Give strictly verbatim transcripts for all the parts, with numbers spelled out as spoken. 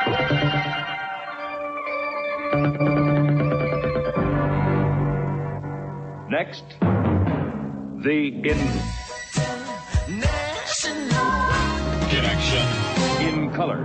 Next, the in Connection in color.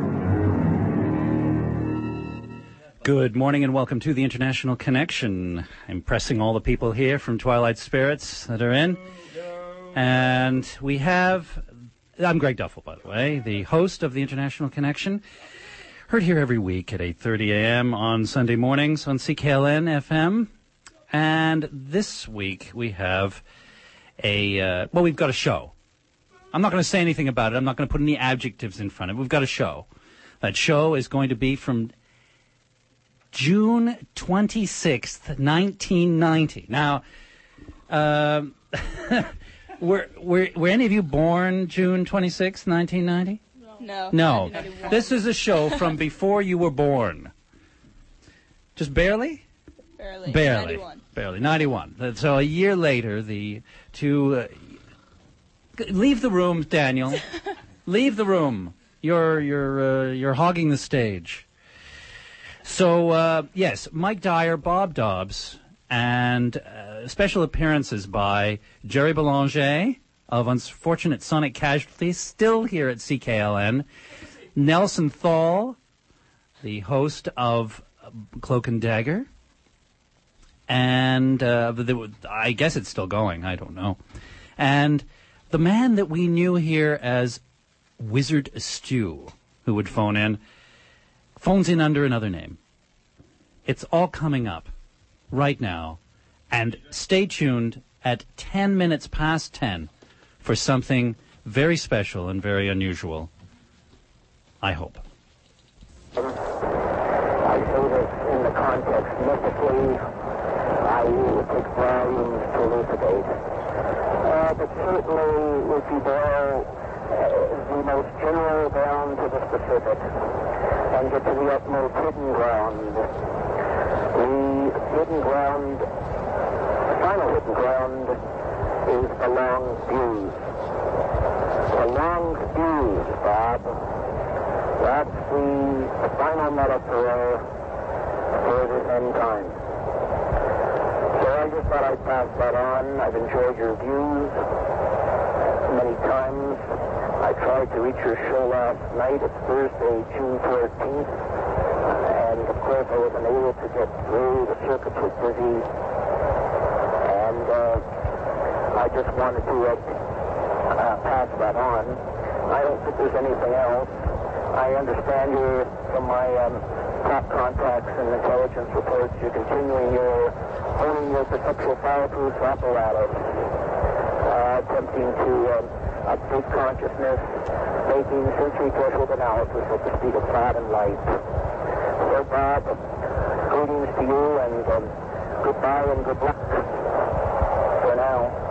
Good morning and welcome to the International Connection. Impressing all the people here from Twilight Spirits that are in. And we have, I'm Greg Duffel, by the way, the host of the International Connection. Heard here every week at eight thirty a.m. on Sunday mornings on C K L N F M. And this week we have a, uh, well, we've got a show. I'm not going to say anything about it. I'm not going to put any adjectives in front of it. We've got a show. That show is going to be from June twenty-sixth, nineteen ninety. Now, um, were, were, were any of you born June twenty-sixth, nineteen ninety? No. No. This is a show from before you were born. Just barely? Barely. Barely. ninety-one. Barely. ninety-one. So a year later, the two... Uh, leave the room, Daniel. Leave the room. You're, you're, uh, you're hogging the stage. So, uh, yes, Mike Dyer, Bob Dobbs, and uh, special appearances by Jerry Belanger of Unfortunate Sonic Casualties, still here at C K L N. Nelson Thal, the host of Cloak and Dagger. And uh, the, I guess it's still going. I don't know. And the man that we knew here as Wizard Stew, who would phone in, phones in under another name. It's all coming up right now. And stay tuned at ten minutes past ten for something very special and very unusual. I hope. I say this in the context mythically, that is, it takes volumes to elucidate. Uh, but certainly, if you boil uh, the most general down to the specific and get to the utmost hidden ground, the hidden ground, the final hidden ground, is the long fuse. The long fuse, Bob. That's the final metaphor for this end time. So I just thought I'd pass that on. I've enjoyed your views many times. I tried to reach your show last night. It's Thursday, June fourteenth. And of course I wasn't able to get through. The circuits were busy. And uh, I just wanted to uh, uh, pass that on. I don't think there's anything else. I understand you're, from my um, top contacts and intelligence reports, you're continuing your, honing your perceptual fireproof apparatus, uh, attempting to um, update consciousness, making sensory threshold analysis at the speed of thought and light. So, Bob, greetings to you, and um, goodbye and good luck for now.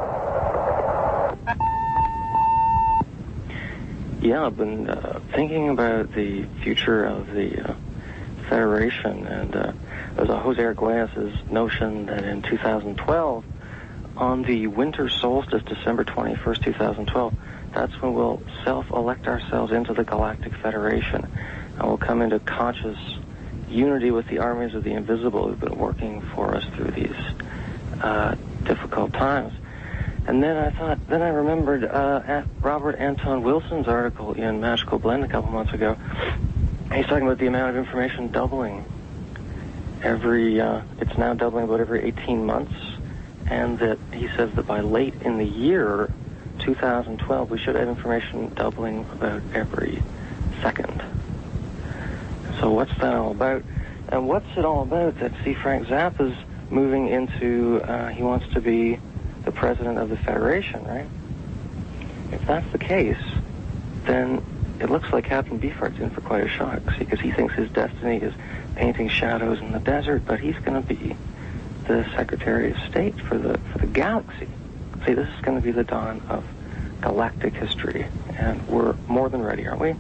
Yeah, I've been uh, thinking about the future of the uh, Federation, and uh, there's a Jose Arguelles' notion that in two thousand twelve, on the winter solstice, December twenty-first, two thousand twelve, that's when we'll self-elect ourselves into the Galactic Federation, and we'll come into conscious unity with the armies of the invisible who've been working for us through these uh, difficult times. And then I thought, then I remembered uh, Robert Anton Wilson's article in Magical Blend a couple months ago. He's talking about the amount of information doubling every, uh, it's now doubling about every eighteen months. And that he says that by late in the year, two thousand twelve, we should have information doubling about every second. So what's that all about? And what's it all about that C. Frank Zappa's moving into, uh, he wants to be the president of the Federation, right? If that's the case, then it looks like Captain Beefheart's in for quite a shock, because he thinks his destiny is painting shadows in the desert, but he's going to be the Secretary of State for the for the galaxy. See, this is going to be the dawn of galactic history, and we're more than ready, aren't we?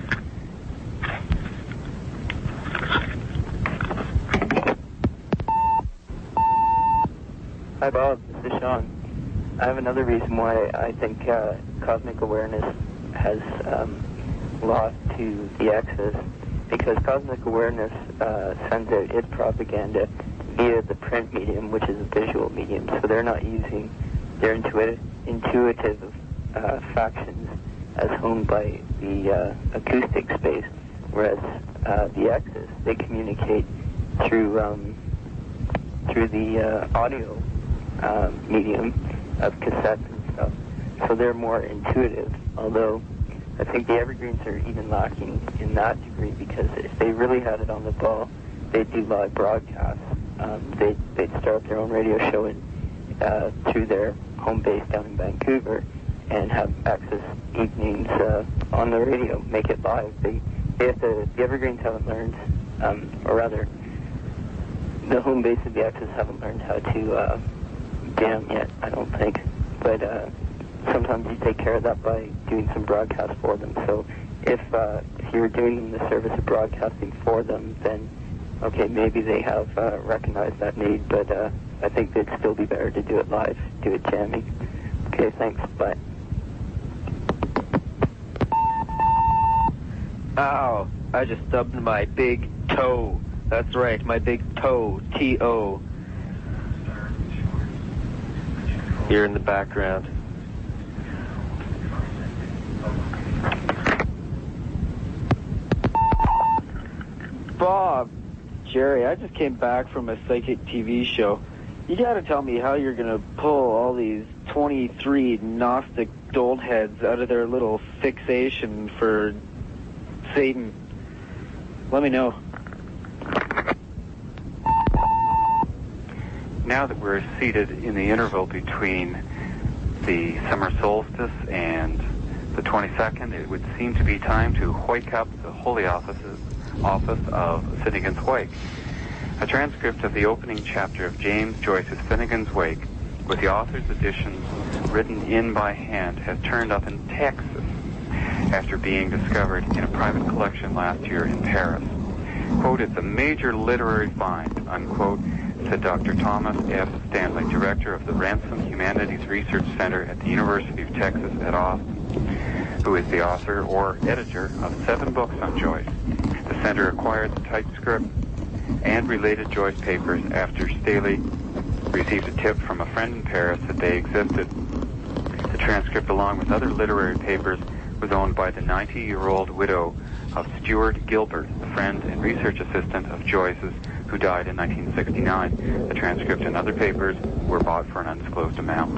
Hi, Bob. This is Sean. I have another reason why I think uh, cosmic awareness has um, lost to the Axis, because Cosmic Awareness uh, sends out its propaganda via the print medium, which is a visual medium. So they're not using their intuitive, intuitive uh, factions as honed by the uh, acoustic space, whereas uh, the X's, they communicate through um, through the uh, audio uh, medium of cassettes and stuff. So they're more intuitive, although I think the Evergreens are even lacking in that degree, because if they really had it on the ball, they'd do live broadcasts. Um, they'd, they'd start their own radio show in, uh, through their home base down in Vancouver and have Access evenings uh, on the radio, make it live. They, they have to, the Evergreens haven't learned, um, or rather, the home base of the Access haven't learned how to uh, jam yet, I don't think. But uh, sometimes you take care of that by doing some broadcasts for them. So if uh, if you're doing them the service of broadcasting for them, then okay, maybe they have uh, recognized that need, but uh, I think it'd still be better to do it live, do it jamming. Okay, thanks, bye. Ow, I just stubbed my big toe. That's right, my big toe, T O. Here in the background. Bob, Jerry, I just came back from a psychic T V show. You gotta tell me how you're gonna pull all these twenty-three Gnostic dolt heads out of their little fixation for Satan. Let me know. Now that we're seated in the interval between the summer solstice and the twenty-second, it would seem to be time to wake up the Holy Office's office of Finnegan's Wake. A transcript of the opening chapter of James Joyce's Finnegan's Wake, with the author's editions written in by hand, has turned up in Texas after being discovered in a private collection last year in Paris. Quote, "It's a major literary find," unquote, said Doctor Thomas F. Stanley, director of the Ransom Humanities Research Center at the University of Texas at Austin, who is the author or editor of seven books on Joyce. The center acquired the typescript and related Joyce papers after Staley received a tip from a friend in Paris that they existed. The transcript, along with other literary papers, was owned by the ninety-year-old widow of Stuart Gilbert, a friend and research assistant of Joyce's, who died in nineteen sixty-nine. The transcript and other papers were bought for an undisclosed amount.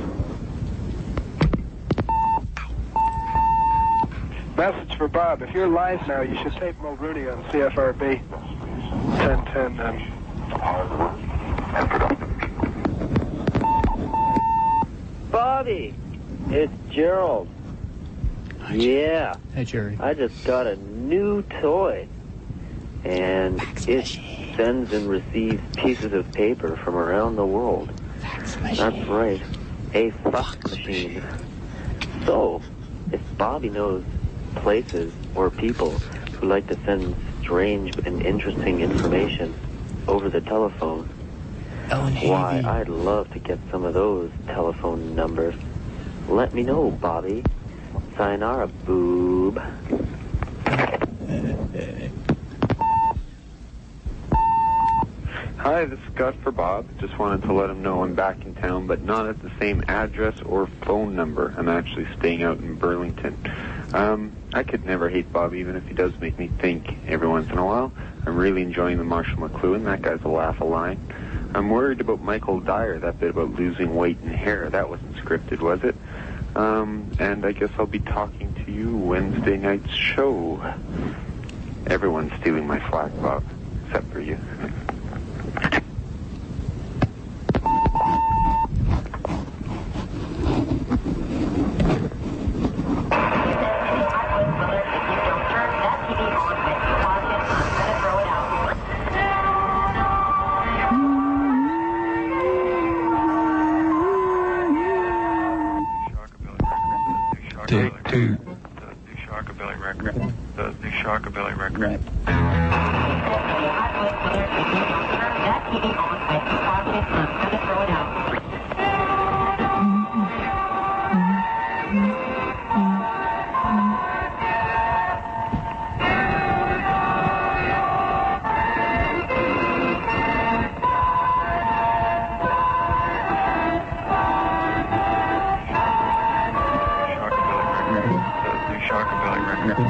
Message for Bob. If you're live now, you should tape Mulrooney on C F R B ten ten. Um, Bobby, it's Gerald. Hi, yeah. Hey, Jerry. I just got a new toy, and it sends and receives pieces of paper from around the world. Fax machine. That's right, a fax machine. So, if Bobby knows places or people who like to send strange and interesting information over the telephone, why, I'd love to get some of those telephone numbers. Let me know, Bobby. Sayonara, boob. Hi, this is Scott for Bob. Just wanted to let him know I'm back in town, but not at the same address or phone number. I'm actually staying out in Burlington. Um, I could never hate Bob, even if he does make me think every once in a while. I'm really enjoying the Marshall McLuhan. That guy's a laugh a line. I'm worried about Michael Dyer, that bit about losing weight and hair. That wasn't scripted, was it? Um, and I guess I'll be talking to you Wednesday night's show. Everyone's stealing my flag, Bob, except for you. Two, two. The new Shockabilly record. The new Shockabilly record. Right.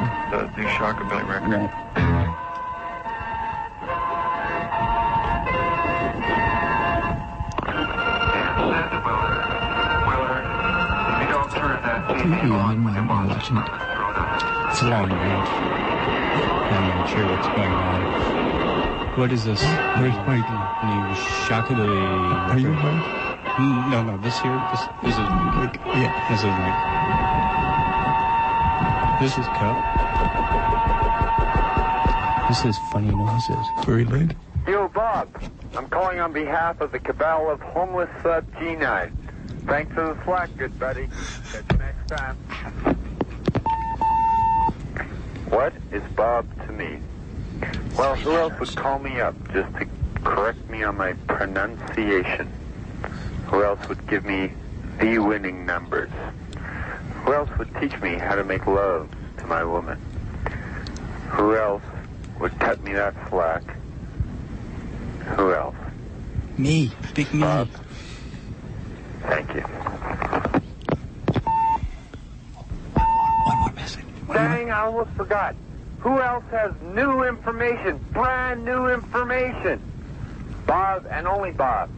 the new Shockabilly record. Right. T V on, I'm watching it. It's a long night. I'm not sure what's going on. What is this? Where's Mike? New Shockabilly. Are you Mike? Mm, No, no, this here, this, this is Mike. Yeah. This is Mike. This is Cup. This is Funny Noises. Very late. Yo, Bob. I'm calling on behalf of the cabal of homeless sub G nine. Thanks for the slack, good buddy. Catch you next time. What is Bob to me? Well, who else would call me up just to correct me on my pronunciation? Who else would give me the winning numbers? Who else would teach me how to make love to my woman? Who else would cut me that slack? Who else? Me. Big me. Bob. Thank you. One more message. One Dang, I almost forgot. Who else has new information? Brand new information. Bob and only Bob.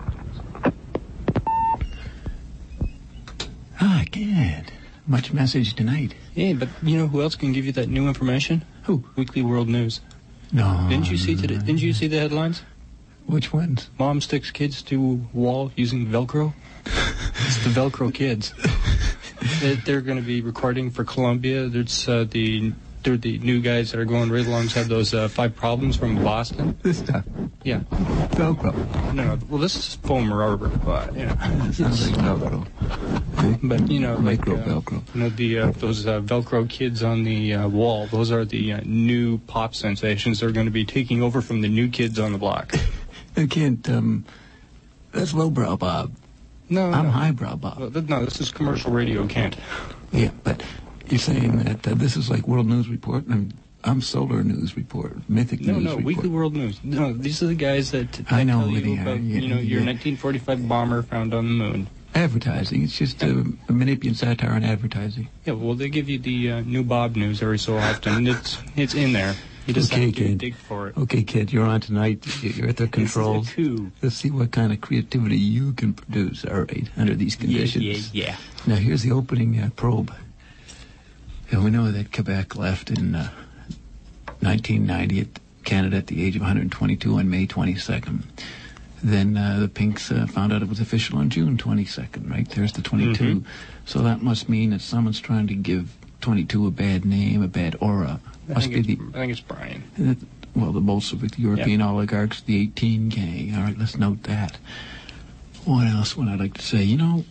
Ah, good. Much message tonight. Yeah, but you know who else can give you that new information? Who? Weekly World News. No. Didn't you see today? Didn't you see the headlines? Which ones? Mom sticks kids to wall using Velcro. It's the Velcro kids. They're, they're going to be recording for Columbia. There's uh, the they're the new guys that are going right alongside those uh, five problems from Boston. This stuff. Yeah. Velcro. No, no. Well, this is foam rubber, but you know. That sounds like Velcro. But you know, like Micro uh, Velcro. you know the uh, those uh, Velcro kids on the uh, wall. Those are the uh, new pop sensations. They're going to be taking over from the new kids on the block. I can't. Um, that's lowbrow, Bob. No, I'm no. highbrow, Bob. Well, th- No, this is commercial radio, Kent. Yeah, but you're saying that uh, this is like World News Report, and I'm, I'm Solar News Report, Mythic No, News no, Report. Weekly World News. No, these are the guys that, that I know tell who you they are, about, yeah, you know, your yeah. nineteen forty-five bomber found on the moon. Advertising. It's just a, a Manipian satire on advertising. Yeah, well, they give you the uh, new Bob news every so often, and it's it's in there. You just Okay, have to kid. dig for it. Okay, kid, you're on tonight. You're at the controls. This is a coup. Let's see what kind of creativity you can produce, all right, under these conditions. Yeah, yeah, yeah. Now, here's the opening uh, probe. And we know that Quebec left in uh, nineteen ninety at Canada at the age of one hundred twenty-two on May twenty-second. Then uh, the Pinks uh, found out it was official on June twenty-second, right? There's the twenty-two. Mm-hmm. So that must mean that someone's trying to give twenty-two a bad name, a bad aura. I Must think, be it's, the... I think it's Brian. Uh, Well, the Bolshevik, the European oligarchs, the eighteen gang. All right, let's note that. What else would I like to say? You know,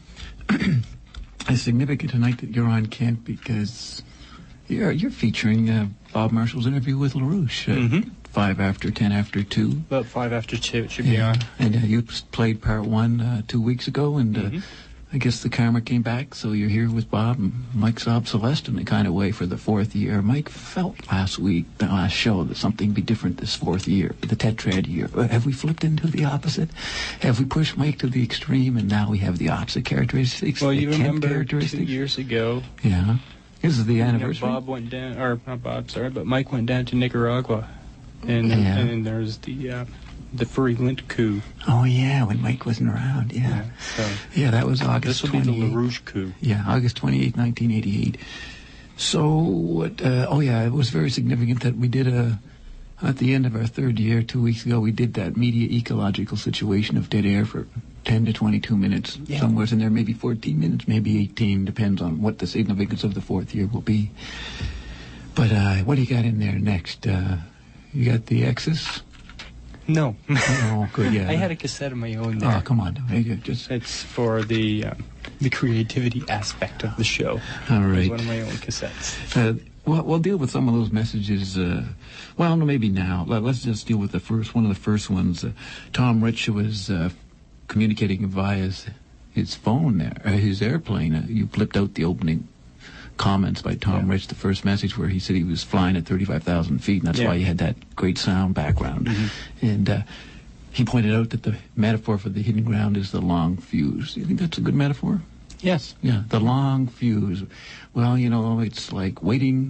it's significant tonight that you're on, Kent, because you're you're featuring uh, Bob Marshall's interview with LaRouche. Uh, Mm-hmm. Five after, ten after two. About five after two, it should be on. And uh, you played part one uh, two weeks ago, and uh, Mm-hmm. I guess the camera came back, so you're here with Bob. And Mike's obsolesced in a kind of way for the fourth year. Mike felt last week, the last show, that something be different this fourth year, the tetrad year. Uh, Have we flipped into the opposite? Have we pushed Mike to the extreme, and now we have the opposite characteristics? Well, the you Kent remember two characteristics? years ago, Yeah. This is the you know, anniversary. Bob went down, or not Bob, sorry, but Mike went down to Nicaragua, and Yeah. and, and there's the uh, the furry lint coup. Oh, yeah, when Mike wasn't around, yeah. Yeah, so Yeah, that was August this will be the twenty-eighth. LaRouche coup. Yeah, August twenty-eighth, nineteen eighty-eight. So, what, uh, oh yeah, it was very significant that we did a, at the end of our third year, two weeks ago, we did that media ecological situation of dead air for ten to twenty-two minutes. Yeah. Somewhere in there, maybe fourteen minutes, maybe eighteen, depends on what the significance of the fourth year will be. But uh, what do you got in there next? Uh, you got the Exes? No. Oh, good, yeah. I had a cassette of my own there. Oh, come on. Just... It's for the um, the creativity aspect of the show. All It was right. one of my own cassettes. Uh, well, we'll deal with some of those messages. Uh, well, no, maybe now. Let, let's just deal with the first one of the first ones. Uh, Tom Rich was uh, communicating via his, his phone there, uh, his airplane. Uh, you flipped out the opening comments by Tom Yeah. Rich, the first message where he said he was flying at thirty-five thousand feet, and that's Yeah. why you had that great sound background. Mm-hmm. And uh, he pointed out that the metaphor for the hidden ground is the long fuse. Do you think that's a good metaphor? Yes. Yeah, the long fuse. Well, you know, it's like waiting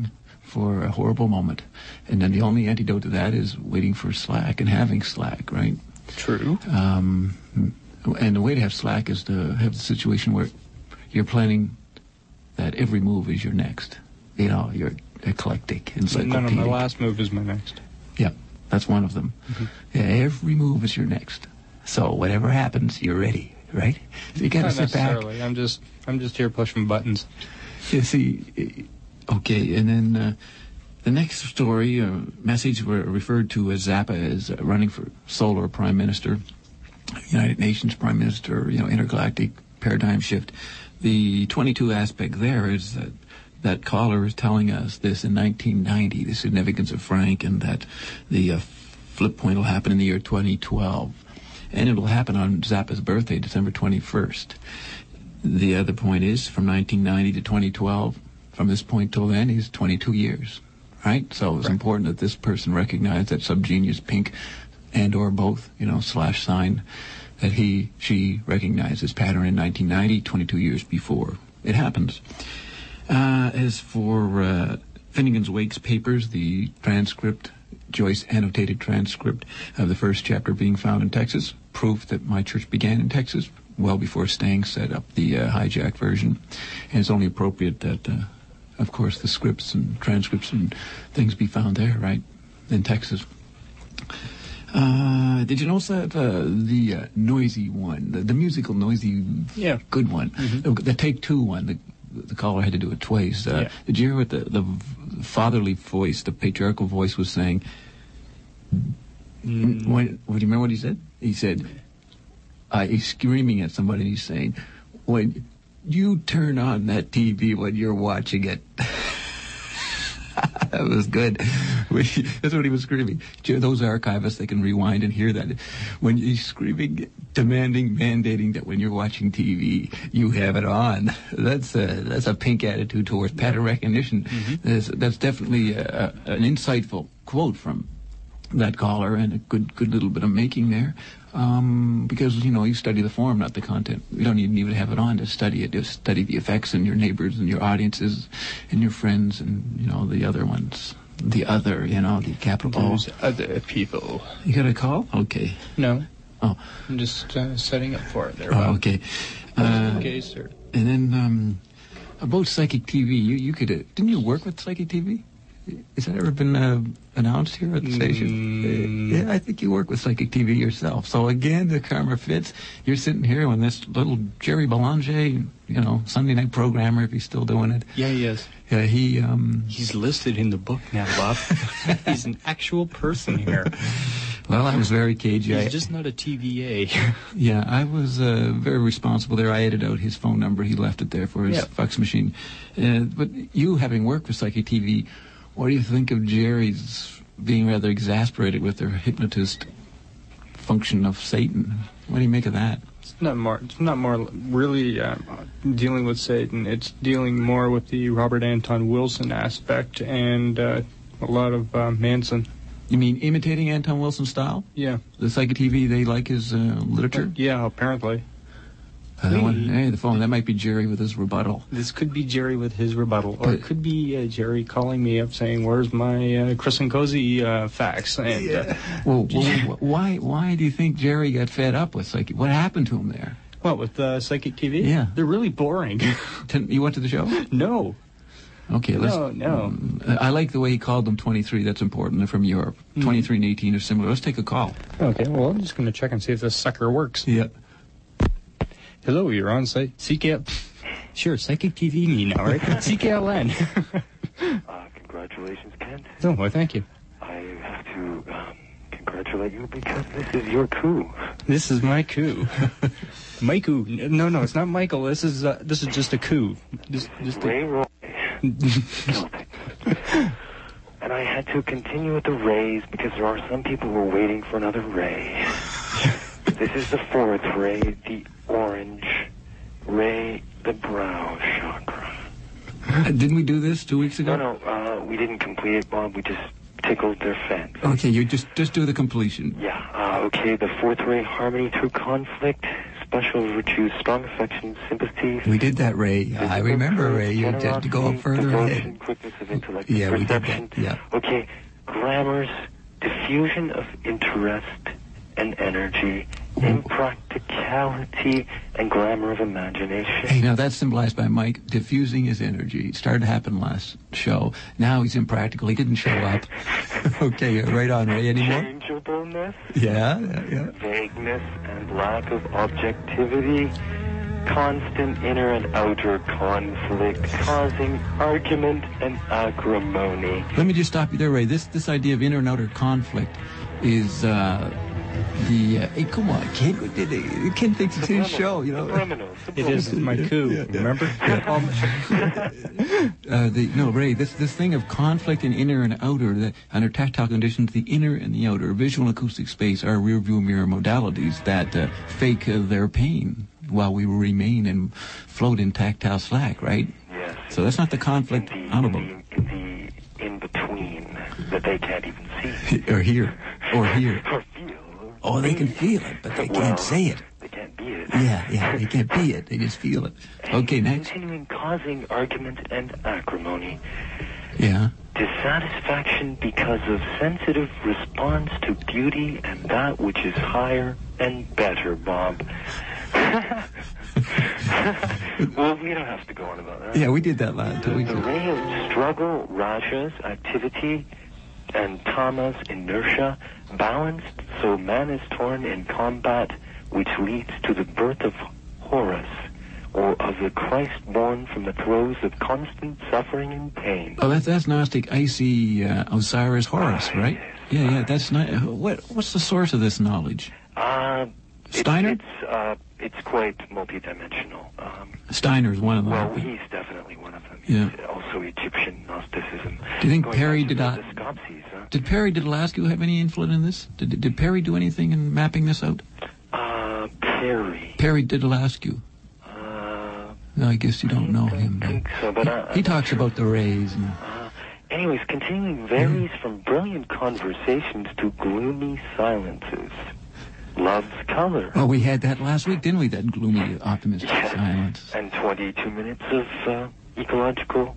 for a horrible moment. And then the only antidote to that is waiting for slack and having slack, right? True. Um, and the way to have slack is to have the situation where you're planning that every move is your next. You know, you're eclectic, encyclopedic. No, no, my last move is my next. Yeah, that's one of them. Mm-hmm. Yeah, every move is your next. So whatever happens, you're ready, right? So you got to sit back. Not necessarily. I'm just, I'm just here pushing buttons. You see, okay, and then uh, the next story, uh, message were referred to as Zappa as uh, running for solar prime minister, United Nations prime minister, you know, intergalactic paradigm shift. The twenty-two aspect there is that that caller is telling us this in nineteen ninety, the significance of Frank, and that the uh, flip point will happen in the year twenty twelve. And it'll happen on Zappa's birthday, December twenty-first. The other point is, from nineteen ninety to twenty twelve, from this point till then, is twenty-two years, right? So it's right. important that this person recognize that subgenius pink and or both, you know, slash sign, that he, she recognizes pattern in nineteen ninety, twenty-two years before it happens. Uh, as for uh, Finnegan's Wake's papers, the transcript, Joyce annotated transcript of the first chapter being found in Texas, proof that my church began in Texas, well before Stang set up the uh, hijack version. And it's only appropriate that, uh, of course, the scripts and transcripts and things be found there, right, in Texas. Uh, did you notice that uh, the uh, noisy one, the, the musical noisy, yeah, good one, mm-hmm. the, the take two one, the the caller had to do it twice. Uh, yeah. Did you hear what the, the fatherly voice, the patriarchal voice was saying? Mm. When, do you remember what he said? He said, uh, he's screaming at somebody, and he's saying, when you turn on that T V when you're watching it. That was good. That's what he was screaming. Those archivists, they can rewind and hear that. When he's screaming, demanding, mandating that when you're watching T V, you have it on. That's a, that's a pink attitude towards pattern recognition. Mm-hmm. That's, that's definitely a, a, an insightful quote from that caller, and a good good little bit of making there. Um, because, you know, you study the form, not the content. You don't even even have it on to study it. Just study the effects and your neighbors and your audiences and your friends and, you know, the other ones. The other, you know, the capital. Those other people. You got a call? Okay. No. Oh. I'm just uh, setting up for it there. Oh, okay. Uh, okay, sir. And then, um, about Psychic T V, you, you could, uh, didn't you work with Psychic T V? Has that ever been uh, announced here at the station? Mm. Uh, yeah, I think you work with Psychic T V yourself. So again, the karma fits. You're sitting here when this little Jerry Belanger, you know, Sunday night programmer, if he's still doing it. Yeah, he is. Yeah, he, um... He's listed in the book now, Bob. He's an actual person here. Well, I was very cagey. He's I, just not a T V A. Yeah, I was uh, very responsible there. I edited out his phone number. He left it there for his yeah. fax machine. Uh, but you, having worked with Psychic T V, what do you think of Jerry's being rather exasperated with their hypnotist function of Satan? What do you make of that? It's not more. It's not more really uh, dealing with Satan. It's dealing more with the Robert Anton Wilson aspect and uh, a lot of uh, Manson. You mean imitating Anton Wilson's style? Yeah. The Psychic T V, they like his uh, literature? Yeah, apparently. Uh, that one, hey, the phone. That might be Jerry with his rebuttal. This could be Jerry with his rebuttal, or but, it could be uh, Jerry calling me up saying, "Where's my uh, Chris and Cozy uh, fax?" And, yeah. uh, well, well, why why do you think Jerry got fed up with Psychic? What happened to him there? What, with uh, Psychic T V? Yeah, they're really boring. You went to the show? No. Okay, let's, no, no. Um, I like the way he called them twenty-three. That's important. They're from Europe. Mm-hmm. twenty-three and eighteen are similar. Let's take a call. Okay, well, I'm just going to check and see if this sucker works. Yeah. Hello, you're on site. C K L. Sure, Psychic T V me now, right? C K L N. uh, congratulations, Kent. Oh, well, thank you. I have to um, congratulate you because this is your coup. This is my coup. My coup. No, no, it's not Michael. This is uh, this is just a coup. Just, just Ray a... Roy. And I had to continue with the rays because there are some people who are waiting for another ray. This is the fourth ray, the orange ray, the brow chakra. Uh, didn't we do this two weeks ago? No, no, uh, we didn't complete it, Bob. We just tickled their fancy. Okay, you just just do the completion. Yeah. Uh, okay. The fourth ray, harmony through conflict, special virtues, strong affections, sympathies. We did that, Ray. I remember, Ray. You had to go up further devotion, ahead. quickness of intellect, Yeah, we did perception. that. Yeah. Okay, glamours, diffusion of interest and energy, impracticality, and glamour of imagination. Hey, now that's symbolized by Mike diffusing his energy. It started to happen last show. Now he's impractical. He didn't show up. Okay, right on, Ray. Any more? Changeableness, Yeah, yeah, yeah. vagueness, and lack of objectivity, constant inner and outer conflict, causing argument and acrimony. Let me just stop you there, Ray. This this idea of inner and outer conflict is uh, the... Uh, hey, come on, kid. Ken thinks it's his show, you know. It is my coup, Yeah, yeah. remember? uh, the, no, Ray, this this thing of conflict in inner and outer, that under tactile conditions, the inner and the outer, visual and acoustic space, are rear-view mirror modalities that uh, fake uh, their pain while we remain and float in tactile slack, right? Yes. So that's not the conflict In honorable. the, in the in-between that they can't even see. Or hear. Or hear. Or feel. Oh, they can feel it, but they Well, can't say it. They can't be it. Yeah, yeah, they can't be it. They just feel it. Okay, next. Continuing causing argument and acrimony. Yeah. Dissatisfaction because of sensitive response to beauty and that which is higher and better, Bob. Well, we don't have to go on about that. Yeah, we did that last two weeks The ago. ray of struggle, Raja's activity, and Tama's inertia, balanced so man is torn in combat, which leads to the birth of Horus, or of the Christ born from the throes of constant suffering and pain. Oh, that's that's Gnostic, icy uh, Osiris Horus, right? Yeah, yeah. That's not. What what's the source of this knowledge? Uh, Steiner? It's, it's, uh, it's quite multidimensional. Um, Steiner's one of them. well, he's definitely one of them. Yeah. He's also Egyptian Gnosticism. Do you think Going Perry back to did the not? Scopsies, huh? Did Perry Didalascu have any influence in this? Did did Perry do anything in mapping this out? Uh, Perry. Perry Didalascu. Uh, No, I guess you don't know him. I think so, but I, He talks about the rays. And, Uh, anyways, continuing varies from brilliant conversations to gloomy silences. Love's color. well, we had that last week, didn't we? That gloomy, optimistic silence. And twenty-two minutes of uh, ecological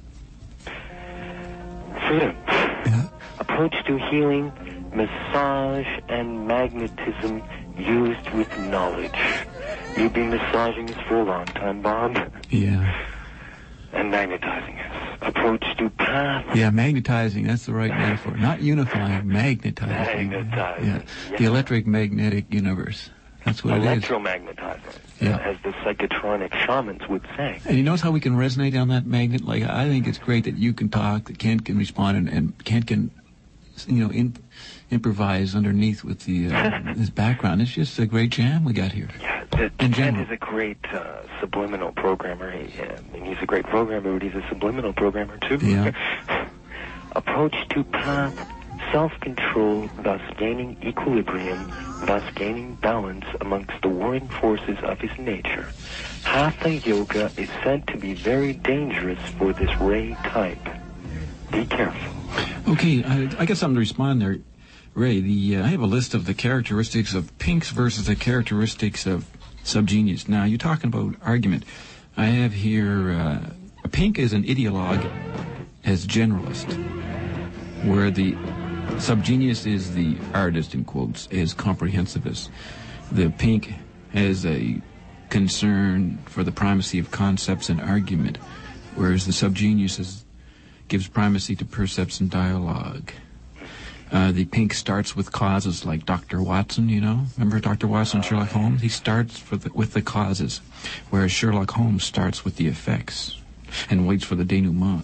freedom. Yeah. Approach to healing, massage, and magnetism used with knowledge. You've been massaging us for a long time, Bob. Yeah. And magnetizing us. Approach to path. Yeah, magnetizing, that's the right metaphor. Not unifying, magnetizing. Magnetizing. Yeah. Yeah. The electric magnetic universe. That's what it is. Electromagnetizing. Yeah. As the psychotronic shamans would say. And you notice how we can resonate on that magnet? Like, I think it's great that you can talk, that Kent can respond, and, and Kent can, you know, in, improvise underneath with the uh, his background. It's just a great jam we got here. Yeah, the, In Kent general. is a great uh, subliminal programmer. He, uh, I mean, he's a great programmer, but he's a subliminal programmer too. Yeah. Approach to path, self-control, thus gaining equilibrium, thus gaining balance amongst the warring forces of his nature. Hatha Yoga is said to be very dangerous for this ray type. Be careful. Okay, I, I got something to respond there, Ray. The uh, I have a list of the characteristics of pinks versus the characteristics of subgenius. Now, you're talking about argument. I have here, uh, a pink is an ideologue as generalist, where the subgenius is the artist, in quotes, as comprehensivist. The pink has a concern for the primacy of concepts and argument, whereas the subgenius is, gives primacy to percepts and dialogue. Uh, the pink starts with causes like Doctor Watson, you know? Remember Doctor Watson, Sherlock Holmes? He starts for the, with the causes, whereas Sherlock Holmes starts with the effects and waits for the denouement.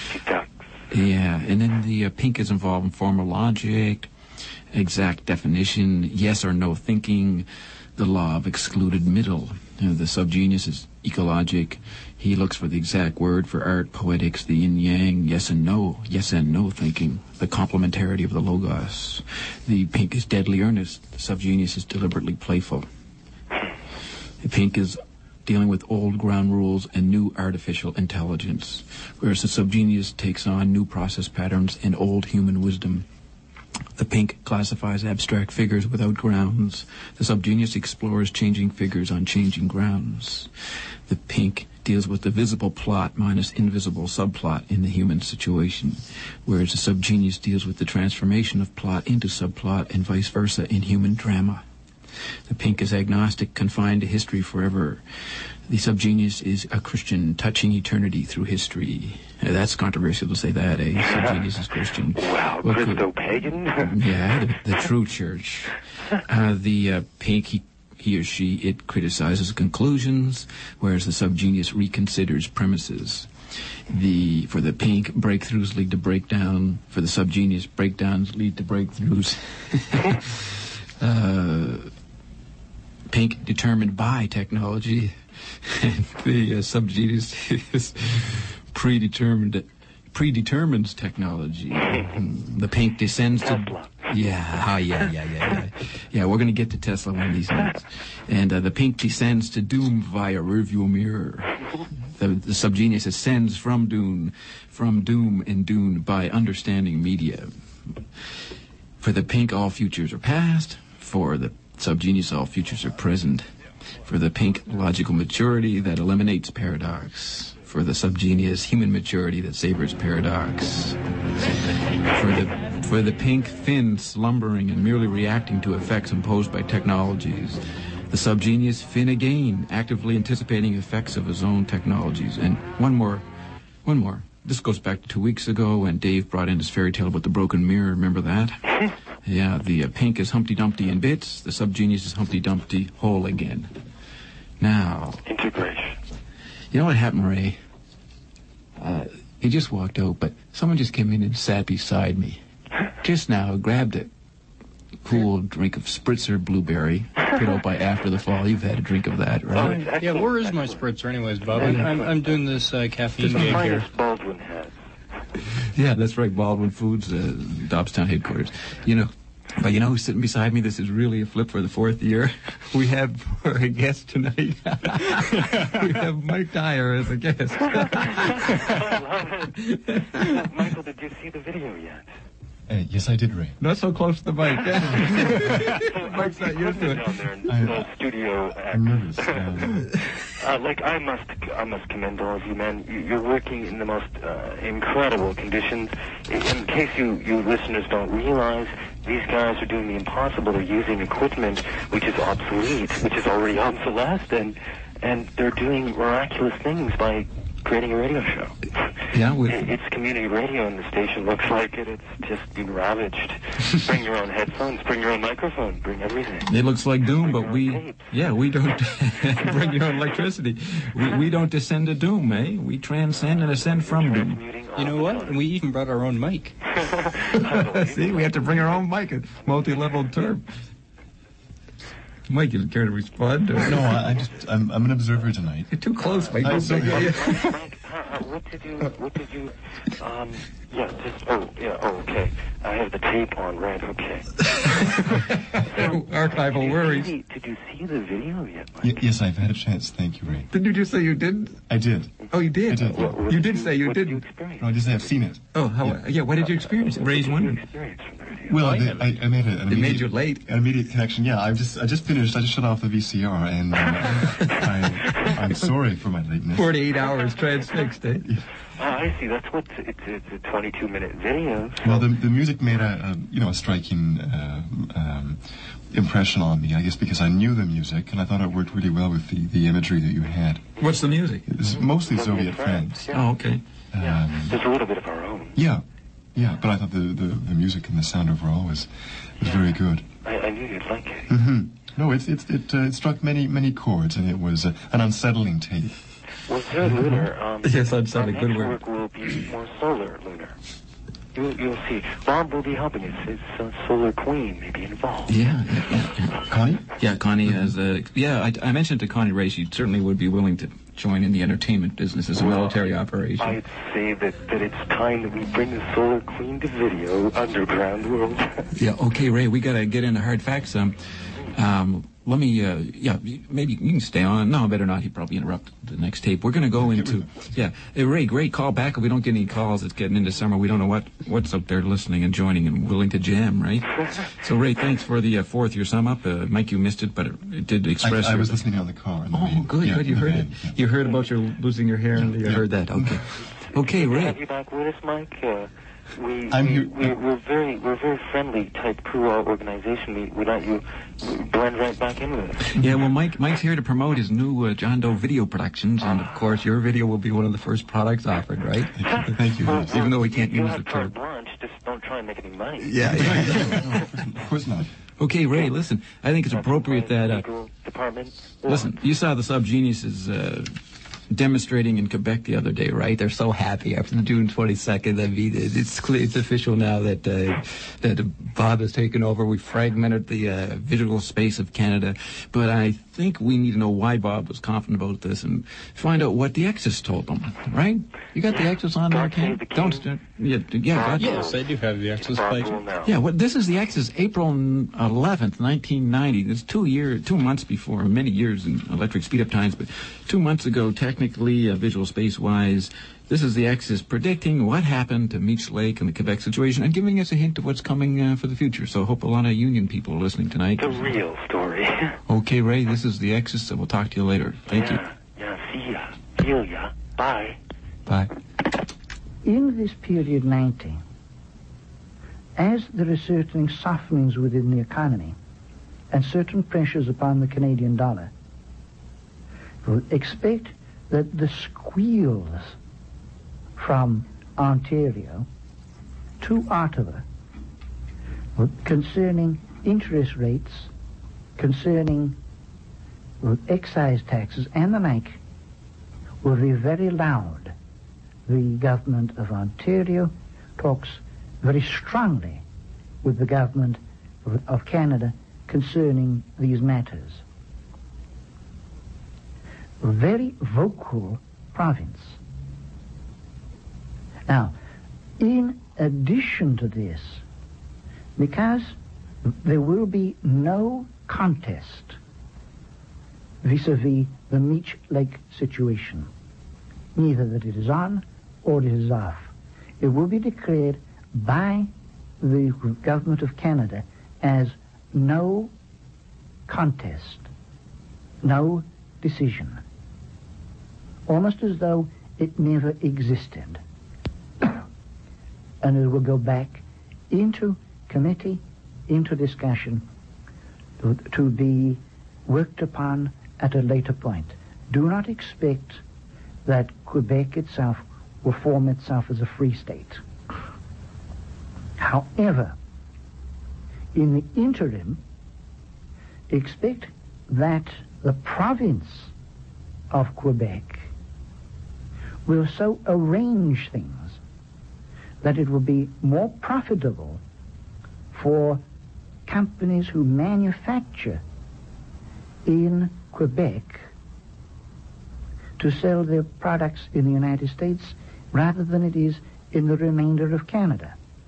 Yeah, and then the uh, pink is involved in formal logic, exact definition, yes or no thinking, the law of excluded middle. You know, the subgenius is ecologic. He looks for the exact word for art, poetics, the yin-yang, yes and no, yes and no thinking, the complementarity of the logos. The pink is deadly earnest. The subgenius is deliberately playful. The pink is dealing with old ground rules and new artificial intelligence, whereas the subgenius takes on new process patterns and old human wisdom. The pink classifies abstract figures without grounds. The subgenius explores changing figures on changing grounds. The pink deals with the visible plot minus invisible subplot in the human situation, whereas the subgenius deals with the transformation of plot into subplot and vice versa in human drama. The pink is agnostic, confined to history forever. The subgenius is a Christian, touching eternity through history. Uh, that's controversial to say that, eh? Subgenius is Christian. Wow, What could- Christo-pagan? Yeah, the, the true church. Uh, the uh, pink, he, he or she, it criticizes conclusions, whereas the subgenius reconsiders premises. The For the pink, breakthroughs lead to breakdown. For the subgenius, breakdowns lead to breakthroughs. uh, pink, determined by technology. And the uh, subgenius is predetermined, predetermines technology. The pink descends to... Yeah, oh, yeah, yeah, yeah, yeah. Yeah, we're going to get to Tesla one of these nights. And uh, the pink descends to doom via rearview mirror. The, the subgenius ascends from doom, from doom and dune by understanding media. For the pink, all futures are past. For the subgenius, all futures are present. For the pink, logical maturity that eliminates paradox. For the subgenius, human maturity that savors paradox. For the for the pink, thin, slumbering, and merely reacting to effects imposed by technologies. The subgenius, thin again, actively anticipating effects of his own technologies. And one more, one more. This goes back to two weeks ago when Dave brought in his fairy tale about the broken mirror. Remember that? Yeah, the uh, pink is Humpty Dumpty in bits. The subgenius is Humpty Dumpty whole again. Now... Integration. You know what happened, Ray? Uh, he just walked out, but someone just came in and sat beside me. Just now, grabbed a cool drink of Spritzer Blueberry, put out by After the Fall. You've had a drink of that, right? Oh, yeah, where is my spritzer anyways, Bob? I'm, I'm, I'm doing this uh, caffeine gig here. Baldwin has. Yeah, that's right, Baldwin Foods, uh, Dobbstown headquarters. You know, but you know who's sitting beside me? This is really a flip for the fourth year. We have for a guest tonight. We have Mike Dyer as a guest. I love it. Michael, did you see the video yet? Uh, yes, I did, Ray. Not so close to the mic. Mike's not used to it. Down there in the studio. I'm nervous. Um, Uh, like I must, I must commend all of you, man. You, you're working in the most uh, incredible conditions. In, in case you, you listeners don't realize, these guys are doing the impossible. They're using equipment which is obsolete, which is already obsolete, and and they're doing miraculous things by creating a radio show. Yeah, with... It, it's community radio, and the station looks like it. It's just been ravaged. Bring your own headphones, bring your own microphone, bring everything. It looks like doom, but we, yeah, we don't bring your own electricity. We, we don't descend to doom, eh? We transcend and ascend from doom. You know what? And we even brought our own mic. See, we have to bring our own mic, a multi-level term. Mike, you care to respond? Or? no, I, I just, I'm, I'm an observer tonight. You're too close, Mike. I'm sorry. Mike, uh, uh, what did you, what did you, um, yeah, just, oh, yeah, oh, okay. I have the tape on, right, okay. Archival worries. See, did you see the video yet, Mike? Y- yes, I've had a chance. Thank you, Ray. Did you just say you didn't? I did. Oh, you did? I did. What, what you did did say you what didn't. Did you experience? No, I just have seen it. Oh, how? Yeah, yeah what did you experience? Ray's What did you wondering. experience from the video? Well, I, I, I made a, an It immediate, made you late. an immediate connection. Yeah, I just, I just finished. I just shut off the V C R, and uh, I, I'm sorry for my lateness. Forty-eight hours transfixed, eh? Oh, I see. That's what it's. It's a twenty-two minute video. So. Well, the the music made a, a you know a striking uh, um, impression on me. I guess because I knew the music, and I thought it worked really well with the, the imagery that you had. What's the music? It's mostly Soviet friends. Yeah. Oh, okay. Yeah. Um, There's a little bit of our own. yeah, yeah. But I thought the, the, the music and the sound overall was was Yeah. very good. I, I knew you'd like it. Mm-hmm. No, it's it's it uh, it struck many many chords, and it was uh, an unsettling tape. Well, third lunar. Um, Yes, I'm sorry, our good next word. work will be more solar lunar. You'll, you'll see. Bob will be helping us. His uh, solar queen may be involved. Yeah, yeah, yeah, yeah. Connie? Yeah, Connie has a... Yeah, I, I mentioned to Connie Ray she certainly would be willing to join in the entertainment business as a Well, military operation. I'd say that, that it's time that we bring the solar queen to video underground world. Yeah, okay, Ray, we gotta get into hard facts. Um, Um, let me, uh, yeah, maybe you can stay on. No, better not. He'd probably interrupt the next tape. We're going to go into, yeah. Hey, Ray, great call back. If we don't get any calls, it's getting into summer. We don't know what, what's up there listening and joining and willing to jam, right? So, Ray, thanks for the uh, fourth year sum up. Uh, Mike, you missed it, but it, it did express. I, I your, was listening on the car. Oh, the good, yeah, good. You heard van, it. Yeah. You heard about your losing your hair, and you yeah. heard that. Okay. Okay, Good to Ray. have you back with us, Mike. Uh, we, I'm we, here- we, we're very, we're a very friendly type crew or organization. We, we let you blend right back in with us. Yeah, well, Mike, Mike's here to promote his new uh, John Doe Video Productions, and of course, your video will be one of the first products offered, right? Thank you. Thank you. Well, Yes. Even though we can't you use have the carte term. blanche, just don't try and make any money. Yeah, yeah. No, of course not. Okay, Ray, listen, I think it's appropriate that, uh, Legal department. listen, you saw the Subgeniuses uh, demonstrating in Quebec the other day, right? They're so happy after the June twenty-second. I mean, it's clear, it's official now that uh, that Bob has taken over. We fragmented the uh, visual space of Canada, but I think we need to know why Bob was confident about this and find out what the Exes told them, right? You got the Exes on there, Ken? Don't st- yeah, yeah, God. Yes, I do have the Exes played. Yeah, well, this is the Exes, April eleventh, nineteen ninety. It's two year, two months before, many years in electric speed-up times, but two months ago, technically, uh, visual space-wise, this is the Exes predicting what happened to Meech Lake and the Quebec situation and giving us a hint of what's coming uh, for the future. So I hope a lot of union people are listening tonight. The real story. Okay, Ray, this is the Exes, so we'll talk to you later. Thank yeah, Yeah, see ya. Feel ya. Bye. you. Bye. In this period ninety, as there are certain softenings within the economy and certain pressures upon the Canadian dollar, we'll expect that the squeals from Ontario to Ottawa concerning interest rates, concerning well, excise taxes and the like will be very loud. The government of Ontario talks very strongly with the government of, of Canada concerning these matters. A very vocal province. Now, in addition to this, because there will be no contest vis-a-vis the Meech Lake situation, neither that it is on or it is off. It will be declared by the government of Canada as no contest, no decision, almost as though it never existed. And it will go back into committee, into discussion, to, to be worked upon at a later point. Do not expect that Quebec itself will form itself as a free state. However, in the interim, expect that the province of Quebec will so arrange things that it will be more profitable for companies who manufacture in Quebec to sell their products in the United States rather than it is in the remainder of Canada.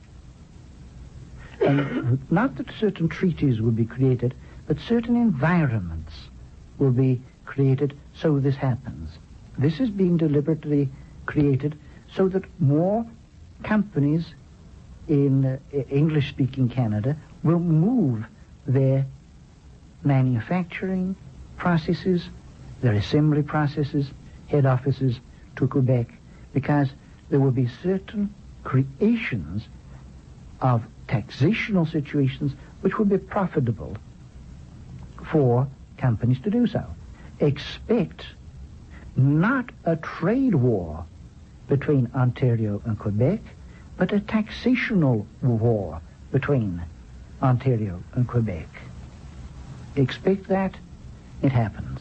And not that certain treaties will be created, but certain environments will be created so this happens. This is being deliberately created so that more companies in uh, English-speaking Canada will move their manufacturing processes, their assembly processes, head offices to Quebec, because there will be certain creations of taxational situations which will be profitable for companies to do so. Expect not a trade war between Ontario and Quebec, but a taxational war between Ontario and Quebec. Expect that, it happens.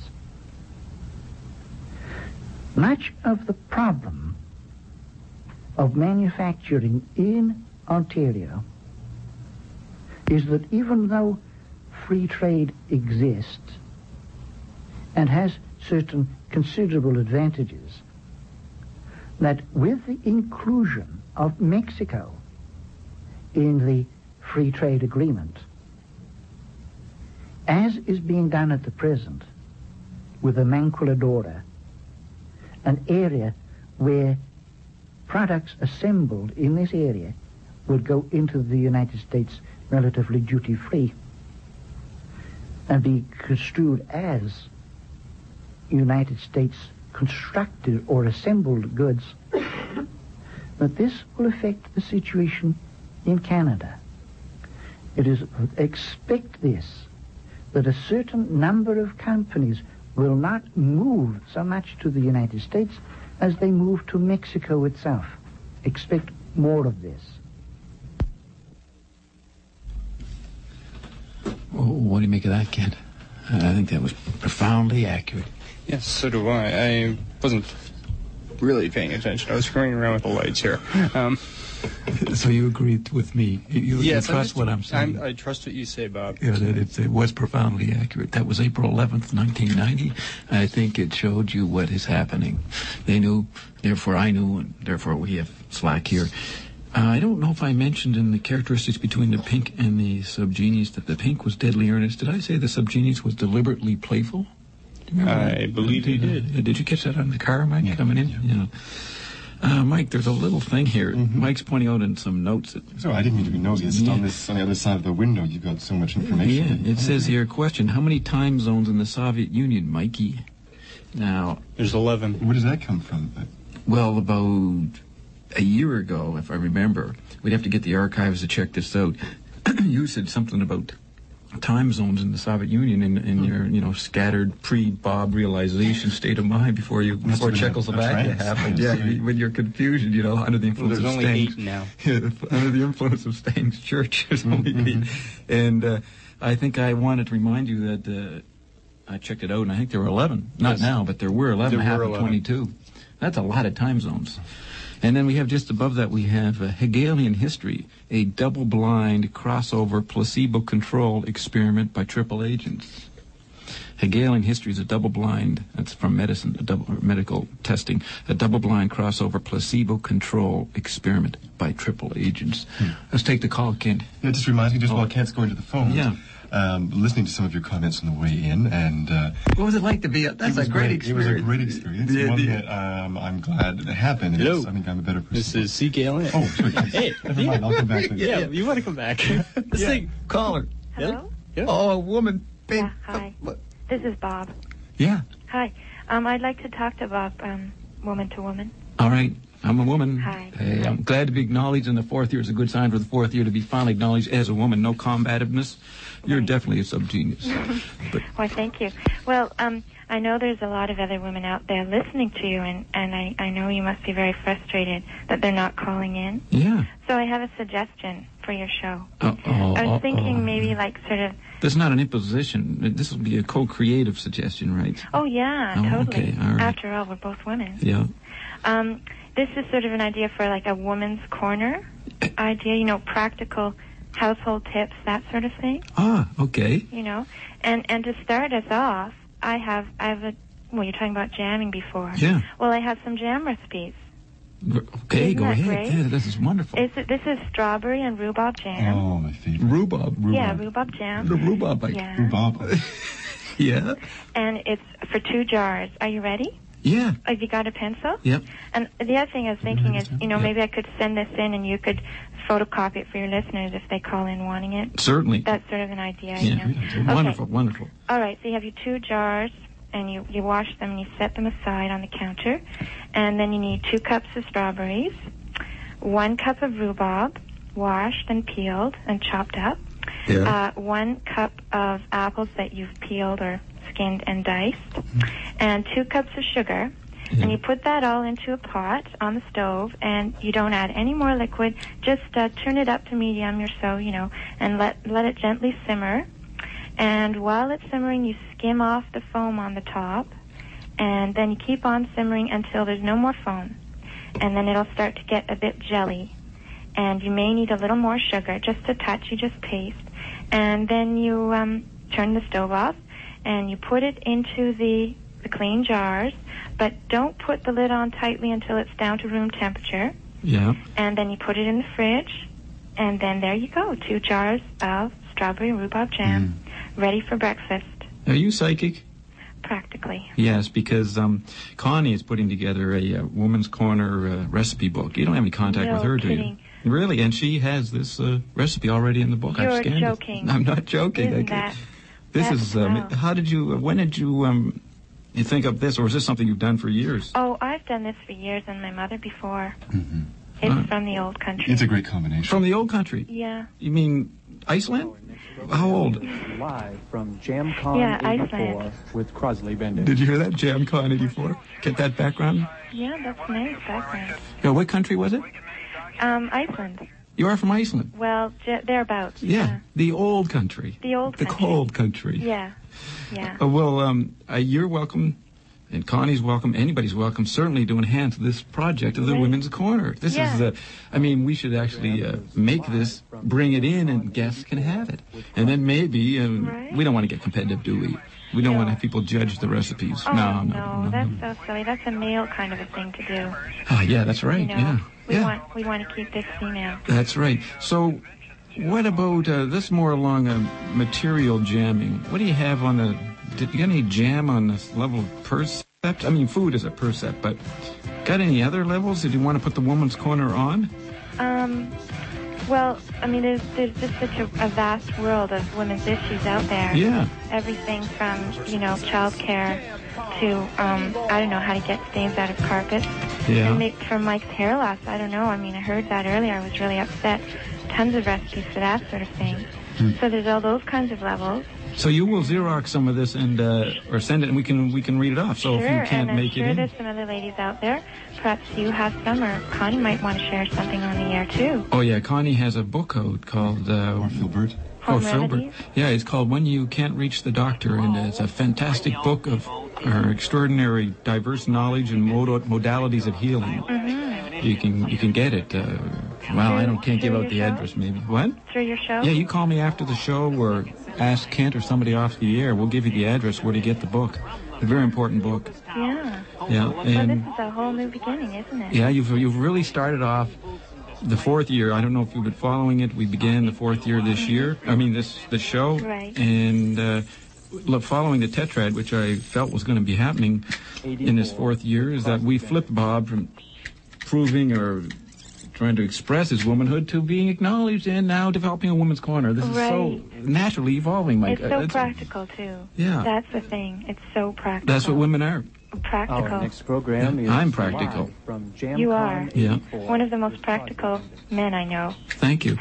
Much of the problem of manufacturing in Ontario is that even though free trade exists and has certain considerable advantages, that with the inclusion of Mexico in the free trade agreement, as is being done at the present with the maquiladora, an area where products assembled in this area would go into the United States relatively duty-free and be construed as United States constructed or assembled goods, but this will affect the situation in Canada. It is, expect this, that a certain number of companies will not move so much to the United States as they move to Mexico itself. Expect more of this. Oh, what do you make of that, Kent? Uh, I think that was profoundly accurate. Yes, so do I. I wasn't really paying attention. I was screwing around with the lights here. Um, so you agreed with me. You, yes, you trust just, what I'm saying. I'm, I trust what you say, Bob. Yeah, that it, it was profoundly accurate. That was April eleventh, nineteen ninety. I think it showed you what is happening. They knew, therefore I knew, and therefore we have slack here. Uh, I don't know if I mentioned in the characteristics between the pink and the subgenius that the pink was deadly earnest. Did I say the subgenius was deliberately playful? I believe you did. Uh, did you catch that on the car, Mike, yeah, coming in? Yeah. yeah. Uh, Mike, there's a little thing here. Mm-hmm. Mike's pointing out in some notes. That, so I didn't mean to be nosy. It's yeah. on this on the other side of the window. You've got so much information. Yeah, it says here, question, how many time zones in the Soviet Union, Mikey? Now... There's eleven. Where does that come from? Well, about a year ago, if I remember, we'd have to get the archives to check this out. You said something about time zones in the Soviet Union in, in mm. your, you know, scattered pre-Bob realization state of mind before you before Czechoslovakia happened. Yeah, you, when you're confusion, you know, under the influence well, there's of only Stang's, eight now. Yeah, under the influence of Stang's church, there's only mm-hmm. eight. And uh, I think I wanted to remind you that uh, I checked it out, and I think there were eleven. Not yes. now, but there were eleven. There half were of eleven. twenty-two. That's a lot of time zones. And then we have just above that, we have uh, Hegelian history, a double-blind, crossover, placebo-controlled experiment by triple agents. Hegelian history is a double-blind, that's from medicine, a double, medical testing, a double-blind, crossover, placebo-controlled experiment by triple agents. Hmm. Let's take the call, Kent. Yeah, it just reminds me, just oh. while Kent's going to the phone. Yeah. Um, listening to some of your comments on the way in, and uh, what was it like to be? A, that's a great, great experience. It was a great experience. The, One the, that um, I'm glad it happened. Hello. It's, I think I'm a better person. This is C K L N. Oh, sure. Hey, never mind. I'll come back. Later. Yeah, you want to come back? Let's yeah. see. Caller. Hello. Yeah. Oh, a woman. Yeah. Hi. Oh, this is Bob. Yeah. Hi. Um, I'd like to talk to Bob, um, woman to woman. All right. I'm a woman. Hi. Hey, I'm glad to be acknowledged in the fourth year. It's a good sign for the fourth year to be finally acknowledged as a woman. No combativeness. You're right. definitely a subgenius. But Why, thank you. Well, um, I know there's a lot of other women out there listening to you, and, and I, I know you must be very frustrated that they're not calling in. Yeah. So I have a suggestion for your show. Uh-oh, I was thinking uh-oh. maybe like sort of... That's not an imposition. This will be a co-creative suggestion, right? Oh, yeah, Oh, totally. okay, all right. After all, we're both women. Yeah. Um, this is sort of an idea for like a woman's corner idea, you know, practical household tips, that sort of thing. Ah, okay. You know, and and to start us off, I have I have a well, you're talking about jamming before. Yeah. Well, I have some jam recipes. Okay, Isn't go that ahead. great? Yeah, this is wonderful. Is it, this is strawberry and rhubarb jam. Oh, my favorite. Rhubarb. Rhubarb. Yeah, rhubarb jam. The rhubarb bite. Yeah. Rhubarb. Yeah. And it's for two jars. Are you ready? Yeah. Have you got a pencil? Yep. And the other thing I was thinking is, you know, Yep. maybe I could send this in and you could photocopy it for your listeners if they call in wanting it. Certainly. That's sort of an idea, Yeah. you know. Wonderful, Okay. wonderful. All right, so you have your two jars, and you, you wash them and you set them aside on the counter. And then you need two cups of strawberries, one cup of rhubarb, washed and peeled and chopped up, Yeah. uh, one cup of apples that you've peeled or skinned and diced, and two cups of sugar. Yeah. And you put that all into a pot on the stove, and you don't add any more liquid. Just uh, turn it up to medium or so, you know, and let let it gently simmer. And while it's simmering, you skim off the foam on the top, and then you keep on simmering until there's no more foam. And then it'll start to get a bit jelly. And you may need a little more sugar, just a touch, you just taste. And then you um, turn the stove off, and you put it into the, the clean jars, but don't put the lid on tightly until it's down to room temperature. Yeah. And then you put it in the fridge, and then there you go, two jars of strawberry rhubarb jam. ready for breakfast, Are you psychic? practically. Yes, because um, Connie is putting together a, uh Woman's Corner uh, recipe book. You don't have any contact No with her, do kidding. you? Really? And she has this uh, recipe already in the book. I've You're scanned joking. It. I'm not joking. Isn't I that- this that's is. Um, wow. How did you? When did you? Um, you think of this, or is this something you've done for years? Oh, I've done this for years, and my mother before. Mm-hmm. It's Huh. from the old country. It's a great combination. From the old country. Yeah. You mean Iceland? How old? Live from JamCon Yeah, eighty-four Iceland. with Crosley Bendix. Did you hear that? JamCon eighty-four? Get that background? Yeah, that's nice background. Yeah, what country was it? Um, Iceland. You are from Iceland. Well, j- thereabouts. Yeah, the old country. The old The country. cold country. Yeah. Yeah. Uh, well, um, uh, you're welcome, and Connie's welcome. Anybody's welcome, certainly, to enhance this project of the Right. Women's Corner. This Yeah. is the. I mean, we should actually uh, make this, bring it in, and guests can have it. And then maybe um, Right. we don't want to get competitive, do we? We don't want to have people judge the recipes. Oh, no, no, no. that's so silly. That's a male kind of a thing to do. Ah, yeah, that's right. You know, Yeah, we yeah, want we want to keep this female. that's right. So, what about uh, this? More along uh, material jamming. What do you have on the? Did you got any jam on this level of percept? I mean, food is a percept, but got any other levels? Did you want to put the Woman's Corner on? Um, well, I mean, there's there's just such a, a vast world of women's issues out there. Yeah. Everything from you know childcare to um, I don't know how to get stains out of carpets. Yeah. And make, from Mike's hair loss, I don't know. I mean, I heard that earlier. I was really upset. Tons of recipes for that sort of thing. Hmm. So there's all those kinds of levels. So you will Xerox some of this and uh, or send it, and we can we can read it off. So sure, if you can't and I'm make sure it in, there's some other ladies out there. Perhaps you have some, or Connie might want to share something on the air too. oh yeah, Connie has a book code called uh, Or Filbert. Home or Filbert. remedies? Yeah, it's called When You Can't Reach the Doctor, and it's a fantastic book of her extraordinary, diverse knowledge and mod- modalities of healing. Mm-hmm. You can you can get it. Uh, well, I don't can't give Through out the your show? address. Maybe what? Through your show? Yeah, you call me after the show or ask Kent or somebody off the air. We'll give you the address where to get the book. A very important book. Yeah. Yeah, Well, this and is a whole new beginning, isn't it? yeah, you've you've really started off the fourth year. I don't know if you've been following it. We began the fourth year this year. I mean this this show. Right. And uh, look, following the tetrad, which I felt was going to be happening in this fourth year, is that we flipped Bob from proving or trying to express his womanhood to being acknowledged and now developing a Woman's Corner. This is so Right. naturally evolving, Mike. It's so Uh, practical, too. Yeah. That's the thing. It's so practical. That's what women are. Practical. Our next program is I'm practical. live from JamCon You are. Yeah. eighty-four. One of the most practical men I know. Thank you.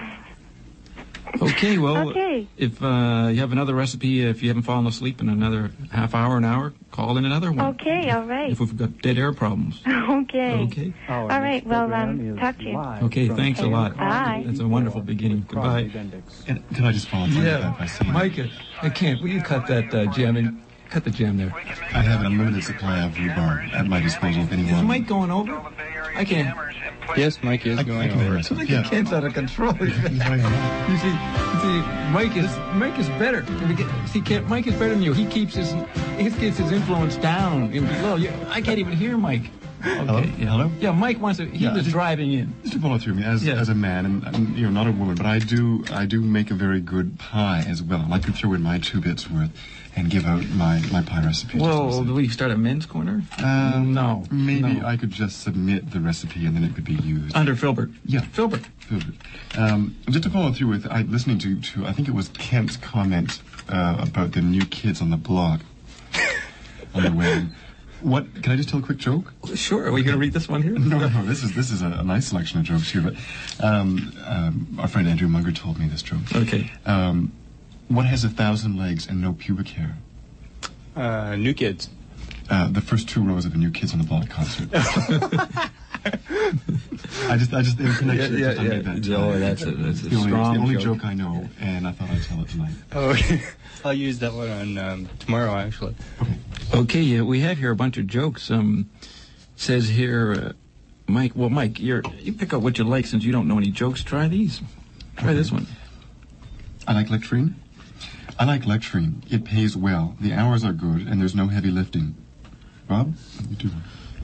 Okay, well, Okay. if uh, you have another recipe, if you haven't fallen asleep in another half hour, an hour, call in another one. Okay, all right. If we've got dead air problems. Okay. Okay. Our All next right, well, program um, is talk to you. live Okay, from thanks a lot. Bye. That's a wonderful beginning. Goodbye. Crosley Bendix. And can I just follow through with that by saying Mike, uh, I can't. Will you cut that uh, jam in? Cut the jam there. I have an unlimited supply of rhubarb at my disposal if anyone... Is Mike going over? I can't. Yes, Mike is I, going I can over. hear it. Look, Yeah. the kid's out of control. you see, you see, Mike is Mike is better. If you get- See, Kent, Mike is better than you. He keeps his he keeps his influence down in below. You, I can't even hear Mike. Okay, Hello? Yeah. Hello? Yeah, Mike wants to. He Yeah, was just- driving in. Just to follow through me, as Yeah. as a man, and I'm, you know, not a woman, but I do I do make a very good pie as well. I like to throw in my two bits worth and give out my, my pie recipe. Well, do we start a men's corner? Um, no. Maybe no. I could just submit the recipe and then it could be used. Under Filbert. Yeah. Filbert. Filbert. Um, just to follow through with, I listening to, to I think it was Kent's comment uh, about the new kids on the block on the web. What? Can I just tell a quick joke? Sure. Are we going to read this one here? No, no. This is this is a, a nice selection of jokes here. But um, um, our friend Andrew Munger told me this joke. Okay. Um, what has a thousand legs and no pubic hair? Uh, New Kids. Uh, the first two rows of a New Kids on the Block concert. I just, I just, in connection, Yeah, just, I yeah, made that. yeah. Oh, that's a- that's a the only, strong the only joke. joke I know, and I thought I'd tell it tonight. Oh, okay. I'll use that one on um, tomorrow, actually. Okay, yeah, we have here a bunch of jokes. Um, says here, uh, Mike. Well, Mike, you're you pick out what you like since you don't know any jokes. Try these. Try this one. I like lecturing. I like lecturing. It pays well. The hours are good, and there's no heavy lifting. Bob, you do.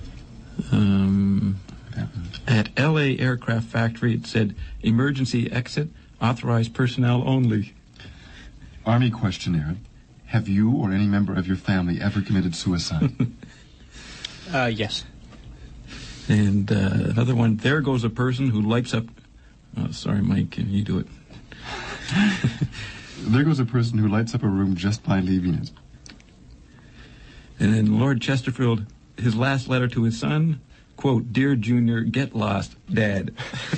Um, at L A Aircraft Factory, it said emergency exit, authorized personnel only. Army questionnaire. Have you or any member of your family ever committed suicide? uh, yes. And uh, another one, there goes a person who lights up... Oh, sorry, Mike, can you do it? There goes a person who lights up a room just by leaving it. And then Lord Chesterfield, his last letter to his son, quote, Dear Junior, get lost, Dad.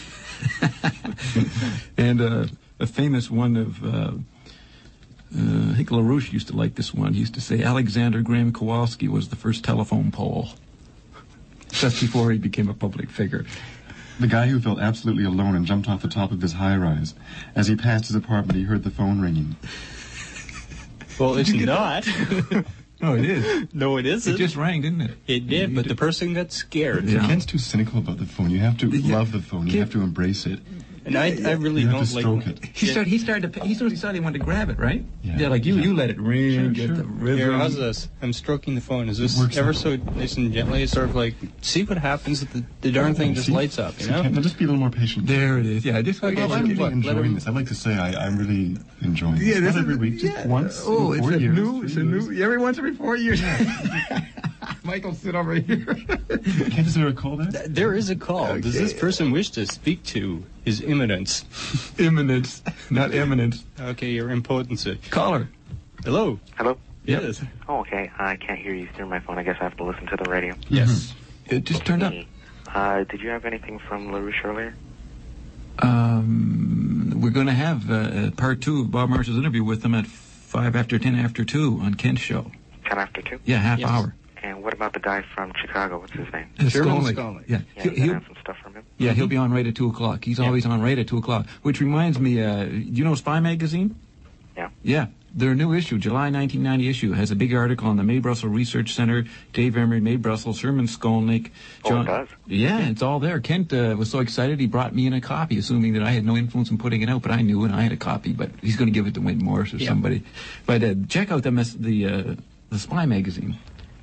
And uh, a famous one of... Uh, Uh, I think LaRouche used to like this one. He used to say Alexander Graham Kowalski was the first telephone pole, just before he became a public figure. The guy who felt absolutely alone and jumped off the top of his high-rise. As he passed his apartment, he heard the phone ringing. Well, it's not. No, it is. No, it isn't. It just rang, didn't it? It did, but the person got scared. Yeah. Ken's too cynical about the phone. You have to Yeah. love the phone. You Ken- have to embrace it. And I, I really You don't have to like... stroke it. He started. He started to. He sort of decided he wanted to grab it, right? Yeah. Yeah, like you. Yeah. You let it ring. Sure, get sure. the rhythm. Here, how's this? I'm stroking the phone. Is this works ever out. so nice and gently? It's sort of like, see what happens if the, the darn thing just See? lights up, you So know? Ken, now just be a little more patient. There it is. Yeah, just Okay, Well, I'm look, really let enjoying him- this. I'd like to say I, I'm really enjoying this. Yeah, Not this every is- week, just yeah. once Oh, in it's four a years. new. It's a three years. new. Every once every four years. Michael, sit over here. Ken, is there a call there? There is a call. Does this person wish to speak to His Imminence? Imminence, not eminence. Okay, your impotency. Caller. Hello. Hello? Yes. Oh, okay. I can't hear you through my phone. I guess I have to listen to the radio. Yes. It just turned up. Uh, did you have anything from LaRouche earlier? Um, we're going to have uh, part two of Bob Marshall's interview with them at five after ten after two on Kent's show. Ten after two? Yeah, half Yes. hour. And what about the guy from Chicago? What's his name? Uh, Sherman Skolnick. Skolnick. Yeah, Yeah, He'll- you he'll- have some stuff from him? yeah, he'll be on right at two o'clock. He's Yeah. always on right at two o'clock. Which reminds me, uh, you know Spy Magazine? Yeah. Yeah. Their new issue, July nineteen ninety issue, has a big article on the May Brussels Research Center, Dave Emery, May Brussels, Sherman Skolnick. Oh, it does? Yeah, it's all there. Kent uh, was so excited he brought me in a copy, assuming that I had no influence in putting it out, but I knew and I had a copy, but he's going to give it to Wayne Morris or Yeah. somebody. But uh, check out the mes- the uh, the Spy Magazine.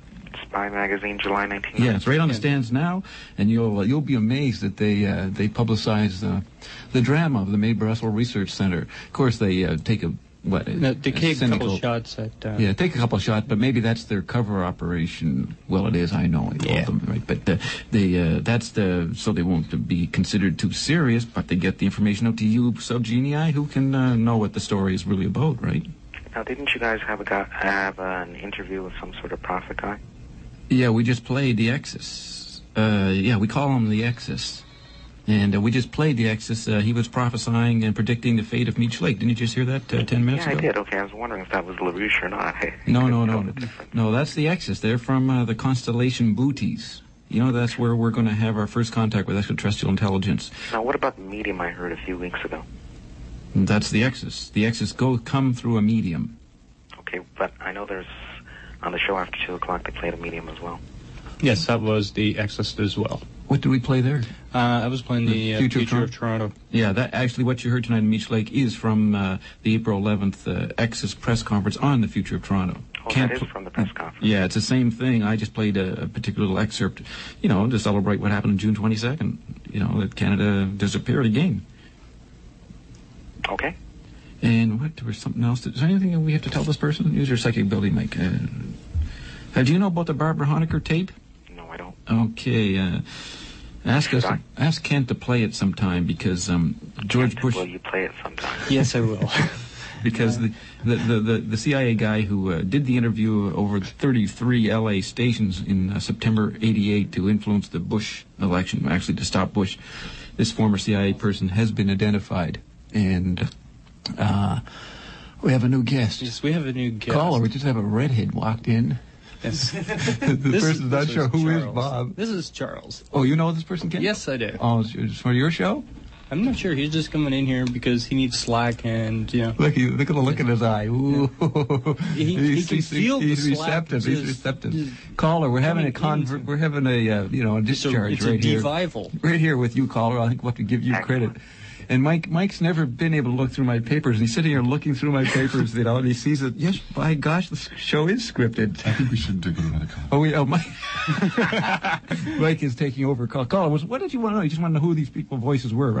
Spy Magazine, July nineteenth. Yeah, it's right on the Yeah. stands now, and you'll uh, you'll be amazed that they uh, they publicize uh, the drama of the May Brussels Research Center. Of course, they uh, take a what No, they a take a cynical- couple shots at... Uh, Yeah, take a couple of shots, but maybe that's their cover operation. Well, it is, I know. I told Yeah. them, right? But uh, they uh, that's the so they won't be considered too serious, but they get the information out to you, subgenii, who can uh, know what the story is really about, right? Now, didn't you guys have a guy, have uh, an interview with some sort of prophet guy? Yeah, we just played the Exus. Uh, yeah, we call him the Exus. And uh, we just played the Exus. Uh, he was prophesying and predicting the fate of Meech Lake. Didn't you just hear that uh, ten minutes Yeah, ago? I did. Okay, I was wondering if that was LaRouche or not. I No, couldn't no, tell no. the difference. No, that's the Exus. They're from uh, the constellation Bootes. You know, that's where we're going to have our first contact with extraterrestrial intelligence. Now, what about the medium I heard a few weeks ago? And that's the Exus. The Exus go come through a medium. Okay, but I know there's, on the show after two o'clock, they played a medium as well. Yes, that was the Exorcist as well. What did we play there? Uh, I was playing the, uh, Future Future, of of Toronto. Yeah, that actually what you heard tonight in Meech Lake is from uh, the April eleventh uh, Exus press conference on the future of Toronto. Oh, Can't that is pl- from the press conference. Yeah, it's the same thing. I just played a, a particular little excerpt, you know, to celebrate what happened on June twenty-second. You know, that Canada disappeared again. Okay. And what, there was something else. Is there anything that we have to tell this person? Use your psychic ability, Mike. Uh, uh, do you know about the Barbara Honecker tape? No, I don't. Okay, uh, ask us, I? ask Kent to play it sometime because um, George Bush. Will you play it sometime? Yes, I will. Because the, the, the, the, the C I A guy who uh, did the interview over thirty-three L A stations in uh, September eighty-eight to influence the Bush election, actually to stop Bush, this former C I A person has been identified. And uh, we have a new guest. Yes, we have a new guest. Caller, we just have a redhead walked in. Yes. the This person's is- not this sure is who is Charles. Bob. This is Charles. Oh, you know this person, Kent? Yes, I do. Oh, it's it's for your show? I'm not sure. He's just coming in here because he needs slack and, you know. Look, he, look at the look in his eye. Ooh. He- he he's, can he's, feel the he's slack receptive. He's just- receptive. just Caller, we're having a coming conver- into- We're having a uh, you know a discharge it's a right here. devival. Right here with you, caller. I think we'll have to give you credit. And Mike, Mike's never been able to look through my papers. And he's sitting here looking through my papers, you know, and he sees that, yes, by gosh, the show is scripted. I think we should do another call. Oh, we, oh, Mike. Mike is taking over. Call, caller, was, what did you want to know? You just want to know who these people voices were, right?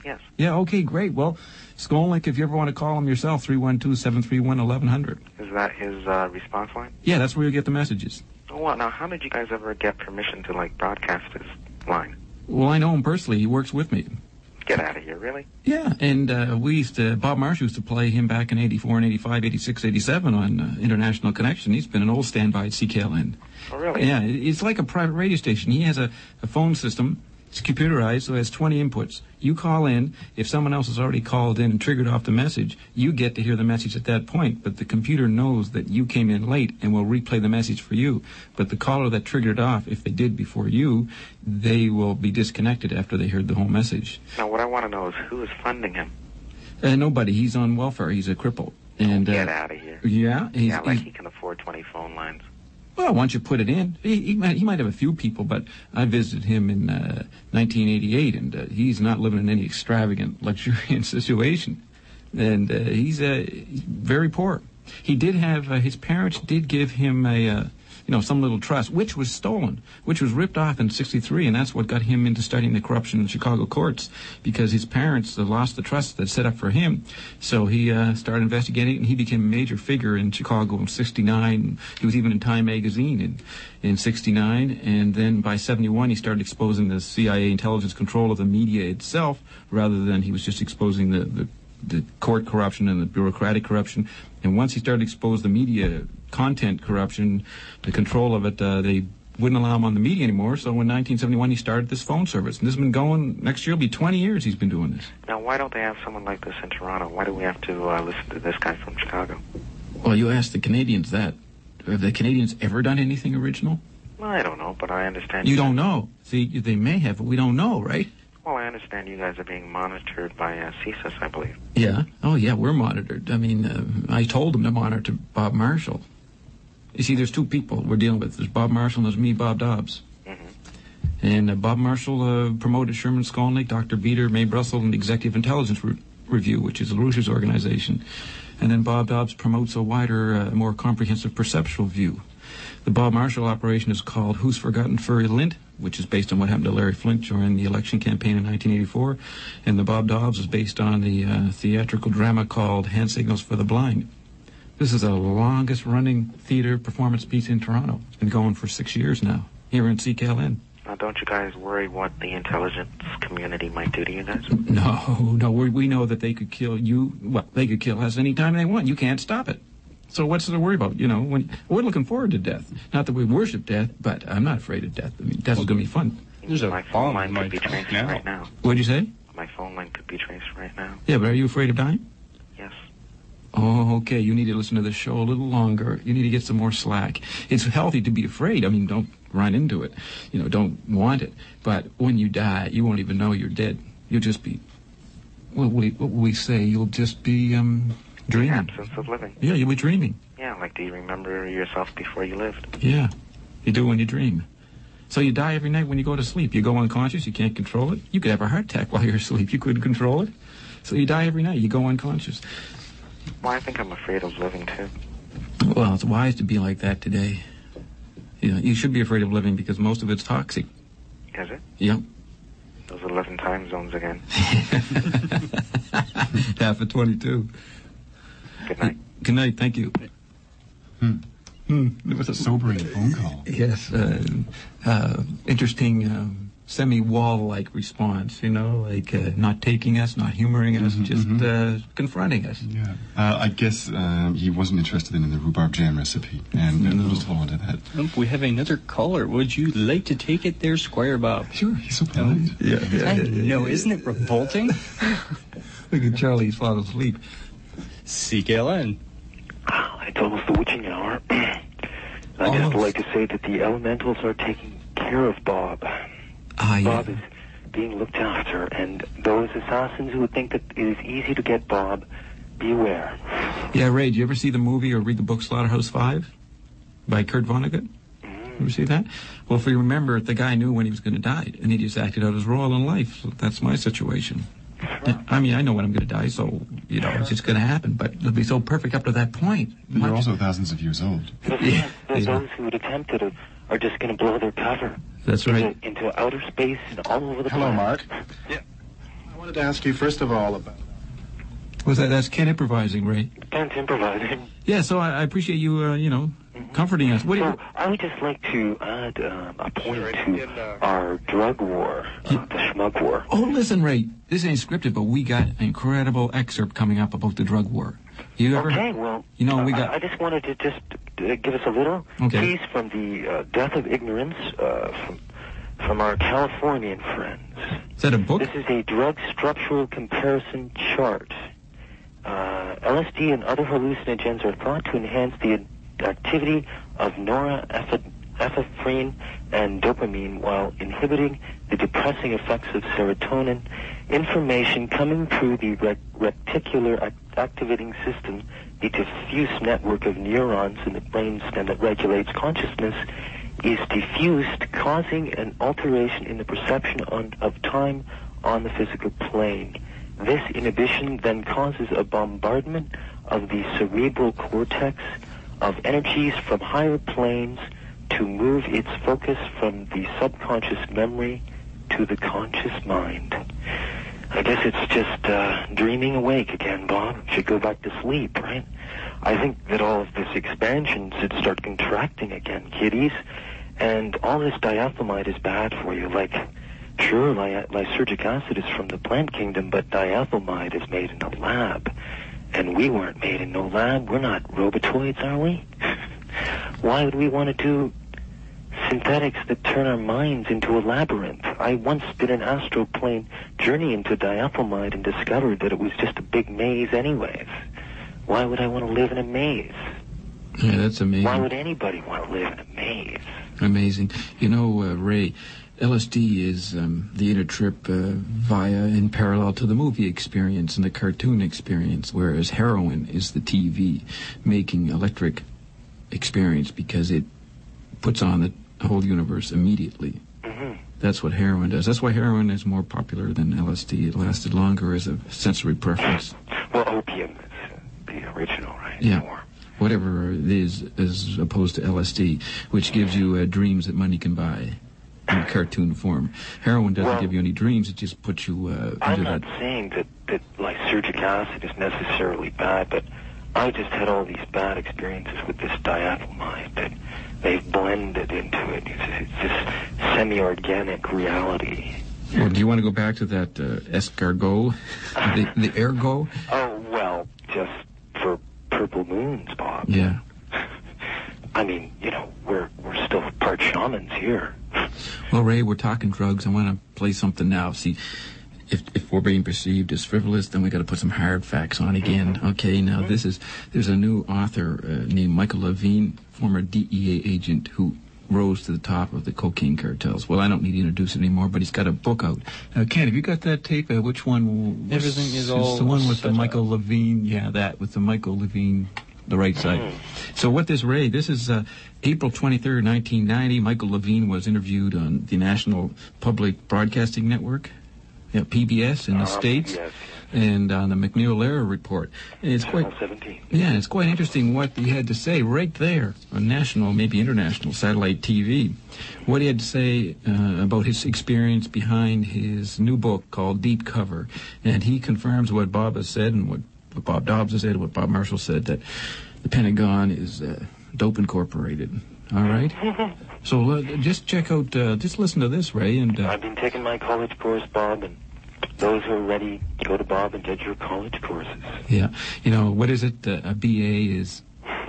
Yes. Yeah, okay, great. Well, Skolnick, if you ever want to call him yourself, three one two, seven three one, eleven hundred. Is that his uh, response line? Yeah, that's where you'll get the messages. Oh, well, now, how did you guys ever get permission to, like, broadcast his line? Well, I know him personally. He works with me. Get out of here, really? Yeah, and uh, we used to, Bob Marshall used to play him back in eighty-four and eighty-five, eighty-six, eighty-seven on uh, International Connection. He's been an old standby at C K L N. Oh, really? Yeah, it's like a private radio station. He has a, a phone system. It's computerized, so it has twenty inputs. You call in. If someone else has already called in and triggered off the message, you get to hear the message at that point. But the computer knows that you came in late and will replay the message for you. But the caller that triggered it off, if they did before you, they will be disconnected after they heard the whole message. Now, what I want to know is who is funding him? Uh, nobody. He's on welfare. He's a cripple. And Get uh, out of here. Yeah? He's, Yeah, like he's, he can afford twenty phone lines. Well, once you put it in, he, he, might, he might have a few people, but I visited him in uh, nineteen eighty-eight, and uh, he's not living in any extravagant, luxuriant situation. And uh, he's uh, very poor. He did have, uh, his parents did give him a, uh, you know, some little trust, which was stolen, which was ripped off in sixty-three, and that's what got him into studying the corruption in the Chicago courts, because his parents uh, lost the trust that's set up for him. So he uh, started investigating, and he became a major figure in Chicago in sixty-nine. He was even in Time magazine in, in sixty-nine, and then by seventy-one he started exposing the C I A intelligence control of the media itself, rather than he was just exposing the, the, the court corruption and the bureaucratic corruption. And once he started to expose the media content corruption, the control of it, uh, they wouldn't allow him on the media anymore. So in nineteen seventy-one, he started this phone service. And this has been going, next year will be twenty years he's been doing this. Now, why don't they have someone like this in Toronto? Why do we have to uh, listen to this guy from Chicago? Well, you asked the Canadians that. Have the Canadians ever done anything original? Well, I don't know, but I understand. You don't know. See, they may have, but we don't know, right? Well, I understand you guys are being monitored by uh, C S I S, I believe. Yeah. Oh, yeah, we're monitored. I mean, uh, I told them to monitor Bob Marshall. You see, there's two people we're dealing with. There's Bob Marshall and there's me, Bob Dobbs. Mm-hmm. And uh, Bob Marshall uh, promoted Sherman Skolnick, Doctor Beater, Mae Brussel, and the Executive Intelligence Re- Review, which is LaRouche's organization. And then Bob Dobbs promotes a wider, uh, more comprehensive perceptual view. The Bob Marshall operation is called Who's Forgotten Furry Lint, which is based on what happened to Larry Flint during the election campaign in nineteen eighty-four. And the Bob Dobbs is based on the uh, theatrical drama called Hand Signals for the Blind. This is the longest-running theater performance piece in Toronto. It's been going for six years now, here in C K L N. Now, don't you guys worry what the intelligence community might do to you guys? No, no, we, we know that they could kill you. Well, they could kill us anytime they want. You can't stop it. So what's there to worry about? You know, when we're looking forward to death. Not that we worship death, but I'm not afraid of death. I mean, death is going to be fun. There's a my phone line could be traced now. right now. What'd you say? My phone line could be traced right now. Yeah, but are you afraid of dying? Yes. Oh, okay. You need to listen to the show a little longer. You need to get some more slack. It's healthy to be afraid. I mean, don't run into it. You know, don't want it. But when you die, you won't even know you're dead. You'll just be, what we, what we say, you'll just be, um, dreaming. Absence of living. Yeah, you'll be dreaming. Yeah, like do you remember yourself before you lived? Yeah, you do when you dream. So you die every night when you go to sleep. You go unconscious, you can't control it. You could have a heart attack while you're asleep. You couldn't control it. So you die every night. You go unconscious. Well, I think I'm afraid of living, too. Well, it's wise to be like that today. You know, you should be afraid of living because most of it's toxic. Is it? Yep. Those eleven time zones again. Half of twenty-two. Good night. Good night. Thank you. Hmm. Hmm. It was a sobering phone call. Yes. Uh, uh, interesting um, semi-wall-like response, you know, like uh, not taking us, not humoring us, Mm-hmm, just mm-hmm. uh, confronting us. Yeah. Uh, I guess um, he wasn't interested in the rhubarb jam recipe, and uh, No. we'll just follow to that. Oh, we have another caller. Would you like to take it there, Squire Bob? Sure, he's so polite. Yeah, yeah, I yeah, yeah, know, yeah. isn't it revolting? Look at Charlie, he's falling asleep. C K L N. It's almost the witching hour. I'd just like to say that the elementals are taking care of Bob. Ah, yeah. Bob is being looked after, and those assassins who would think that it is easy to get Bob, beware. Yeah, Ray, did you ever see the movie or read the book Slaughterhouse Five by Kurt Vonnegut? Mm. Ever see that? Well, if you remember, the guy knew when he was going to die, and he just acted out his role in life. So that's my situation. I mean, I know when I'm going to die, so, you know, it's just going to happen, but it'll be so perfect up to that point. You're Much- also thousands of years old. Yeah, Those yeah. who would attempt it are, are just going to blow their cover. That's right. Into, into outer space and all over the Hello, planet. Mark. Yeah. wanted to ask you, first of all, about... Was that, that's Ken improvising, Ray? Ken's improvising. Yeah, so I, I appreciate you, uh, you know, comforting us. What do So you... I would just like to add uh, a point to our drug war, uh, the schmug war. Oh, listen, Ray, this ain't scripted, but we got an incredible excerpt coming up about the drug war. You ever... Okay, well, You know, we got... I, I just wanted to just uh, give us a little Okay. piece from the uh, Death of Ignorance uh, from, from our Californian friends. Is that a book? This is a drug structural comparison chart. Uh, L S D and other hallucinogens are thought to enhance the activity of norepinephrine and dopamine while inhibiting the depressing effects of serotonin. Information coming through the re- reticular ac- activating system, the diffuse network of neurons in the brainstem that regulates consciousness, is diffused, causing an alteration in the perception on, of time on the physical plane. This inhibition then causes a bombardment of the cerebral cortex of energies from higher planes to move its focus from the subconscious memory to the conscious mind. I guess it's just uh, dreaming awake again, Bob. Should go back to sleep, right? I think that all of this expansion should start contracting again, kiddies. And all this diethylmide is bad for you. Like, sure, ly- lysergic acid is from the plant kingdom, but diethylmide is made in a lab. And we weren't made in no lab. We're not robotoids, are we? Why would we want to do synthetics that turn our minds into a labyrinth? I once did an astral plane journey into diethylmide and discovered that it was just a big maze anyways. Why would I want to live in a maze? Yeah, that's amazing. Why would anybody want to live in a maze? Amazing. You know, uh, Ray, L S D is um, the inner trip uh, via in parallel to the movie experience and the cartoon experience, whereas heroin is the T V making electric experience because it puts on the whole universe immediately. Mm-hmm. That's what heroin does. That's why heroin is more popular than L S D. It lasted longer as a sensory preference. Well, opium is uh, the original, right? Yeah. More. Whatever it is, as opposed to L S D, which gives you uh, dreams that money can buy in cartoon form. Heroin doesn't Well, give you any dreams, it just puts you uh, I'm into not that. saying that, that lysergic acid is necessarily bad, but I just had all these bad experiences with this diethylmide that they've blended into it. It's, it's this semi-organic reality. Well, do you want to go back to that uh, escargot, the, the ergo? Oh, well, just for purple moons, Bob. Yeah. I mean, you know, we're we're still part shamans here. Well, Ray, we're talking drugs. I want to play something now. See, if if we're being perceived as frivolous, then we got to put some hard facts on again. Okay, now this is there's a new author uh, named Michael Levine, former D E A agent who rose to the top of the cocaine cartels. Well, I don't need to introduce it anymore, but he's got a book out. Uh, Ken, have you got that tape? Uh, which one? Everything is all It's the one with the set Michael Levine. Yeah, that with the Michael Levine. The right side. So what this, Ray, this is uh, April twenty-third, nineteen ninety. Michael Levine was interviewed on the National Public Broadcasting Network, yeah, P B S in the Uh, States, yes. and on the McNeil-Lehrer report. And it's quite, seventeen. yeah, it's quite interesting what he had to say right there on national, maybe international satellite T V. What he had to say uh, about his experience behind his new book called Deep Cover. And he confirms what Bob has said and what what Bob Dobbs has said, what Bob Marshall said, that the Pentagon is uh, dope incorporated. All right? So uh, just check out, uh, just listen to this, Ray, and... Uh, I've been taking my college course, Bob, and those who are ready, go to Bob and get your college courses. yeah, you know, what is it? Uh, a B A is...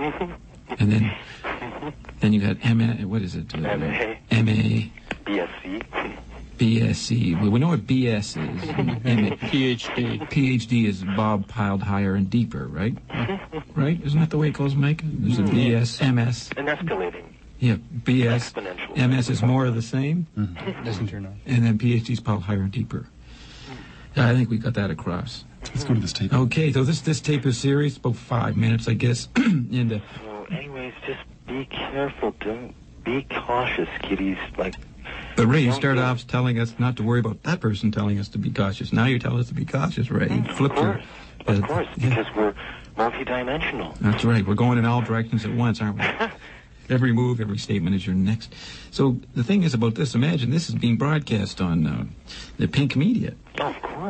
And then then you got M A, what is it? Uh, M A. M A. B S C. B S C. Well, we know what B S is. M A. P H D. P H D is Bob piled higher and deeper, right? Right? Isn't that the way it goes, Mike? There's a B S, M S. And escalating. Yeah, B S. Exponential. M S is more of the same. Doesn't turn on. And then P H D is piled higher and deeper. Yeah, I think we got that across. Let's go to this tape. Okay, so this this tape is serious, about five minutes, I guess. and uh, Well, anyways, just be careful. Don't be cautious, kiddies. Like, But Ray, you don't started get- off telling us not to worry about that person telling us to be cautious. Now you're telling us to be cautious, Ray. You Of flipped your- course, of uh, course, yeah. because we're multidimensional. That's right. We're going in all directions at once, aren't we? Every move, every statement is your next. So the thing is about this, imagine this is being broadcast on uh, the pink media. Oh, of course.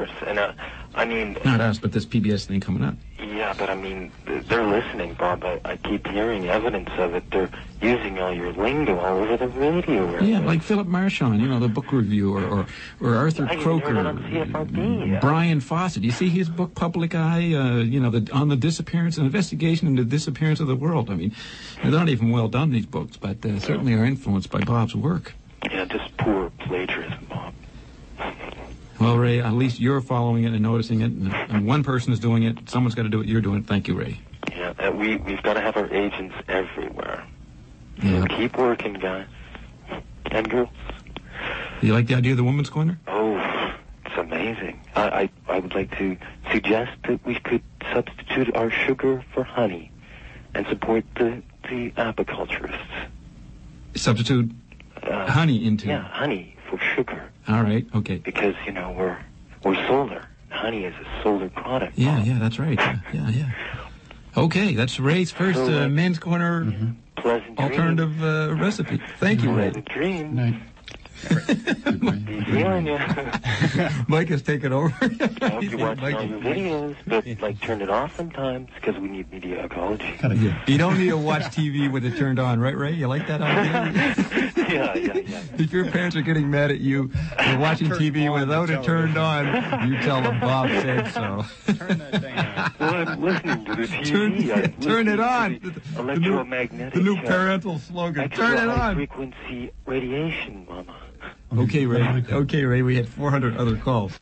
course. And, uh, I mean... Not us, but this P B S thing coming up. Yeah, but I mean, they're listening, Bob. I, I keep hearing evidence of it. They're using all your lingo all over the radio. Right? Yeah, like Philip Marchand, you know, the book review, or or, or Arthur I Croker, heard it on C F R B. Brian Fawcett. You see his book, Public Eye, uh, you know, the, on the disappearance, an investigation into the disappearance of the world. I mean, they're not even well done, these books, but uh, certainly are influenced by Bob's work. Yeah, just poor plagiarism, Bob. Well, Ray, at least you're following it and noticing it, and, and one person is doing it. Someone's got to do it. You're doing it. Thank you, Ray. Yeah, uh, we, we've got to have our agents everywhere. Yeah. So keep working, guys. And girls. Do you like the idea of the Woman's Corner? Oh, it's amazing. I, I, I would like to suggest that we could substitute our sugar for honey and support the, the apiculturists. Substitute uh, honey into... Yeah, honey for sugar. All right, okay. Because, you know, we're we're solar. Honey is a solar product. Yeah, yeah, that's right. Yeah, yeah. yeah. Okay, that's Ray's first So, uh, uh, Men's Corner Mm-hmm. Pleasant alternative uh, recipe. Thank you, Ray. Pleasant dream. Night. Be feeling you. Mike has taken over. I hope He's you like, watch all Mike- your videos, but, like, turn it off sometimes, because we need media ecology. You don't need to watch T V with it turned on, right, Ray? You like that idea? yeah, yeah, yeah. If your parents are getting mad at you for watching T V without it turned on, you tell them Bob said so. Turn that thing on. Well, I'm listening to the T V. Turn, I'm turn it listening on. to the The new, electromagnetic. the new uh, parental slogan. Turn it on. frequency radiation, Mama. Okay, Ray. Okay, Ray. We had four hundred other calls.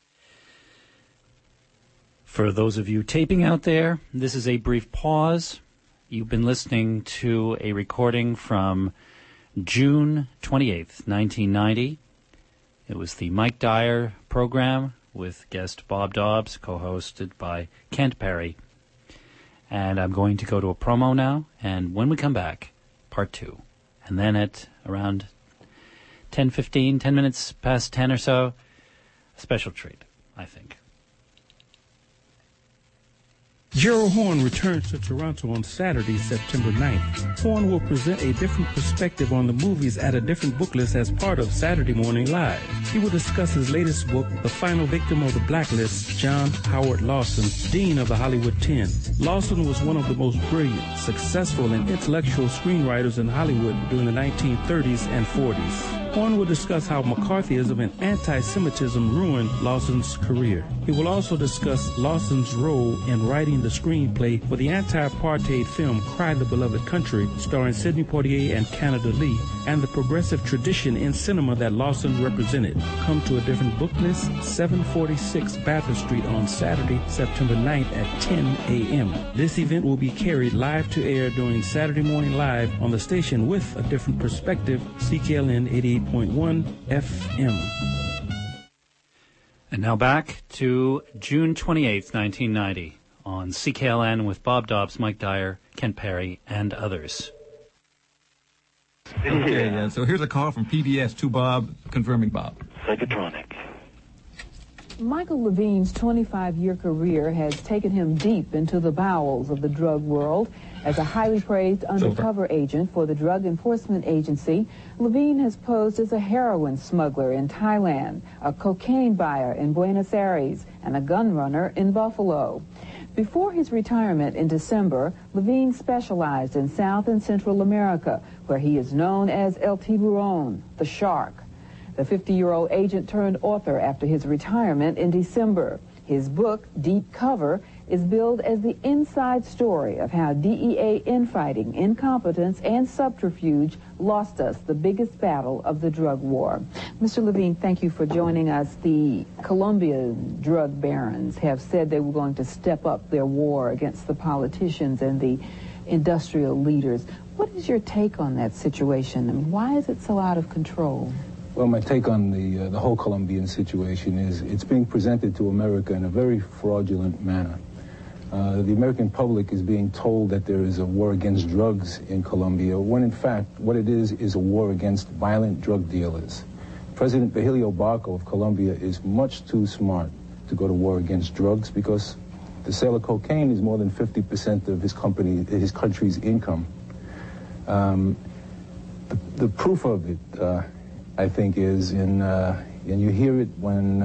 For those of you taping out there, this is a brief pause. You've been listening to a recording from June twenty-eighth, nineteen ninety. It was the Mike Dyer program with guest Bob Dobbs, co-hosted by Kent Perry. And I'm going to go to a promo now, and when we come back, part two. And then at around ten fifteen, ten minutes past ten or so, a special treat, I think. Gerald Horn returns to Toronto on Saturday, September ninth. Horn will present a different perspective on the movies at a different book list as part of Saturday Morning Live. He will discuss his latest book, The Final Victim of the Blacklist, John Howard Lawson, Dean of the Hollywood Ten. Lawson was one of the most brilliant, successful, and intellectual screenwriters in Hollywood during the nineteen thirties and forties. Horn will discuss how McCarthyism and anti-Semitism ruined Lawson's career. He will also discuss Lawson's role in writing the screenplay for the anti-apartheid film Cry the Beloved Country, starring Sidney Poitier and Canada Lee, and the progressive tradition in cinema that Lawson represented. Come to a different book list, seven forty-six Bathurst Street on Saturday, September ninth at ten a.m. This event will be carried live to air during Saturday Morning Live on the station with a different perspective, C K L N eighty-eight point one F M. And now back to June twenty-eighth, nineteen ninety, on C K L N with Bob Dobbs, Mike Dyer, Kent Perry, and others. Okay, yeah, so here's a call from P B S to Bob, confirming Bob. Psychotronic. Michael Levine's twenty-five-year career has taken him deep into the bowels of the drug world. As a highly praised undercover agent for the Drug Enforcement Agency, Levine has posed as a heroin smuggler in Thailand, a cocaine buyer in Buenos Aires, and a gun runner in Buffalo. Before his retirement in December, Levine specialized in South and Central America, where he is known as El Tiburon, the shark. The fifty-year-old agent turned author after his retirement in December. His book, Deep Cover, is billed as the inside story of how D E A infighting, incompetence, and subterfuge lost us the biggest battle of the drug war. Mister Levine, thank you for joining us. The Colombia drug barons have said they were going to step up their war against the politicians and the industrial leaders. What is your take on that situation, and why is it so out of control? Well, my take on the uh, the whole Colombian situation is it's being presented to America in a very fraudulent manner. Uh, the American public is being told that there is a war against drugs in Colombia, when in fact what it is is a war against violent drug dealers. President Vigilio Barco of Colombia is much too smart to go to war against drugs because the sale of cocaine is more than fifty percent of his company, his country's income. Um, the, the proof of it, uh, I think, is in, uh, and you hear it when uh,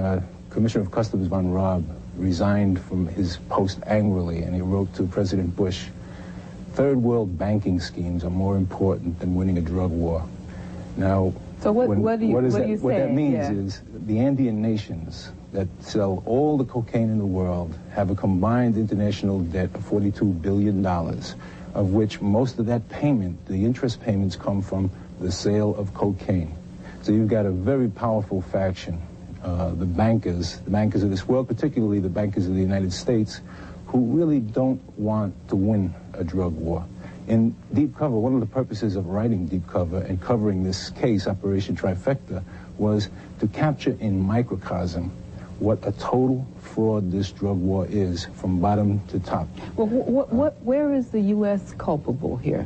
Commissioner of Customs von Raab resigned from his post angrily, and he wrote to President Bush, "Third world banking schemes are more important than winning a drug war." Now, so what, when, what do you, what, is what that, do you what say? that means yeah. is the Andean nations that sell all the cocaine in the world have a combined international debt of forty-two billion dollars, of which most of that payment, the interest payments, come from the sale of cocaine. So you've got a very powerful faction, uh, the bankers, the bankers of this world, particularly the bankers of the United States, who really don't want to win a drug war. In Deep Cover, one of the purposes of writing Deep Cover and covering this case, Operation Trifecta, was to capture in microcosm what a total fraud this drug war is from bottom to top. Well, what, what, where is the U S culpable here?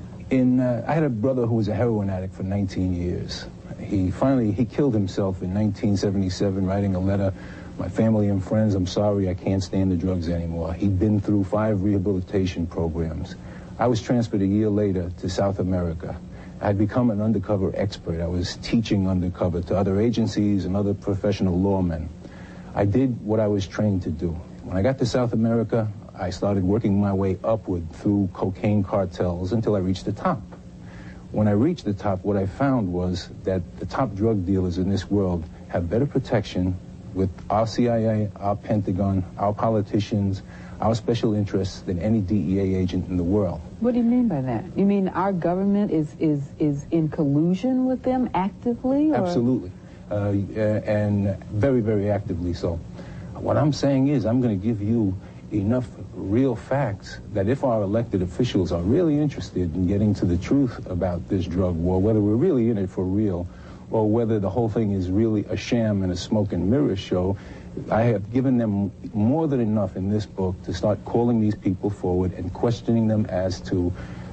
In, uh, I had a brother who was a heroin addict for nineteen years. He finally, he killed himself in nineteen seventy-seven, writing a letter, "My family and friends, I'm sorry, I can't stand the drugs anymore." He'd been through five rehabilitation programs. I was transferred a year later to South America. I'd become an undercover expert. I was teaching undercover to other agencies and other professional lawmen. I did what I was trained to do. When I got to South America, I started working my way upward through cocaine cartels until I reached the top. When I reached the top, what I found was that the top drug dealers in this world have better protection with our C I A, our Pentagon, our politicians, our special interests than any D E A agent in the world. What do you mean by that? You mean our government is, is, is in collusion with them actively? Or? Absolutely. Uh, and very, very actively so. What I'm saying is I'm going to give you enough real facts that if our elected officials are really interested in getting to the truth about this drug war, whether we're really in it for real or whether the whole thing is really a sham and a smoke and mirror show, I have given them more than enough in this book to start calling these people forward and questioning them as to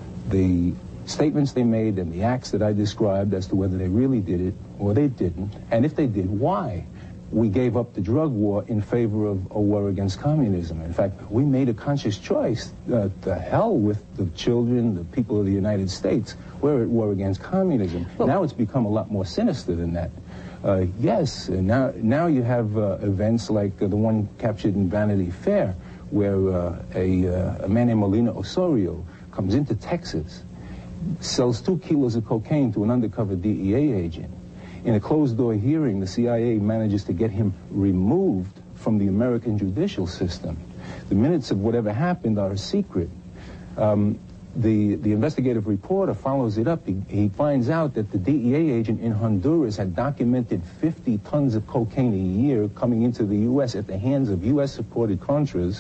the statements they made and the acts that I described as to whether they really did it or they didn't, and if they did, why we gave up the drug war in favor of a war against communism. In fact, we made a conscious choice. Uh, the hell with the children, the people of the United States. We're at war against communism. Well, now it's become a lot more sinister than that. Uh, yes, now, now you have uh, events like uh, the one captured in Vanity Fair, where uh, a, uh, a man named Molina Osorio comes into Texas, sells two kilos of cocaine to an undercover D E A agent. In a closed-door hearing, the C I A manages to get him removed from the American judicial system. The minutes of whatever happened are a secret. Um, the, the investigative reporter follows it up. He, he finds out that the D E A agent in Honduras had documented fifty tons of cocaine a year coming into the U S at the hands of U S-supported Contras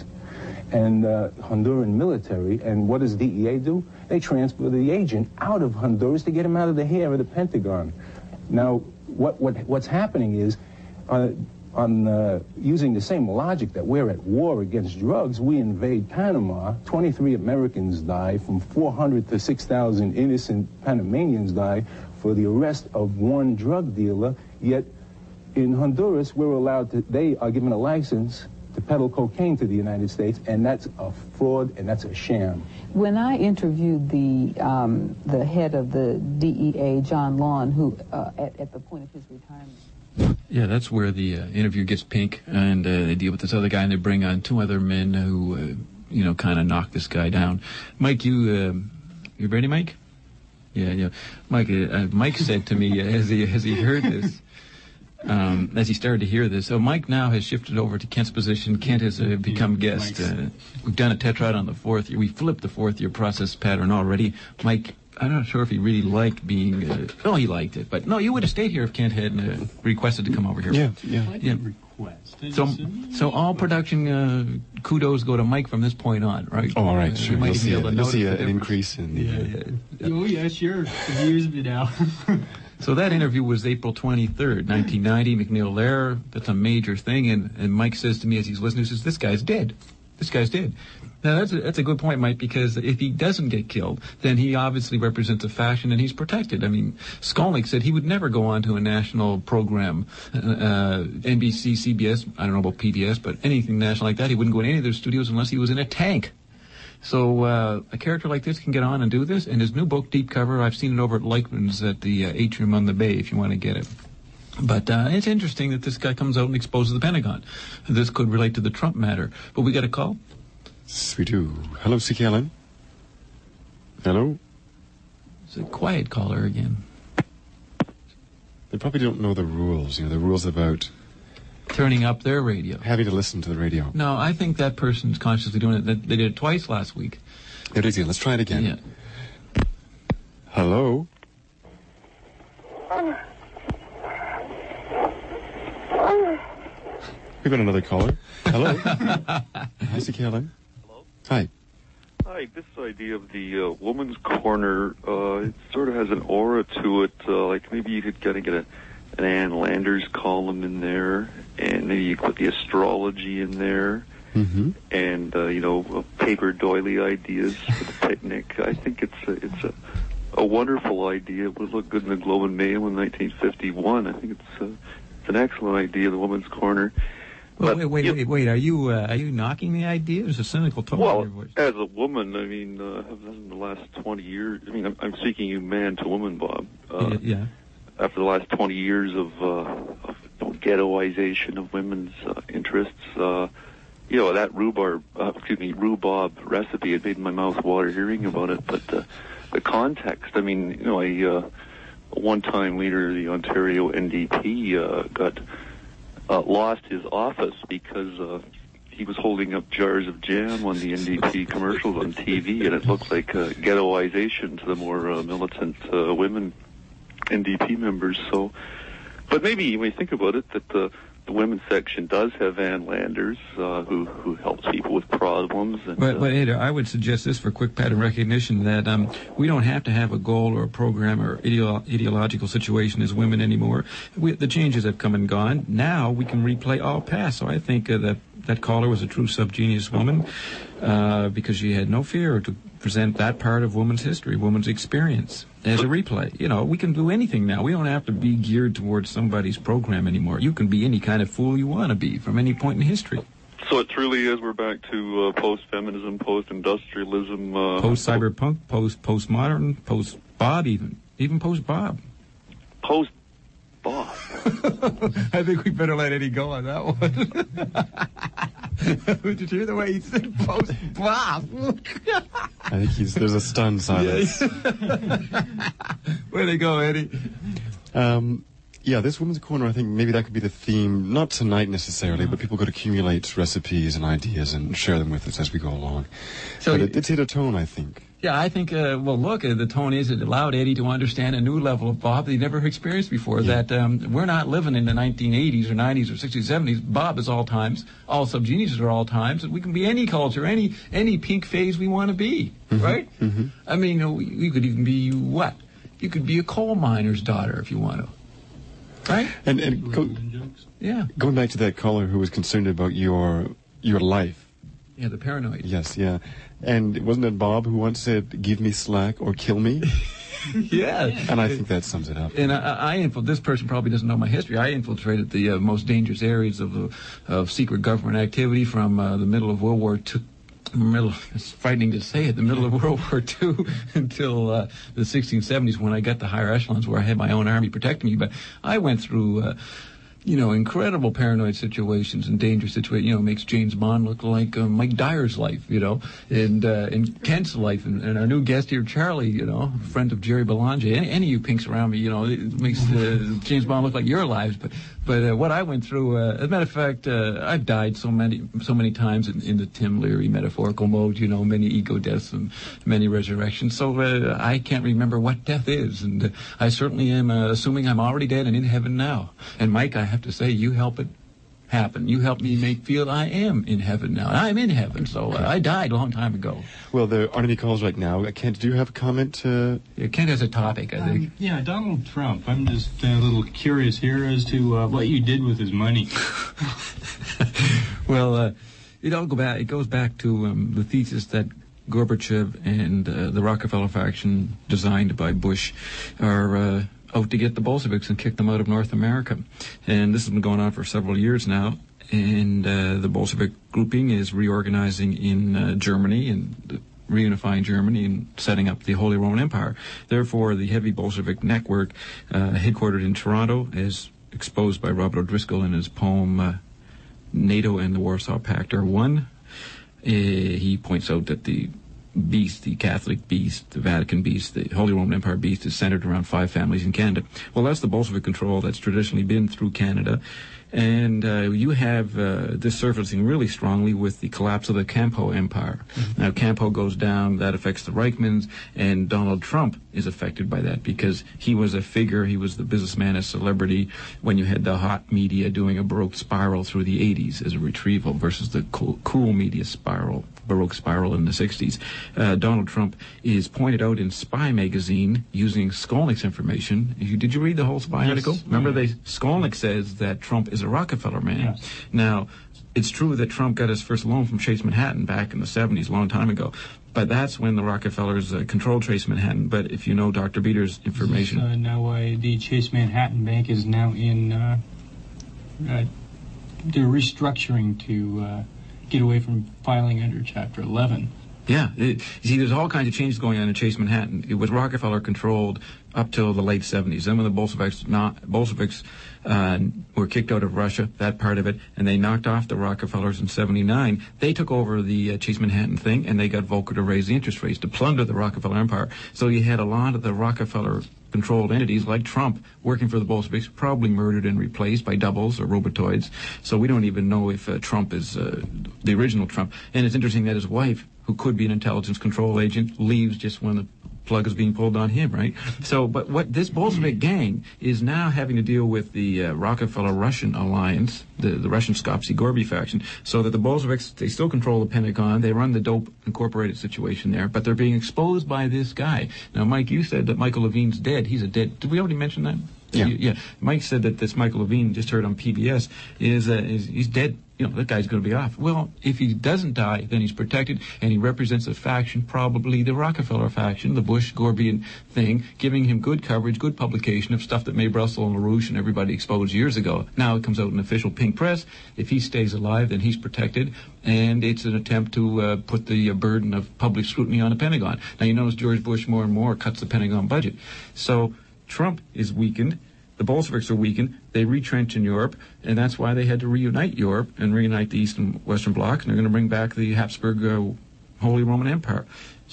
and uh, Honduran military. And what does D E A do? They transfer the agent out of Honduras to get him out of the hair of the Pentagon. Now, what, what what's happening is, uh, on uh, using the same logic that we're at war against drugs, we invade Panama. twenty-three Americans die, from four hundred to six thousand innocent Panamanians die for the arrest of one drug dealer. Yet, in Honduras, we're allowed to. They are given a license to peddle cocaine to the United States, and that's a fraud and that's a sham. When I interviewed the um, the head of the D E A, John Lawn, who uh, at, at the point of his retirement. Yeah, that's where the uh, interview gets pink, and uh, they deal with this other guy, and they bring on two other men who, uh, you know, kind of knock this guy down. Mike, you, uh, you ready, Mike? Yeah, yeah. Mike, uh, Mike said to me uh, as he as he heard this. Um, as he started to hear this. So Mike now has shifted over to Kent's position. Kent has uh, become guest. Uh, we've done a tetrad on the fourth year. We flipped the fourth year process pattern already. Mike, I'm not sure if he really liked being... Uh, no, he liked it. But no, you would have stayed here if Kent had uh, requested to come over here. Yeah, yeah. I didn't request. I So, just- so all production uh, kudos go to Mike from this point on, right? Oh, all right, Uh, sure. you might You'll even see, be a, able to you'll see notice a, the an difference. increase in the... Yeah, yeah. Oh, yeah, sure. Confuse me now. So that interview was April twenty-third, nineteen ninety. McNeil Lehrer, that's a major thing. And, and Mike says to me as he's listening, he says, this guy's dead. This guy's dead. Now, that's a, that's a good point, Mike, because if he doesn't get killed, then he obviously represents a faction and he's protected. I mean, Skolnick said he would never go on to a national program, uh, N B C, C B S, I don't know about P B S, but anything national like that. He wouldn't go in any of their studios unless he was in a tank. So uh, a character like this can get on and do this. And his new book, Deep Cover, I've seen it over at Leichman's at the uh, Atrium on the Bay if you want to get it. But uh, it's interesting that this guy comes out and exposes the Pentagon. This could relate to the Trump matter. But we got a call? Yes, we do. Hello, C K L N. Hello? It's a quiet caller again. They probably don't know the rules, you know, the rules about... turning up their radio. Having to listen to the radio. No, I think that person's consciously doing it. They they did it twice last week. It is, yeah. Let's try it again. Yeah. Hello? We've got another caller. Hello? Hi, C K L N. Hello? Hi. Hi, this idea of the uh, woman's corner, uh, it sort of has an aura to it. Uh, like maybe you could kind of get a, an Ann Landers column in there, and maybe you could put the astrology in there, mm-hmm. and, uh, you know, uh, paper doily ideas for the picnic. I think it's a, it's a, a wonderful idea. It would look good in the Globe and Mail in nineteen fifty-one. I think it's, uh, it's an excellent idea, the woman's corner. Well, wait, wait, wait, wait. Are you uh, are you knocking the idea? There's a cynical tone well, in your voice. as a woman, I mean, uh, in the last twenty years, I mean, I'm, I'm speaking you man to woman, Bob. Uh, yeah. After the last twenty years of, uh, of you know, ghettoization of women's uh, interests, uh, you know, that rhubarb, uh, excuse me, rhubarb recipe, it made my mouth water hearing about it. But uh, the context, I mean, you know, a, uh, a one-time leader of the Ontario N D P uh, got... Uh, lost his office because uh, he was holding up jars of jam on the N D P commercials on T V, and it looked like uh, ghettoization to the more uh, militant uh, women N D P members. So, but maybe when you think about it, that the, the women's section does have Ann Landers, uh, who who helps people with problems. And, But, uh, but Ada, I would suggest this for quick pattern recognition, that um, we don't have to have a goal or a program or ideo- ideological situation as women anymore. We, the changes have come and gone. Now we can replay all past. So I think uh, that that caller was a true subgenius woman uh, because she had no fear to present that part of woman's history, woman's experience as a replay. You know, we can do anything now. We don't have to be geared towards somebody's program anymore. You can be any kind of fool you want to be from any point in history. so it truly is. We're back to uh, post-feminism, post-industrialism, uh, Post-cyberpunk, post-postmodern, post-Bob even. Even post-Bob. Post Bob. I think we better let Eddie go on that one. Did you hear the way he said post-Bob? I think he's, there's a stunned silence. Where'd they go, Eddie? Um, yeah, this Women's Corner, I think maybe that could be the theme, not tonight necessarily, but people could accumulate recipes and ideas and share them with us as we go along. So but it, it's hit a tone, I think. Yeah, I think, uh, well, look, uh, the tone is it allowed Eddie to understand a new level of Bob that he never experienced before, yeah. that um, we're not living in the nineteen eighties or nineties or sixties, seventies. Bob is all times. All subgeniuses are all times. And we can be any culture, any any pink phase we want to be, mm-hmm. right? Mm-hmm. I mean, you, know, you could even be what? You could be a coal miner's daughter if you want to, right? And, and go, yeah. going back to that caller who was concerned about your your life. Yeah, the paranoid. Yes, yeah. And wasn't it Bob who once said, give me slack or kill me? Yeah. And I think that sums it up. And I, I infil- this person probably doesn't know my history. I infiltrated the uh, most dangerous areas of uh, of secret government activity from uh, the middle of World War Two. Middle, it's frightening to say it, the middle of World War Two until uh, the sixteen seventies when I got the higher echelons where I had my own army protecting me. But I went through... Uh, you know, incredible paranoid situations and dangerous situations. You know, makes James Bond look like uh, Mike Dyer's life, you know, and uh, and Kent's life, and, and our new guest here, Charlie, you know, friend of Jerry Belanger. Any, any of you pinks around me, you know, it makes uh, James Bond look like your lives. But but uh, what I went through, uh, as a matter of fact, uh, I've died so many so many times in, in the Tim Leary metaphorical mode, you know, many ego deaths and many resurrections. So uh, I can't remember what death is, and uh, I certainly am uh, assuming I'm already dead and in heaven now. And Mike, I have to say, you help it happen. You help me make feel I am in heaven now. I'm in heaven, so uh, I died a long time ago. Well, there aren't any calls right now. Kent, do you have a comment? Uh... Yeah, Kent has a topic, I think. Um, yeah, Donald Trump. I'm just uh, a little curious here as to uh, what you did with his money. Well, uh, it all go back. It goes back to um, the thesis that Gorbachev and uh, the Rockefeller faction, designed by Bush, are uh, out to get the Bolsheviks and kick them out of North America. And this has been going on for several years now. And uh, the Bolshevik grouping is reorganizing in uh, Germany and reunifying Germany and setting up the Holy Roman Empire. Therefore, the heavy Bolshevik network, uh, headquartered in Toronto, is exposed by Robert O'Driscoll in his poem uh, NATO and the Warsaw Pact are one. Uh, he points out that the beast, the Catholic beast, the Vatican beast, the Holy Roman Empire beast is centered around five families in Canada. Well, that's the Bolshevik control that's traditionally been through Canada. And uh, you have uh, this surfacing really strongly with the collapse of the Campo Empire. Mm-hmm. Now, Campo goes down, that affects the Reichmans, and Donald Trump is affected by that because he was a figure, he was the businessman, a celebrity, when you had the hot media doing a Baroque spiral through the eighties as a retrieval versus the cool, cool media spiral, Baroque spiral in the sixties. Uh, Donald Trump is pointed out in Spy magazine using Skolnick's information. You, did you read the whole Spy yes. article? Remember, they Skolnick says that Trump is a Rockefeller man. Yes. Now, it's true that Trump got his first loan from Chase Manhattan back in the seventies, a long time ago. But that's when the Rockefellers uh, controlled Chase Manhattan. But if you know Doctor Beater's information... Uh, now uh, the Chase Manhattan Bank is now in... Uh, uh, they're restructuring to uh, get away from filing under Chapter eleven. Yeah. It, you see, there's all kinds of changes going on in Chase Manhattan. It was Rockefeller-controlled up till the late seventies. Then when the Bolsheviks, not, Bolsheviks uh, were kicked out of Russia, that part of it, and they knocked off the Rockefellers in seventy-nine, they took over the uh, Chase Manhattan thing, and they got Volcker to raise the interest rates to plunder the Rockefeller empire. So you had a lot of the Rockefeller-controlled entities like Trump working for the Bolsheviks, probably murdered and replaced by doubles or robotoids. So we don't even know if uh, Trump is uh, the original Trump. And it's interesting that his wife, who could be an intelligence control agent, leaves just when the plug is being pulled on him, right? So, but what this Bolshevik gang is now having to deal with the uh, Rockefeller-Russian alliance, the, the Russian Skopsy-Gorby faction, so that the Bolsheviks, they still control the Pentagon, they run the dope incorporated situation there, but they're being exposed by this guy. Now, Mike, you said that Michael Levine's dead. He's a dead... Did we already mention that? Yeah. You, yeah. Mike said that this Michael Levine, just heard on P B S, is, uh, is he's dead. You know, that guy's going to be off. Well, if he doesn't die, then he's protected, and he represents a faction, probably the Rockefeller faction, the Bush-Gorbian thing, giving him good coverage, good publication of stuff that Mae Brussel and LaRouche and everybody exposed years ago. Now it comes out in official pink press. If he stays alive, then he's protected, and it's an attempt to uh, put the uh, burden of public scrutiny on the Pentagon. Now, you notice George Bush more and more cuts the Pentagon budget. So Trump is weakened. The Bolsheviks are weakened. They retrench in Europe, and that's why they had to reunite Europe and reunite the East and Western Bloc, and they're going to bring back the Habsburg uh, Holy Roman Empire.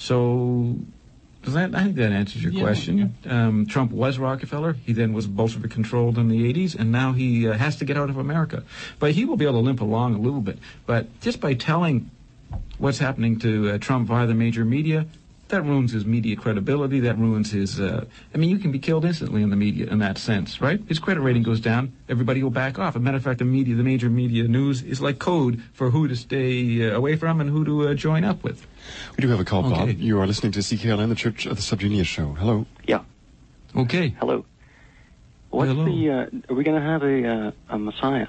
So, does that, I think that answers your yeah, question. Yeah. Um, Trump was Rockefeller. He then was Bolshevik-controlled in the eighties, and now he uh, has to get out of America. But he will be able to limp along a little bit. But just by telling what's happening to uh, Trump via the major media, that ruins his media credibility. That ruins his, uh, I mean, you can be killed instantly in the media in that sense, right? His credit rating goes down. Everybody will back off. As a matter of fact, the media, the major media news is like code for who to stay uh, away from and who to uh, join up with. We do have a call, Okay. Bob. You are listening to C K L N, the Church of the Subgenius show. Hello. Yeah. Okay. Hello. What's Hello. the, uh, are we going to have a, uh, a Messiah?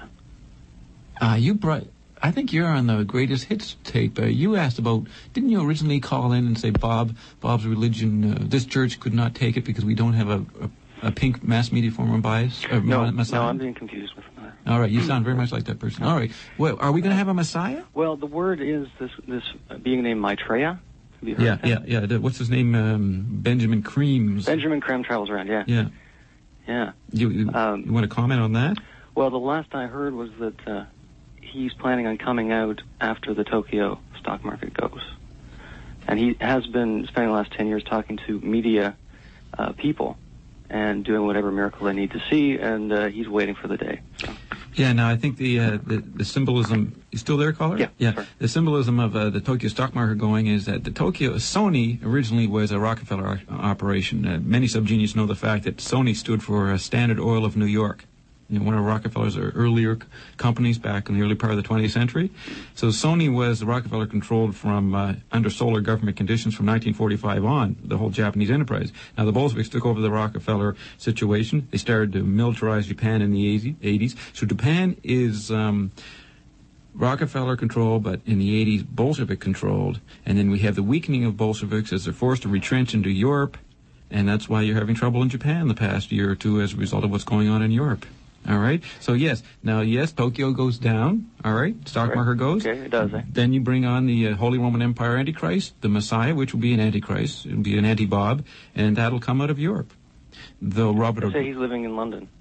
Uh, you brought, I think you're on the greatest hits tape. Uh, you asked about, didn't you originally call in and say, Bob, Bob's religion, uh, this church could not take it because we don't have a, a, a pink mass media form of bias? Uh, No, Messiah? no, I'm being confused with that. All right, you sound very much like that person. All right. Well, are we going to have a Messiah? Well, the word is this, this uh, being named Maitreya. Have you heard Yeah, of that? yeah, yeah. The, what's his name? Um, Benjamin Creams. Benjamin Creme travels around, yeah. Yeah. Yeah. You, you, Um, you want to comment on that? Well, the last I heard was that uh, he's planning on coming out after the Tokyo stock market goes. And he has been spending the last ten years talking to media uh, people and doing whatever miracle they need to see, and uh, he's waiting for the day. So. Yeah, now I think the, uh, the the symbolism, you still there, caller? Yeah, Yeah. sure. The symbolism of uh, the Tokyo stock market going is that the Tokyo, Sony originally was a Rockefeller o- operation. Uh, many subgenius know the fact that Sony stood for uh, Standard Oil of New York. You know, one of Rockefeller's earlier c- companies back in the early part of the twentieth century. So Sony was Rockefeller controlled from uh, under solar government conditions from nineteen forty-five on, the whole Japanese enterprise. Now the Bolsheviks took over the Rockefeller situation. They started to militarize Japan in the eighties. So Japan is um, Rockefeller controlled, but in the eighties Bolshevik controlled. And then we have the weakening of Bolsheviks as they're forced to retrench into Europe. And that's why you're having trouble in Japan the past year or two as a result of what's going on in Europe. All right. So yes, now yes, Tokyo goes down. All right, stock Right. market goes. Okay, it does, eh? Then you bring on the uh, Holy Roman Empire Antichrist, the Messiah, which will be an Antichrist. It'll be an anti-Bob, and that'll come out of Europe. Though Robert, They O- say he's living in London.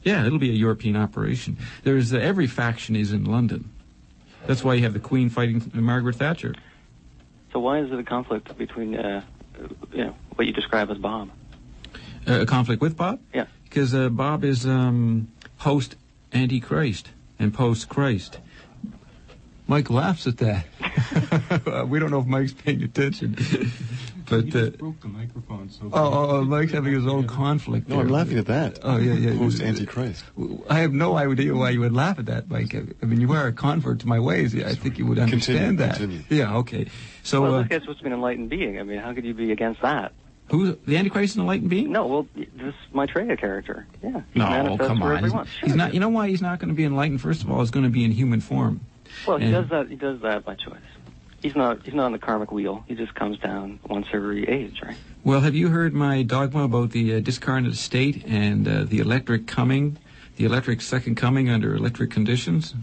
Yeah, it'll be a European operation. There's uh, every faction is in London. That's why you have the Queen fighting Margaret Thatcher. So why is it a conflict between, uh, you know, what you describe as Bob? Uh, a conflict with Bob? Yeah. Because uh, Bob is um, post-Antichrist and post-Christ. Mike laughs at that. We don't know if Mike's paying attention. But, you just uh, broke the microphone. So oh, oh, oh, Mike's having his own conflict. No, there. I'm laughing at that. Oh, yeah, yeah. Post-Antichrist. I have no idea why you would laugh at that, Mike. I mean, you are a convert to my ways. I think you would understand Continue, that. continue. Yeah, okay. So, well, uh, this guy's supposed to be an enlightened being. I mean, how could you be against that? who's the Antichrist, an enlightened being? No, well, this Maitreya character. Yeah. he No, manifests come wherever on. he He's, wants. he's Sure. not. You know why he's not going to be enlightened? First of all, he's going to be in human form. Well, he And- does that. He does that by choice. He's not. He's not on the karmic wheel. He just comes down once every age, right? Well, have you heard my dogma about the uh, discarnate state and uh, the electric coming, the electric second coming under electric conditions?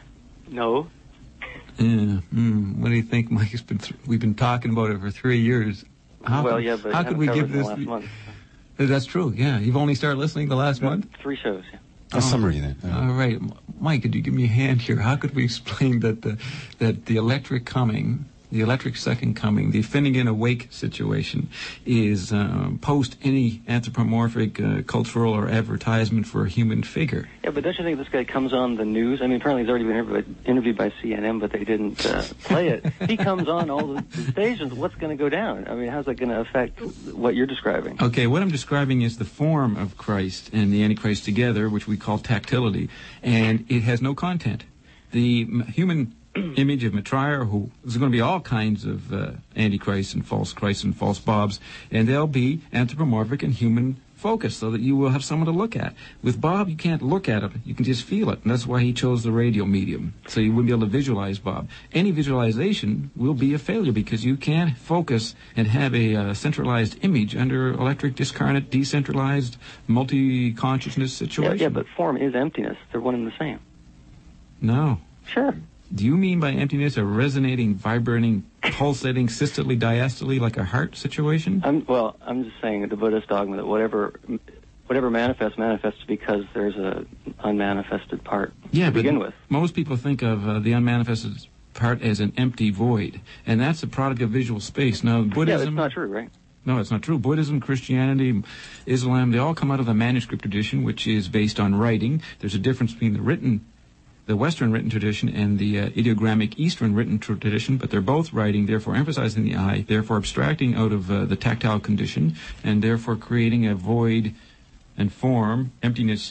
No. Yeah. Mm, what do you think, Mike? It's been th- we've been talking about it for three years. How well, could, yeah, but how you could haven't we covered give it in this? the last month. Uh, That's true. Yeah, you've only started listening the last month. Three shows. Yeah. A summary then. Yeah. All right, M- Mike, could you give me a hand here? How could we explain that the that the electric coming, the electric second coming, the Finnegan awake situation, is um, post any anthropomorphic uh, cultural or advertisement for a human figure? Yeah, but don't you think this guy comes on the news? I mean, apparently he's already been interviewed, interviewed by C N N, but they didn't uh, play it. He comes on all the, the stations. What's going to go down? I mean, how's that going to affect what you're describing? Okay, what I'm describing is the form of Christ and the Antichrist together, which we call tactility, and it has no content. The m- human image of Maitreya, who there's going to be all kinds of uh, Antichrists and false Christs and false Bobs, and they'll be anthropomorphic and human focused, so that you will have someone to look at. With Bob, you can't look at him; you can just feel it, and that's why he chose the radio medium. So you wouldn't be able to visualize Bob. Any visualization will be a failure because you can't focus and have a uh, centralized image under electric, discarnate, decentralized, multi-consciousness Yeah, situation. yeah, but form is emptiness. They're one and the same. No. Sure. Do you mean by emptiness a resonating, vibrating, pulsating, systole, diastole, like a heart situation? I'm, well, I'm just saying the Buddhist dogma that whatever whatever manifests, manifests because there's a unmanifested part Yeah, to but begin with. most people think of uh, the unmanifested part as an empty void, and that's a product of visual space. Now, Yeah, Buddhism... it's not true, right? No, it's not true. Buddhism, Christianity, Islam, they all come out of the manuscript tradition, which is based on writing. There's a difference between the written, the Western written tradition and the uh, ideogrammic Eastern written tradition, but they're both writing, therefore emphasizing the eye, therefore abstracting out of uh, the tactile condition, and therefore creating a void and form, emptiness,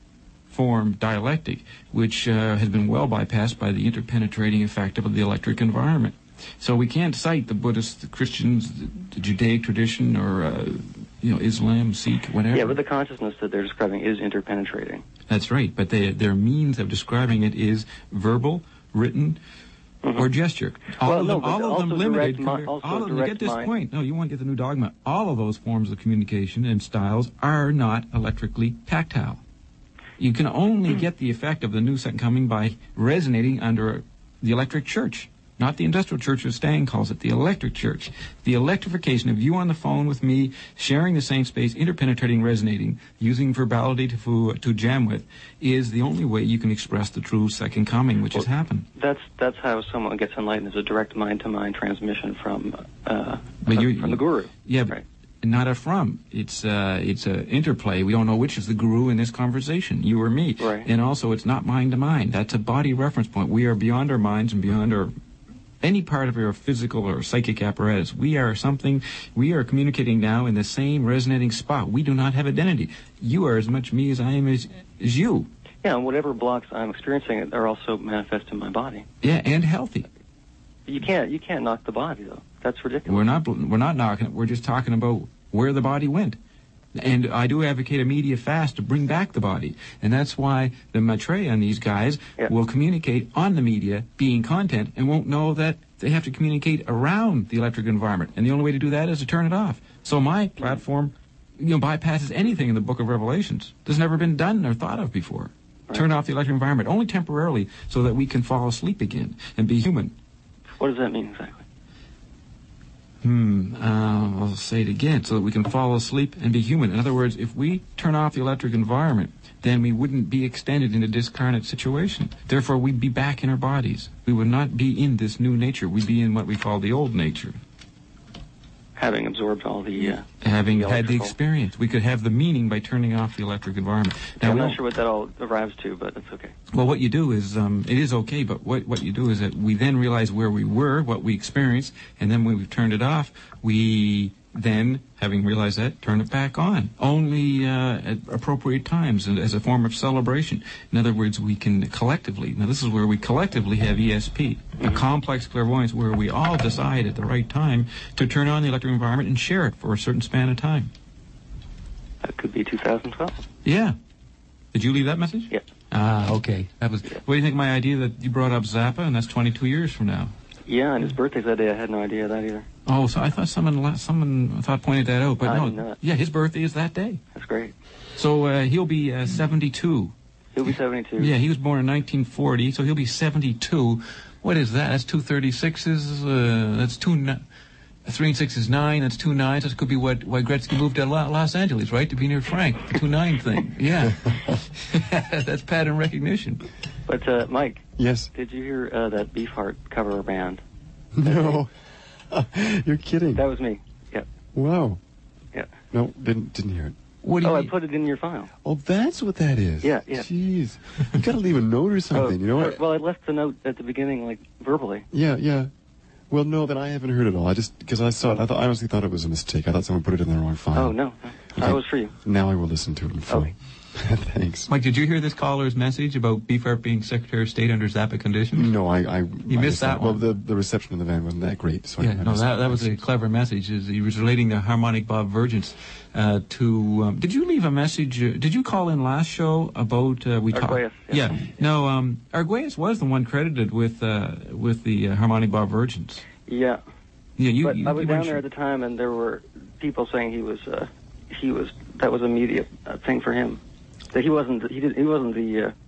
form dialectic, which uh, has been well bypassed by the interpenetrating effect of the electric environment. So we can't cite the Buddhists, the Christians, the, the Judaic tradition, or uh, you know, Islam, Sikh, whatever. Yeah, but the consciousness that they're describing is interpenetrating. That's right, but they, their means of describing it is verbal, written, Mm-hmm. or gesture. All Well, of no, them, but all of also them limited. direct mi- also all of them, direct get this mind. point. No, you want to get the new dogma. All of those forms of communication and styles are not electrically tactile. You can only get the effect of the new second coming by resonating under the electric church. Not the industrial church, as Stang calls it, the electric church. The electrification of you on the phone with me, sharing the same space, interpenetrating, resonating, using verbality to to jam with, is the only way you can express the true second coming, which has happened. That's that's how someone gets enlightened, is a direct mind-to-mind transmission from uh, But uh, you- from the guru. Yeah, but not a from. It's uh, it's a interplay. We don't know which is the guru in this conversation, you or me. Right. And also, it's not mind to mind. That's a body reference point. We are beyond our minds and beyond our any part of your physical or psychic apparatus. We are something. We are communicating now in the same resonating spot. We do not have identity. You are as much me as I am as, as you. Yeah, and whatever blocks I'm experiencing are also manifest in my body. Yeah, and healthy. You can't you can't knock the body though. That's ridiculous. We're not we're not knocking it. We're just talking about where the body went. And I do advocate a media fast to bring back the body. And that's why the Maitreya and these guys will communicate on the media being content and won't know that they have to communicate around the electric environment. And the only way to do that is to turn it off. So my platform, you know, bypasses anything in the Book of Revelations. This has never been done or thought of before. Turn off the electric environment, only temporarily, so that we can fall asleep again and be human. What does that mean exactly? Hmm. Uh, I'll say it again, so that we can fall asleep and be human. In other words, if we turn off the electric environment, then we wouldn't be extended in a discarnate situation. Therefore, we'd be back in our bodies. We would not be in this new nature. We'd be in what we call the old nature. Having absorbed all the... Uh, Having the had the experience. We could have the meaning by turning off the electric environment. Yeah, Now, I'm we not don't- sure what that all arrives to, but it's okay. Well, what you do is, um, it is okay, but what, what you do is that we then realize where we were, what we experienced, and then when we've turned it off, we then, having realized that, turn it back on. Only uh, at appropriate times and as a form of celebration. In other words, we can collectively, now this is where we collectively have E S P, a complex clairvoyance where we all decide at the right time to turn on the electric environment and share it for a certain span of time. That could be two thousand twelve. Yeah. Did you leave that message? Yeah. Ah, okay. That was. What do you think of my idea that you brought up Zappa, and that's twenty-two years from now? Yeah, and his birthday's that day. I had no idea of that either. Oh, so I thought someone la- someone I thought pointed that out, but I no. didn't know that. Yeah, his birthday is that day. That's great. So uh, he'll be uh, seventy-two. He'll be seventy-two. Yeah, he was born in nineteen forty, so he'll be seventy-two. What is that? That's two thirty-sixes. Uh, that's two. Ni- Three and six is nine. That's two nines. That could be what why Gretzky moved to La- Los Angeles, right? To be near Frank. The two nine thing. Yeah. That's pattern recognition. But, uh, Mike. Yes. Did you hear uh, that Beefheart cover band? No. You're kidding. That was me. Yeah. Wow. Yeah. No, didn't didn't hear it. What oh, I put it in your file. Oh, that's what that is. Yeah, yeah. Jeez. You gotta leave a note or something, Oh, you know what? Well, I left the note at the beginning, like, verbally. Yeah, yeah. Well, no, then I haven't heard it all. I just, because I saw it, I, thought, I honestly thought it was a mistake. I thought someone put it in the wrong file. Oh, no. no. That was for you. Now I will listen to it in full. Thanks. Mike, did you hear this caller's message about Beefheart being Secretary of State under Zappa conditions? No, I... I you I missed that Well, one. the, the reception in the van wasn't that great, so I, Yeah, I no, missed that, that was a clever message. Is he was relating the harmonic bob vergence uh, to... Um, did you leave a message... Uh, did you call in last show about... Uh, we talked? Arguelles, Yeah. No, um, Arguelles was the one credited with uh, with the uh, harmonic bob vergence. Yeah. Yeah, you... But you I was you down weren't there sure. at the time, and there were people saying he was... Uh, he was... That was a media uh, thing for him. That he wasn't... He, did, he wasn't the... Uh,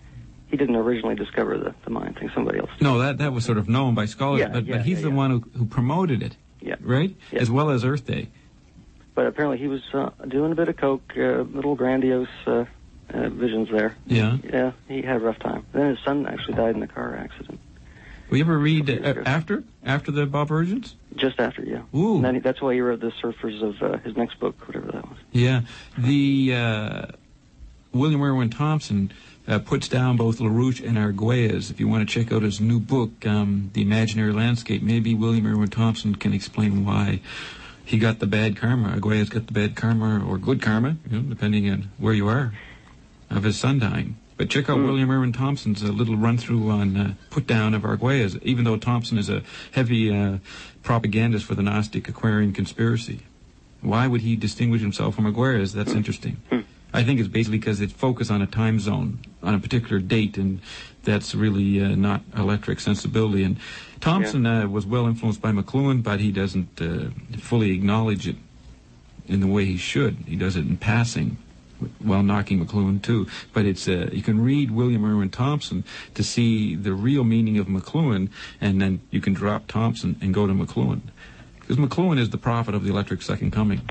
he didn't originally discover the, the mind thing. Somebody else did. No, that that was sort of known by scholars, Yeah, but, yeah, but he's yeah, the yeah. one who, who promoted it, Yeah. right? Yeah. As well as Earth Day. But apparently he was uh, doing a bit of coke, uh, little grandiose uh, uh, visions there. Yeah. Yeah, he had a rough time. Then his son actually died in a car accident. Will you ever read uh, after after the Bob Vergence? Just after, yeah. Ooh. And then he, that's why he wrote the Surfers of uh, his next book, whatever that was. Yeah. The uh, William Irwin Thompson uh, puts down both LaRouche and Arguelles. If you want to check out his new book, um, The Imaginary Landscape, maybe William Irwin Thompson can explain why he got the bad karma. Arguelles got the bad karma or good karma, you know, depending on where you are, of his son dying. But check out Mm. William Irwin Thompson's uh, little run-through on uh, put down of Arguelles, even though Thompson is a heavy uh, propagandist for the Gnostic Aquarian conspiracy. Why would he distinguish himself from Arguelles? That's interesting. I think it's basically because it's focused on a time zone, on a particular date, and that's really uh, not electric sensibility. And Thompson uh, was well influenced by McLuhan, but he doesn't uh, fully acknowledge it in the way he should. He does it in passing, while knocking McLuhan too. But it's uh, you can read William Irwin Thompson to see the real meaning of McLuhan, and then you can drop Thompson and go to McLuhan, because McLuhan is the prophet of the electric second coming.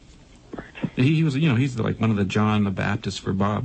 He, he was, you know, he's like one of the John the Baptist for Bob.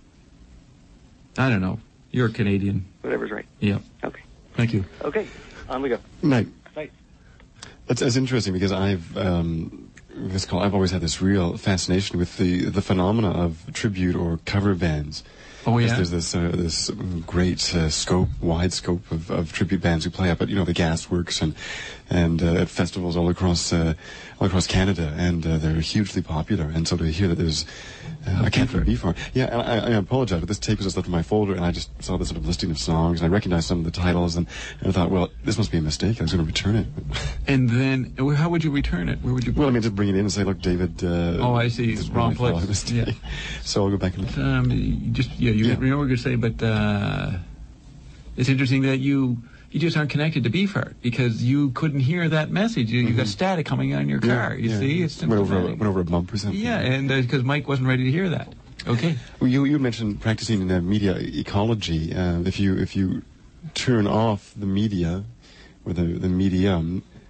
I don't know. You're a Canadian. Whatever's right. Yeah. Okay. Thank you. Okay, on we go. Night. Night. That's, that's interesting because I've um, this call. I've always had this real fascination with the the phenomena of tribute or cover bands. Oh yeah. There's this uh, this great uh, scope, wide scope of, of tribute bands who play up at you know the Gasworks and and uh, at festivals all across uh, all across Canada, and uh, they're hugely popular. And so to hear that there's uh, I can't from Beefheart. Yeah, and I, I apologize, but this tape was just left in my folder, and I just saw this sort of listing of songs, and I recognized some of the titles, and, and I thought, well, this must be a mistake. I was going to return it. And then, uh, how would you return it? Where would you? Well, I mean, just bring it in and say, look, David. Uh, Oh, I see. this is Wrong really place. a mistake. Yeah. So I'll go back and. Um, you just yeah, you, Yeah. you know what you're going to say, but uh, it's interesting that you you just aren't connected to Beefheart because you couldn't hear that message. You, you got static coming on your car. Yeah, you yeah. see, it's went over, a, sympathetic. went over a bump or something. Yeah, and because Mike wasn't ready to hear that. Okay. Well, you you mentioned practicing in uh, media ecology. Uh, if you if you turn off the media or the the medium,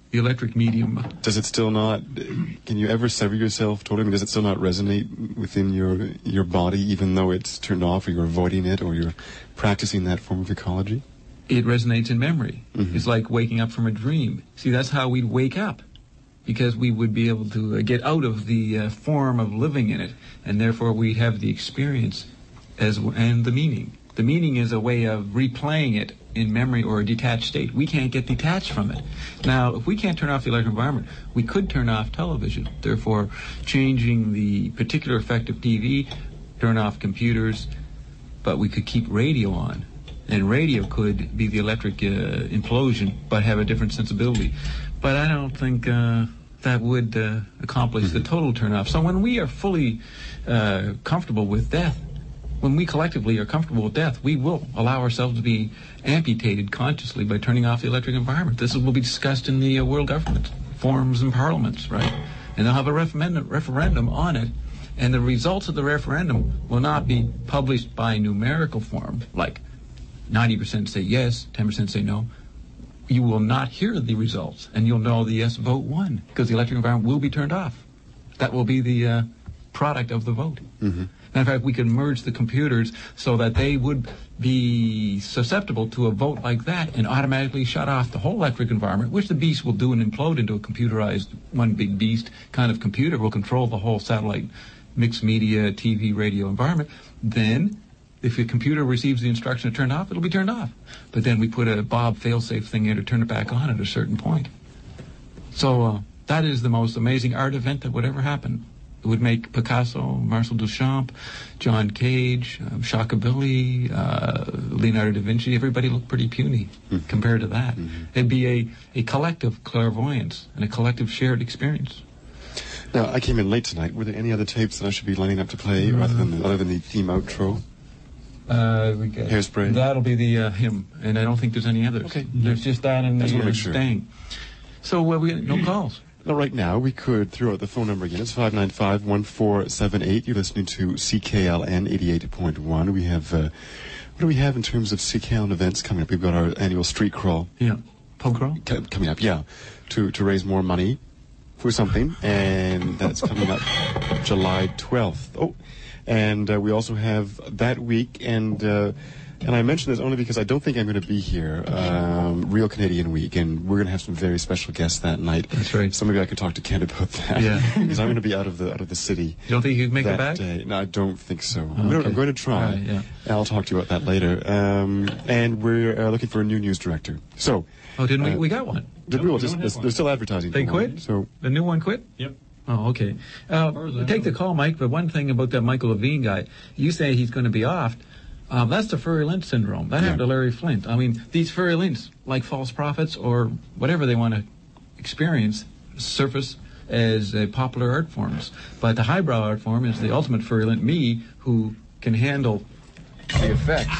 the electric medium. Does it still not, can you ever sever yourself totally? I mean, does it still not resonate within your your body, even though it's turned off, or you're avoiding it, or you're practicing that form of ecology? It resonates in memory. Mm-hmm. It's like waking up from a dream. See, that's how we'd wake up, because we would be able to uh, get out of the uh, form of living in it, and therefore we have the experience as and the meaning. The meaning is a way of replaying it in memory or a detached state. We can't get detached from it. Now, if we can't turn off the electric environment, we could turn off television, therefore changing the particular effect of T V, turn off computers, but we could keep radio on. And radio could be the electric uh, implosion, but have a different sensibility. But I don't think uh, that would uh, accomplish the total turn-off. So when we are fully uh, comfortable with death, when we collectively are comfortable with death, we will allow ourselves to be amputated consciously by turning off the electric environment. This will be discussed in the uh, world government forums and parliaments, right? And they'll have a referendum, referendum on it, and the results of the referendum will not be published by numerical form, like ninety percent say yes, ten percent say no. You will not hear the results, and you'll know the yes vote won, because the electric environment will be turned off. That will be the uh, product of the vote. Mm-hmm. In fact, we could merge the computers so that they would be susceptible to a vote like that and automatically shut off the whole electric environment, which the beast will do and implode into a computerized one big beast kind of computer, will control the whole satellite mixed media, T V, radio environment. Then, if the computer receives the instruction to turn off, it'll be turned off. But then we put a Bob failsafe thing in to turn it back on at a certain point. So uh, that is the most amazing art event that would ever happen. It would make Picasso, Marcel Duchamp, John Cage, um, Shockabilly, uh, Leonardo da Vinci, everybody look pretty puny mm-hmm. compared to that. Mm-hmm. It'd be a, a collective clairvoyance and a collective shared experience. Now, I came in late tonight. Were there any other tapes that I should be lining up to play mm-hmm. rather than the, other than the theme outro? Uh, we got, Hairspray? That'll be the uh, hymn, and I don't think there's any others. Okay. There's just that and the uh, sure. Stang. So uh, we got no calls. Now, right now, we could throw out the phone number again. It's five nine five, one four seven eight. You're listening to C K L N eighty-eight point one. We have, uh, what do we have in terms of C K L N events coming up? We've got our annual street crawl. Yeah. Pub crawl? C- coming up, yeah. To, to raise more money for something. And that's coming up July twelfth. Oh, and uh, we also have that week, and uh, and I mention this only because I don't think I'm going to be here, um, Real Canadian Week, and we're going to have some very special guests that night. That's right. So maybe I could talk to Kent about that. Yeah. Because I'm going to be out of the out of the city. You don't think you can make that it back? Day. No, I don't think so. Oh, I'm, okay. going to, I'm going to try. Right, yeah. I'll talk to you about that later. Um, and we're uh, looking for a new news director. So. Oh, didn't uh, we? We got one. Did we? Well, just, they're, they're still advertising. They for quit? One, so the new one quit? Yep. Oh, okay. Uh, take the call, Mike. But one thing about that Michael Levine guy, you say he's going to be off. Um, that's the furry lynx syndrome. That yeah. happened to Larry Flint. I mean, these furry lynx, like false prophets or whatever they want to experience, surface as uh, popular art forms. But the highbrow art form is the ultimate furry lynx, me, who can handle the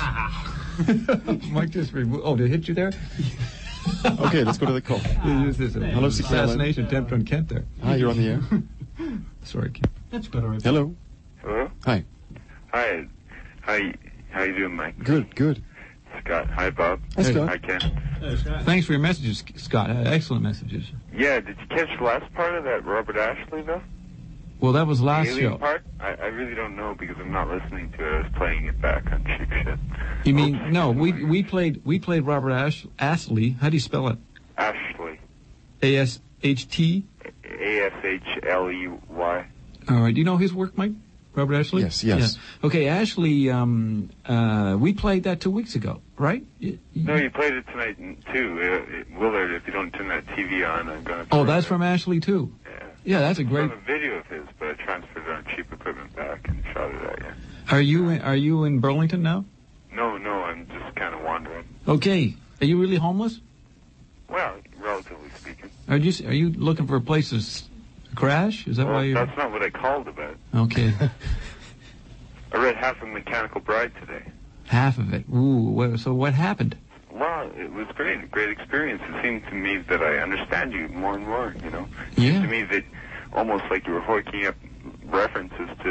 effects. Mike just removed. Oh, did it hit you there? Okay, let's go to the call. Hello, assassination attempt on Kent there. Hi, you're on the air. Sorry, Kent. That's better. Hello. Hello? Hi. Hi. Hi. How you doing, Mike? Good, good. Scott. Hi, Bob. Hi, Scott. Hi, Ken. Hey, Scott. Thanks for your messages, Scott. Uh, excellent messages. Yeah, did you catch the last part of that Robert Ashley, though? Well, that was last the alien show. part? I, I really don't know because I'm not listening to it. I was playing it back on Cheap Shit. You mean, Oops. no, we we played we played Robert Ash, Ashley. How do you spell it? Ashley. A S H T? A S H L E Y. All right. Do you know his work, Mike? Robert Ashley? Yes, yes. Yeah. Okay, Ashley, um, uh, we played that two weeks ago, right? You, you, no, you played it tonight, too. Uh, it, Willard, if you don't turn that T V on, I'm going to... Oh, that's it. From Ashley, too? Yeah. Yeah, that's a great... I saw a video of his, but I transferred it on cheap equipment back and shot it at you. Are you in, are you in Burlington now? No, no, I'm just kind of wandering. Okay. Are you really homeless? Well, relatively speaking. Are you are you looking for a place to s- crash? Is that well, why you... That's not what I called about. Okay. I read half of Mechanical Bride today. Half of it. Ooh, well, so what happened? Well, it was great, a great experience. It seemed to me that I understand you more and more, you know? Yeah. It seemed to me that almost like you were hoiking up references to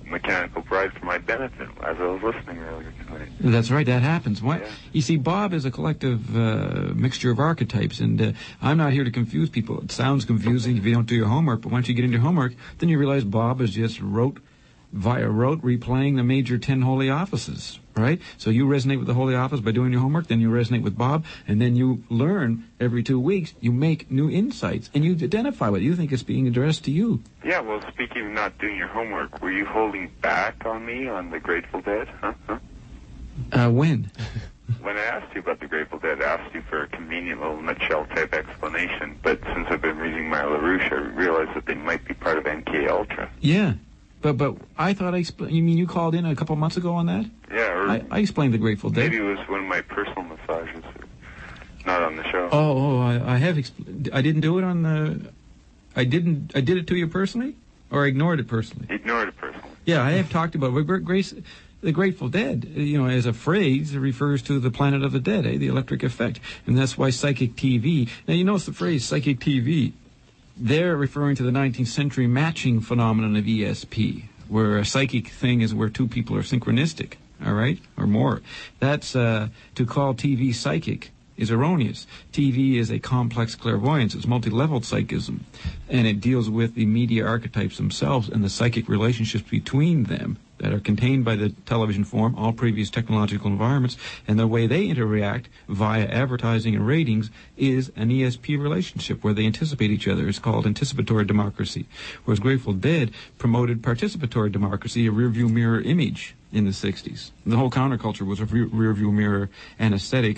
Mechanical Bride for my benefit as I was listening earlier tonight. That's right, that happens. What, Yeah. You see, Bob is a collective uh, mixture of archetypes, and uh, I'm not here to confuse people. It sounds confusing if you don't do your homework, but once you get into your homework, then you realize Bob is just rote, via rote replaying the major ten holy offices, right? So you resonate with the holy office by doing your homework, then you resonate with Bob, and then you learn every two weeks, you make new insights, and you identify what you think is being addressed to you. Yeah, well, speaking of not doing your homework, were you holding back on me on the Grateful Dead? Huh? huh? Uh, when? When I asked you about the Grateful Dead, I asked you for a convenient little nutshell-type explanation, but since I've been reading my LaRouche, I realized that they might be part of M K Ultra. Yeah. But but I thought I expl- you mean you called in a couple months ago on that? Yeah, or I, I explained the Grateful Dead. maybe it was one of my personal massages, not on the show. Oh, oh, I, I have. Expl- I didn't do it on the. I didn't. I did it to you personally, or I ignored it personally. Ignored it personally. Yeah, I have talked about it. Grace, the Grateful Dead. You know, as a phrase, it refers to the planet of the dead, eh? The electric effect, and that's why psychic T V. Now you notice the phrase psychic T V. They're referring to the nineteenth century matching phenomenon of E S P, where a psychic thing is where two people are synchronistic, all right, or more. That's uh, to call T V psychic is erroneous. T V is a complex clairvoyance. It's multi-leveled psychism, and it deals with the media archetypes themselves and the psychic relationships between them that are contained by the television form, all previous technological environments, and the way they interact via advertising and ratings is an E S P relationship where they anticipate each other. It's called anticipatory democracy, whereas Grateful Dead promoted participatory democracy, a rearview mirror image in the sixties. The whole counterculture was a re- rearview mirror anesthetic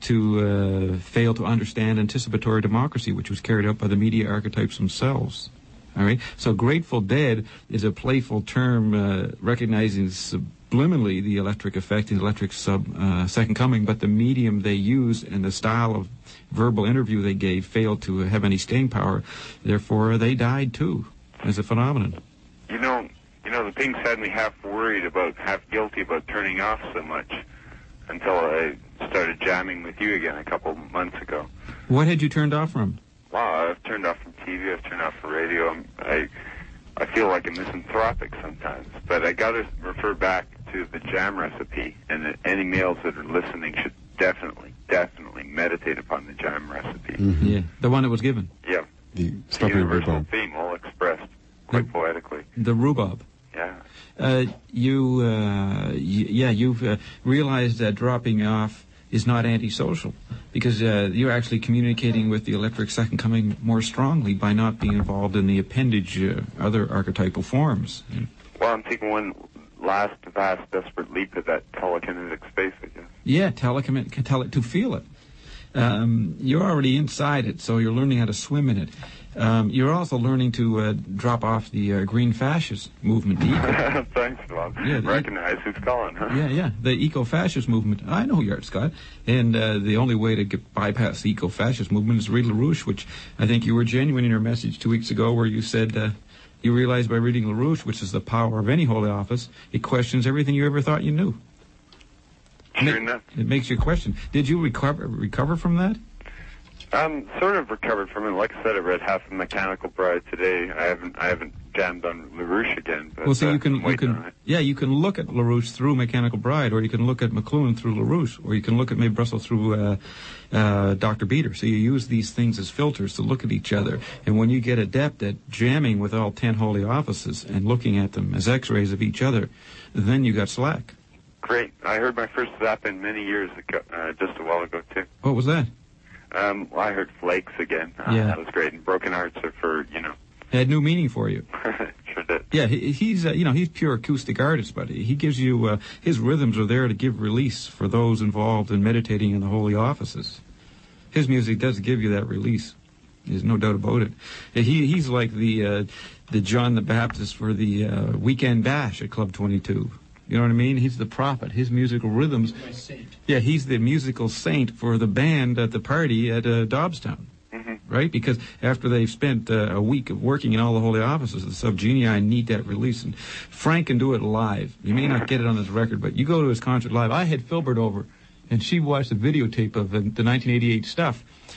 to uh, fail to understand anticipatory democracy, which was carried out by the media archetypes themselves. All right. So Grateful Dead is a playful term uh, recognizing subliminally the electric effect, the electric sub uh, second coming, but the medium they use and the style of verbal interview they gave failed to have any staying power. Therefore, they died too as a phenomenon. You know, you know, the things had me half worried about, half guilty about turning off so much until I started jamming with you again a couple months ago. What had you turned off from? Wow, I've turned off from T V, I've turned off from radio. I'm, I I feel like a misanthropic sometimes, but I got to refer back to the jam recipe, and that any males that are listening should definitely, definitely meditate upon the jam recipe. Mm-hmm. Yeah, the one that was given. Yeah, the the universal theme, all expressed quite the, poetically. The rhubarb. Yeah. Uh, you, uh, y- yeah, you've uh, realized that dropping off is not antisocial, because uh, you're actually communicating with the electric second coming more strongly by not being involved in the appendage, uh, other archetypal forms. Well, I'm taking one last vast desperate leap at that telekinetic space, I guess. Yeah, telekinetic, tele- to feel it. Um, you're already inside it, so you're learning how to swim in it. Um, you're also learning to uh, drop off the uh, green fascist movement. Thanks, Bob. Yeah, Recognize who's calling, huh? Yeah, yeah, the eco-fascist movement. I know who you are, Scott. And uh, the only way to get bypass the eco-fascist movement is to read LaRouche, which I think you were genuine in your message two weeks ago where you said uh, you realized by reading LaRouche, which is the power of any holy office, it questions everything you ever thought you knew. Sure enough. It makes you question. Did you recover recover from that? I'm sort of recovered from it. Like I said, I read half of Mechanical Bride today. I haven't I haven't jammed on LaRouche again. But, well, see, uh, you can I'm you waiting on can it. yeah, you can look at LaRouche through Mechanical Bride, or you can look at McLuhan through LaRouche, or you can look at Mae Brussel through uh, uh, Doctor Beater. So you use these things as filters to look at each other, and when you get adept at jamming with all ten holy offices and looking at them as X-rays of each other, then you got slack. Great. I heard my first zap in many years ago, uh, just a while ago too. What was that? Um, well, I heard Flakes again. Uh, Yeah. That was great. And Broken Hearts are for, you know. It had new meaning for you. Sure did. Yeah, he, he's uh, you know he's pure acoustic artist, but he gives you uh, his rhythms are there to give release for those involved in meditating in the holy offices. His music does give you that release. There's no doubt about it. He he's like the uh, the John the Baptist for the uh, weekend bash at Club twenty-two. You know what I mean? He's the prophet. His musical rhythms. Yeah, he's the musical saint for the band at the party at uh, Dobbstown. Mm-hmm. Right? Because after they've spent uh, a week of working in all the holy offices, the subgenii need that release. And Frank can do it live. You may not get it on his record, but you go to his concert live. I had Filbert over, and she watched the videotape of the, the nineteen eighty-eight stuff.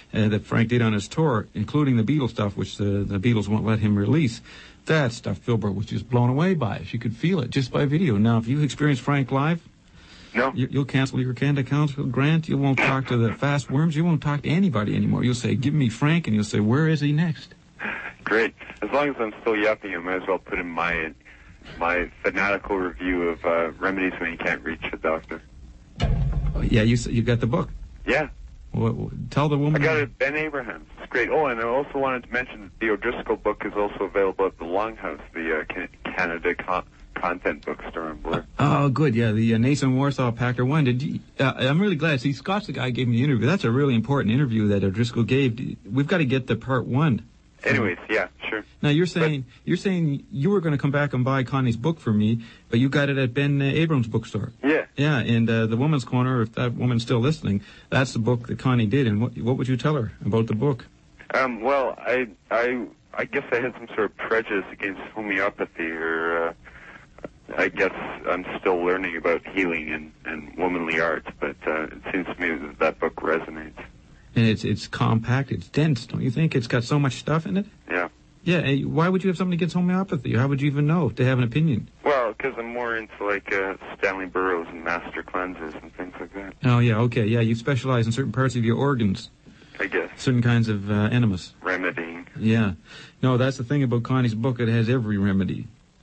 uh, that Frank did on his tour, including the Beatles stuff, which the, the Beatles won't let him release. That stuff, Filbert was just blown away by. She could feel it just by video. Now, if you experience Frank live, no, you, you'll cancel your canned accounts with Grant. You won't talk to the fast worms. You won't talk to anybody anymore. You'll say, give me Frank, and you'll say, where is he next? Great. As long as I'm still yuppie, I might as well put in my my fanatical review of uh, remedies when you can't reach a doctor. Oh, yeah, you you got the book. Yeah. Well, tell the woman. I got it at Ben Abrahams. It's great. Oh, and I also wanted to mention that the O'Driscoll book is also available at the Longhouse, the uh, Can- Canada con- content bookstore in Blair. Oh, good. Yeah, the uh, Nathan Warsaw Packer one. Did you, uh, I'm really glad. See, Scott's the guy who gave me the interview. That's a really important interview that O'Driscoll gave. We've got to get the part one. Anyways, yeah, sure. Now you're saying but, you're saying you were going to come back and buy Connie's book for me, but you got it at Ben uh, Abrams' bookstore. Yeah. Yeah, and uh, the Woman's Corner, if that woman's still listening, that's the book that Connie did. And what what would you tell her about the book? Um, well, I I I guess I had some sort of prejudice against homeopathy, or uh, I guess I'm still learning about healing and, and womanly arts, but uh, it seems to me that that book resonates. And it's it's compact, it's dense, don't you think? It's got so much stuff in it? Yeah. Yeah, why would you have something against homeopathy? How would you even know to have an opinion? Well, because I'm more into, like, uh, Stanley Burroughs and master cleansers and things like that. Oh, yeah, okay, yeah, you specialize in certain parts of your organs. I guess. Certain kinds of uh, enemas. Remedying. Yeah. No, that's the thing about Connie's book, it has every remedy.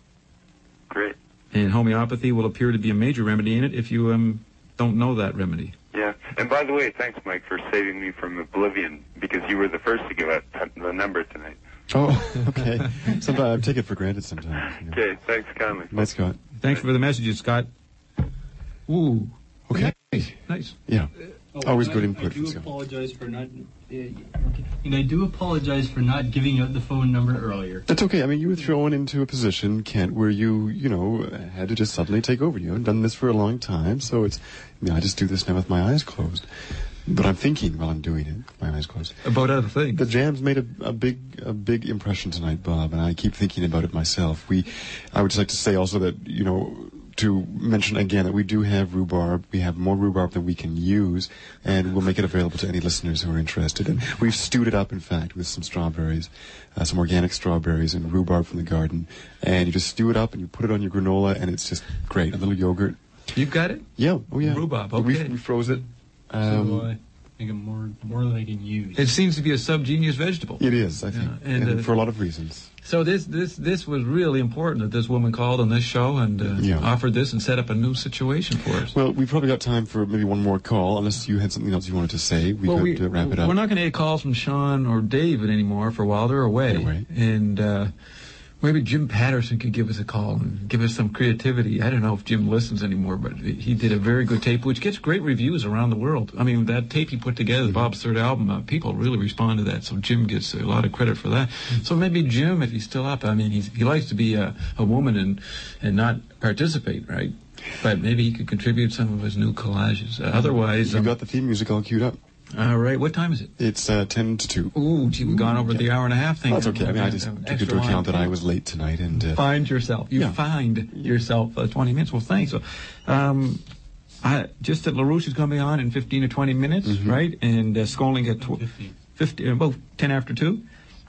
Great. And homeopathy will appear to be a major remedy in it if you um don't know that remedy. Yeah. And by the way, thanks, Mike, for saving me from oblivion, because you were the first to give out the number tonight. Oh, okay. Sometimes I take it for granted sometimes. You know. Okay, thanks kindly. Nice, Scott. Thanks for the messages, Scott. Ooh. Okay. Nice. Nice. Yeah. Oh, Always I, good input I do from Scott. apologize for not, uh, and I do apologize for not giving out the phone number earlier. That's okay. I mean, you were thrown into a position, Kent, where you, you know, had to just suddenly take over. You haven't done this for a long time, so it's, I mean, I just do this now with my eyes closed. But I'm thinking while I'm doing it, with my eyes closed. About other things. The Jams made a, a big, a big impression tonight, Bob, and I keep thinking about it myself. We, I would just like to say also that, you know, to mention again that we do have rhubarb. We have more rhubarb than we can use, and we'll make it available to any listeners who are interested. And we've stewed it up, in fact, with some strawberries, uh, some organic strawberries and rhubarb from the garden. And you just stew it up and you put it on your granola, and it's just great. A little yogurt. You've got it? Yeah. Oh, yeah. Rhubarb, okay. We, we froze it. Um, so I think I'm more, more than I can use. It seems to be a subgenius vegetable. It is, I think, yeah, and, and uh, for a lot of reasons. So this this this was really important that this woman called on this show and uh, yeah. offered this and set up a new situation for us. Well, we've probably got time for maybe one more call, unless you had something else you wanted to say. We well, could we, uh, wrap it up. We're not going to get calls from Sean or David anymore for a while. They're away. They're away. And uh, maybe Jim Patterson could give us a call and give us some creativity. I don't know if Jim listens anymore, but he did a very good tape, which gets great reviews around the world. I mean, that tape he put together, Bob's third album, uh, people really respond to that, so Jim gets a lot of credit for that. So maybe Jim, if he's still up, I mean, he's, he likes to be a, a woman and, and not participate, right? But maybe he could contribute some of his new collages. Uh, otherwise... You've um, got the theme music all queued up. All right. What time is it? It's uh, ten to two. Ooh, gee, we've gone over yeah. the hour and a half thing. That's okay. I mean, I just took into account that I was late tonight. and uh, Find yourself. You yeah. find yourself uh, twenty minutes. Well, thanks. So, um, I, just that LaRouche is going to be on in fifteen or twenty minutes, mm-hmm. right? And uh, Skolnick at tw- fifty, uh, about ten after two?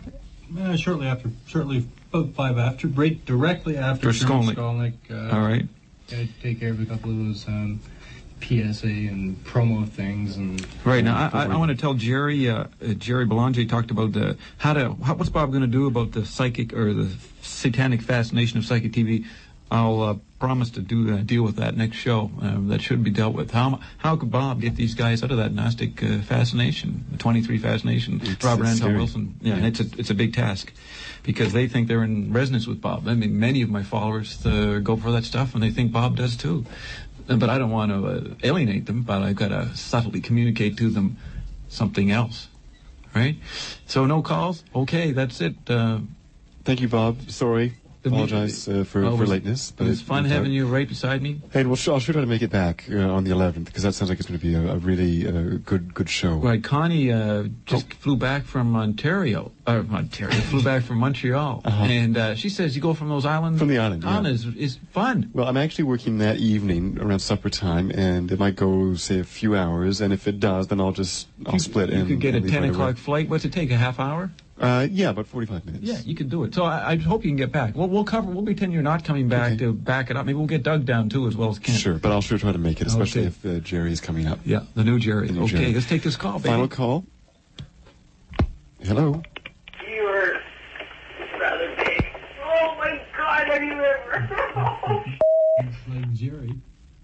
Uh, shortly after, shortly about five after, right directly after Skolnick. Skolnick. Uh, All right. Gotta take care of a couple of those um, P S A and promo things and right now I, I, I want to tell Jerry uh, uh, Jerry Belanger talked about the how to how, what's Bob going to do about the psychic or the satanic fascination of psychic T V. I'll uh, promise to do uh, deal with that next show. Um, that should be dealt with. How how could Bob get these guys out of that Gnostic uh, fascination, the twenty-three fascination? It's, Robert it's Anton scary. Wilson. Yeah, yeah. it's a it's a big task because they think they're in resonance with Bob. I mean, many of my followers uh, go for that stuff, and they think Bob does too. But I don't want to uh, alienate them, but I've got to subtly communicate to them something else, right? So no calls? Okay, that's it. Uh, Thank you, Bob. Sorry. The Apologize uh, for, oh, for was, lateness. But it was fun having you right beside me. Hey, we'll sh- I'll sure try to make it back uh, on the eleventh, because that sounds like it's going to be a, a really uh, good good show. Right, Connie uh, just oh. flew back from Ontario, or Ontario, flew back from Montreal, uh-huh. and uh, she says you go from those islands. From the island, on yeah. is is fun. Well, I'm actually working that evening around supper time, and it might go say a few hours, and if it does, then I'll just I'll you, split. You and, could get a and ten right o'clock away. flight. What's it take? A half hour? Uh, yeah, about forty-five minutes. Yeah, you can do it. So I, I hope you can get back. Well, we'll cover. We'll pretend you're not coming back okay. to back it up. Maybe we'll get Doug down too, as well as Kent. Sure, but I'll sure try to make it, especially okay. if uh, Jerry is coming up. Yeah, the new Jerry. The new okay, Jerry. let's take this call, baby. Final call. Hello. You were rather big. Oh my God! Have you ever? It's like Jerry.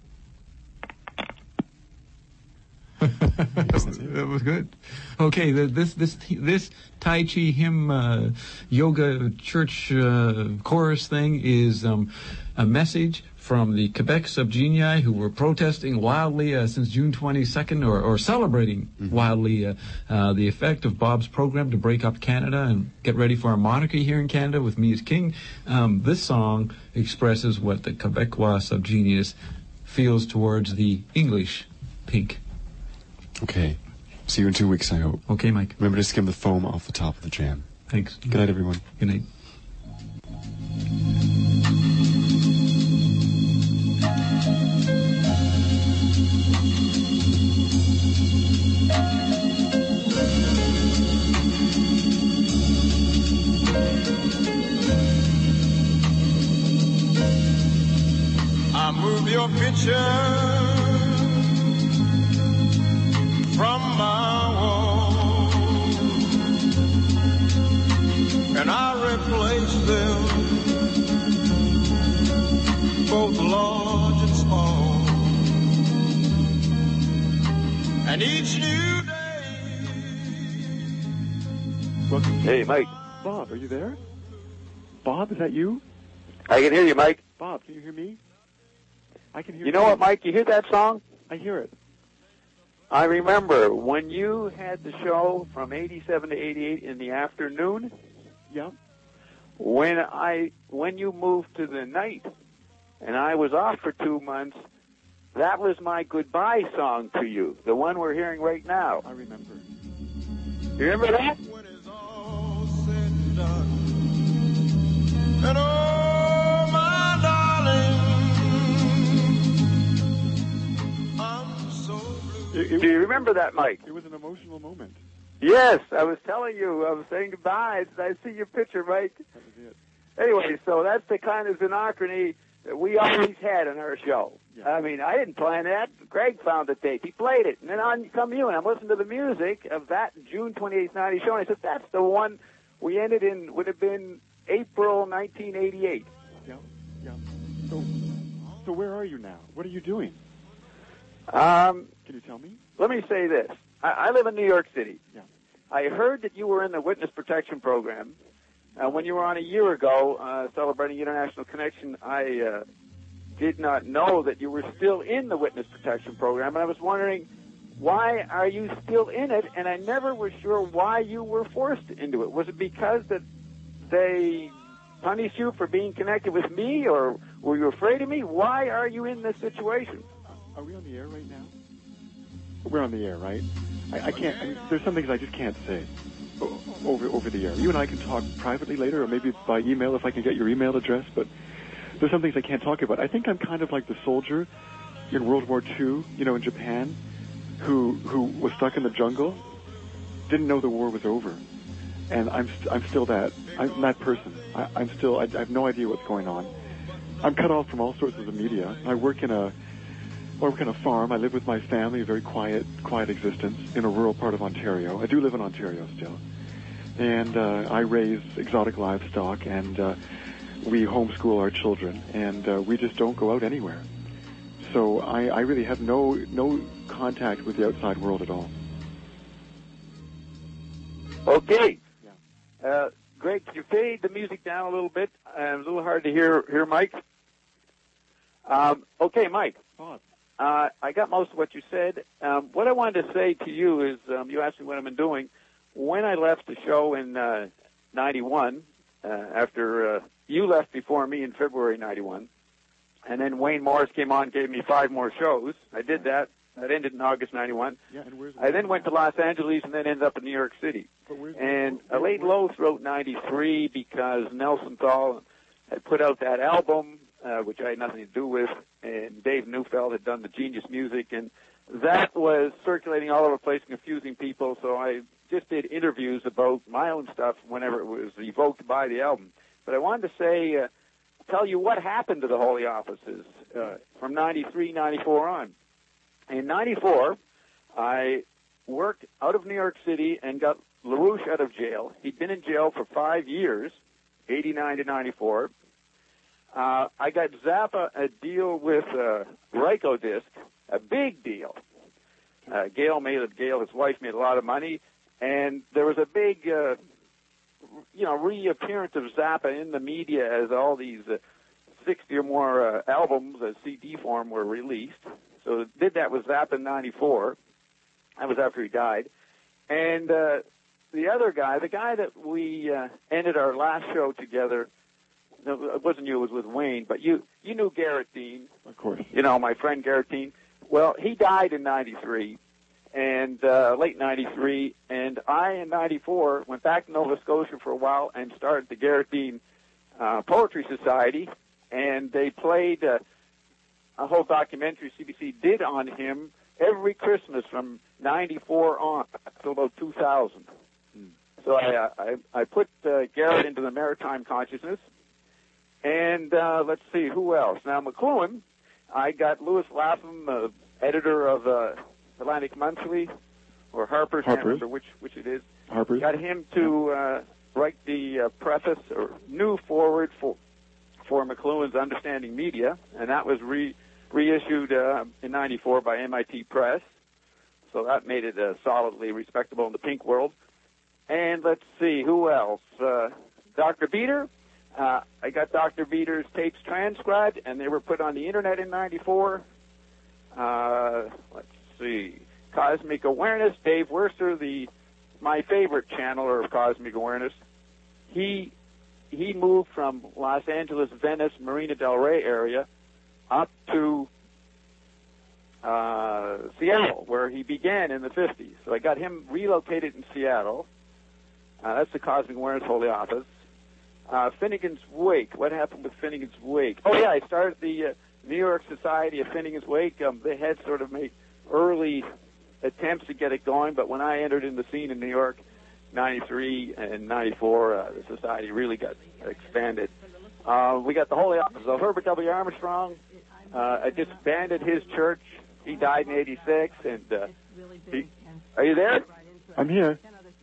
That was good. Okay, the, this this this Tai Chi hymn uh, yoga church uh, chorus thing is um, a message from the Quebec Subgenii, who were protesting wildly uh, since June twenty-second, or, or celebrating mm-hmm. wildly uh, uh, the effect of Bob's program to break up Canada and get ready for a monarchy here in Canada with me as king. Um, this song expresses what the Quebecois Subgenius feels towards the English pink. Okay. See you in two weeks, I hope. Okay, Mike. Remember to skim the foam off the top of the jam. Thanks. Good night, everyone. Good night. I move your picture from my wall, and I replace them, both large and small, and each new day. Welcome. Hey, Mike. Bob, are you there? Bob, is that you? I can hear you, Mike. Bob, can you hear me? I can hear you. You know what, Mike? You hear that song? I hear it. I remember when you had the show from eighty-seven to eighty-eight in the afternoon. Yeah. When I when you moved to the night, and I was off for two months, that was my goodbye song to you, the one we're hearing right now. I remember. You remember that? When it's all said and done, and oh, my darling, I'm so blue. It, it, Do you remember that, Mike? It was an emotional moment. Yes, I was telling you, I was saying goodbye. I see your picture, Mike. That was it. Anyway, so that's the kind of synchronicity that we always had on our show. Yeah. I mean, I didn't plan that. Greg found the tape. He played it. And then on come you, and I'm listening to the music of that June twenty-eighth, ninety show, and I said, that's the one we ended in, would have been April nineteen eighty-eight. Yeah, yeah. So, so where are you now? What are you doing? Um, Can you tell me? Let me say this. I, I live in New York City. Yeah. I heard that you were in the Witness Protection Program. Uh, when you were on a year ago, uh, celebrating International Connection, I uh, did not know that you were still in the Witness Protection Program, and I was wondering, why are you still in it? And I never was sure why you were forced into it. Was it because that they punished you for being connected with me, or were you afraid of me? Why are you in this situation? Are we on the air right now? We're on the air, right? I, I can't. I mean, there's some things I just can't say over over the air. You and I can talk privately later, or maybe by email if I can get your email address. But there's some things I can't talk about. I think I'm kind of like the soldier in World War Two, you know, in Japan, who who was stuck in the jungle, didn't know the war was over, and I'm st- I'm still that. I'm that person. I, I'm still. I, I have no idea what's going on. I'm cut off from all sources of media. I work in a I work on a farm. I live with my family, a very quiet, quiet existence in a rural part of Ontario. I do live in Ontario still. And uh, I raise exotic livestock, and uh, we homeschool our children, and uh, we just don't go out anywhere. So I, I really have no no contact with the outside world at all. Okay. Yeah. Uh, Greg, could you fade the music down a little bit? Uh, a little hard to hear, hear Mike. Um, okay, Mike. Bob. Uh, I got most of what you said. Um, what I wanted to say to you is, um, you asked me what I've been doing. When I left the show in uh, ninety-one, uh, after uh, you you left before me in February ninety-one. And then Wayne Morris came on, gave me five more shows. I did that. That ended in August ninety-one. Yeah, and where's I then went to Los Angeles and then ended up in New York City. And I laid low throughout ninety-three because Nelson Thal had put out that album, uh, which I had nothing to do with, and Dave Neufeld had done the Genius Music, and that was circulating all over the place, confusing people, so I just did interviews about my own stuff whenever it was evoked by the album. But I wanted to say, uh, tell you what happened to the Holy Offices uh, from ninety-three, ninety-four on. In ninety-four, I worked out of New York City and got LaRouche out of jail. He'd been in jail for five years, eighty-nine to ninety-four. Uh, I got Zappa a deal with uh, Rykodisc, a big deal. Uh, Gail made it, Gail, his wife, made a lot of money, and there was a big, uh, you know, reappearance of Zappa in the media as all these uh, sixty or more uh, albums as C D form were released. So did that with Zappa in ninety-four. That was after he died. And uh, the other guy, the guy that we uh, ended our last show together, no, it wasn't you, it was with Wayne, but you you knew Garrett Dean. Of course. You know, my friend Garrett Dean. Well, he died in ninety-three, and uh, late ninety-three, and I in ninety-four went back to Nova Scotia for a while and started the Garrett Dean uh, Poetry Society, and they played uh, a whole documentary C B C did on him every Christmas from ninety-four on until about two thousand. Hmm. So I, uh, I I put uh, Garrett into the maritime consciousness, and uh, let's see who else. Now McLuhan, I got Louis Lapham, uh, editor of uh, Atlantic Monthly or Harper's, I can't remember which which it is. Harper's. Got him to uh, write the uh, preface or new forward for for McLuhan's Understanding Media, and that was re. reissued uh, in ninety-four by M I T Press, so that made it uh, solidly respectable in the pink world. And let's see, who else? Uh, Doctor Beater. Uh, I got Doctor Beater's tapes transcribed, and they were put on the Internet in ninety-four. Uh, let's see, Cosmic Awareness. Dave Worster, the my favorite channeler of Cosmic Awareness. He he moved from Los Angeles, Venice, Marina del Rey area up to uh, Seattle, where he began in the fifties. So I got him relocated in Seattle. Uh, that's the Cosmic Awareness Holy Office. Uh, Finnegan's Wake. What happened with Finnegan's Wake? Oh, yeah, I started the uh, New York Society of Finnegan's Wake. Um, they had sort of made early attempts to get it going, but when I entered in the scene in New York, ninety-three and ninety-four, uh, the society really got expanded. Uh, we got the Holy Office of Herbert W. Armstrong. Uh, I disbanded his church. He died in eighty-six. And uh, he, are you there? I'm here.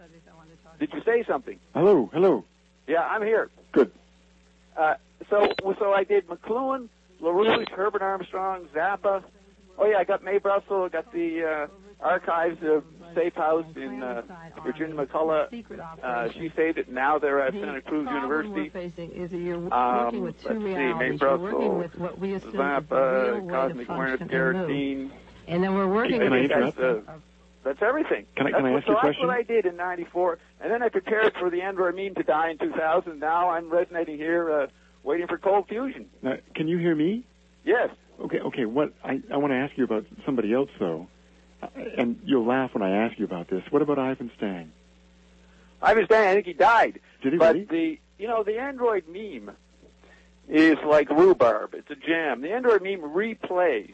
Did you say something? Hello, hello. Yeah, I'm here. Good. Uh, so, so I did McLuhan, LaRouche, Herbert Armstrong, Zappa. Oh yeah, I got Mae Brussel. I got the uh, archives of Safe House in uh, Virginia McCullough. Uh, she saved it. Now they're at Santa Cruz University. Is that you're um, working with two let's see, realities. Mae You're Brussel, working with what we assume Zappa, is the real way Cosmic to Awareness, function Garrett and move. Dean. And then we're working Can with I interrupt? That's, uh, that's everything. Can I- that's can I what, ask you a so question? That's what I did in ninety-four. And then I prepared for the Android meme to die in two thousand. Now I'm resonating here, uh, waiting for cold fusion. Now, can you hear me? Yes. Okay, okay. What I, I want to ask you about somebody else, though. Uh, and you'll laugh when I ask you about this. What about Ivan Stang? Ivan Stang, I think he died. Did he But really? the, you know, the Android meme is like rhubarb. It's a jam. The Android meme replays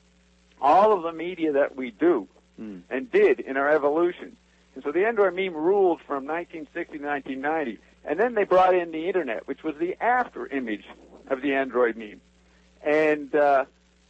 all of the media that we do Mm. and did in our evolution. And so the Android meme ruled from nineteen sixty to nineteen ninety. And then they brought in the Internet, which was the after image of the Android meme. And uh,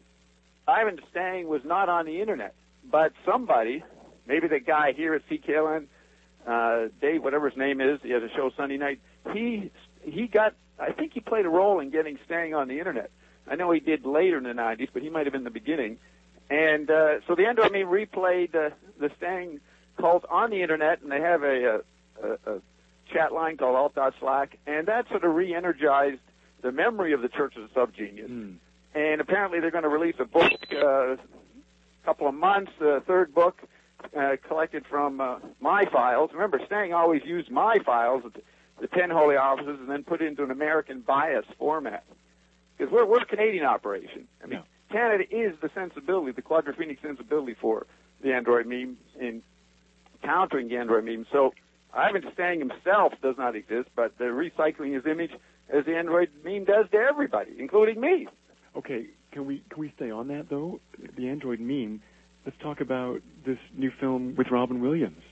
Ivan Stang was not on the Internet, but somebody, maybe the guy here at C K L N, uh, Dave, whatever his name is, he has a show Sunday night, he he got, I think he played a role in getting Stang on the Internet. I know he did later in the nineties, but he might have been the beginning. And uh, so the Android meme replayed uh, the Stang calls on the Internet, and they have a, a, a chat line called alt.slack, and that sort of re-energized the memory of the Churches of Subgenius. Mm. And apparently they're going to release a book, a uh, couple of months, a third book, uh, collected from uh, my files. Remember, Stang always used my files the ten holy offices and then put it into an American bias format. Because we're, we're a Canadian operation. I mean, yeah. Canada is the sensibility, the quadrophenic sensibility for the Android meme in countering the Android meme. So Ivan Stang himself does not exist, but they're recycling his image as the Android meme does to everybody, including me. Okay, can we can we stay on that, though? The Android meme. Let's talk about this new film with Robin Williams.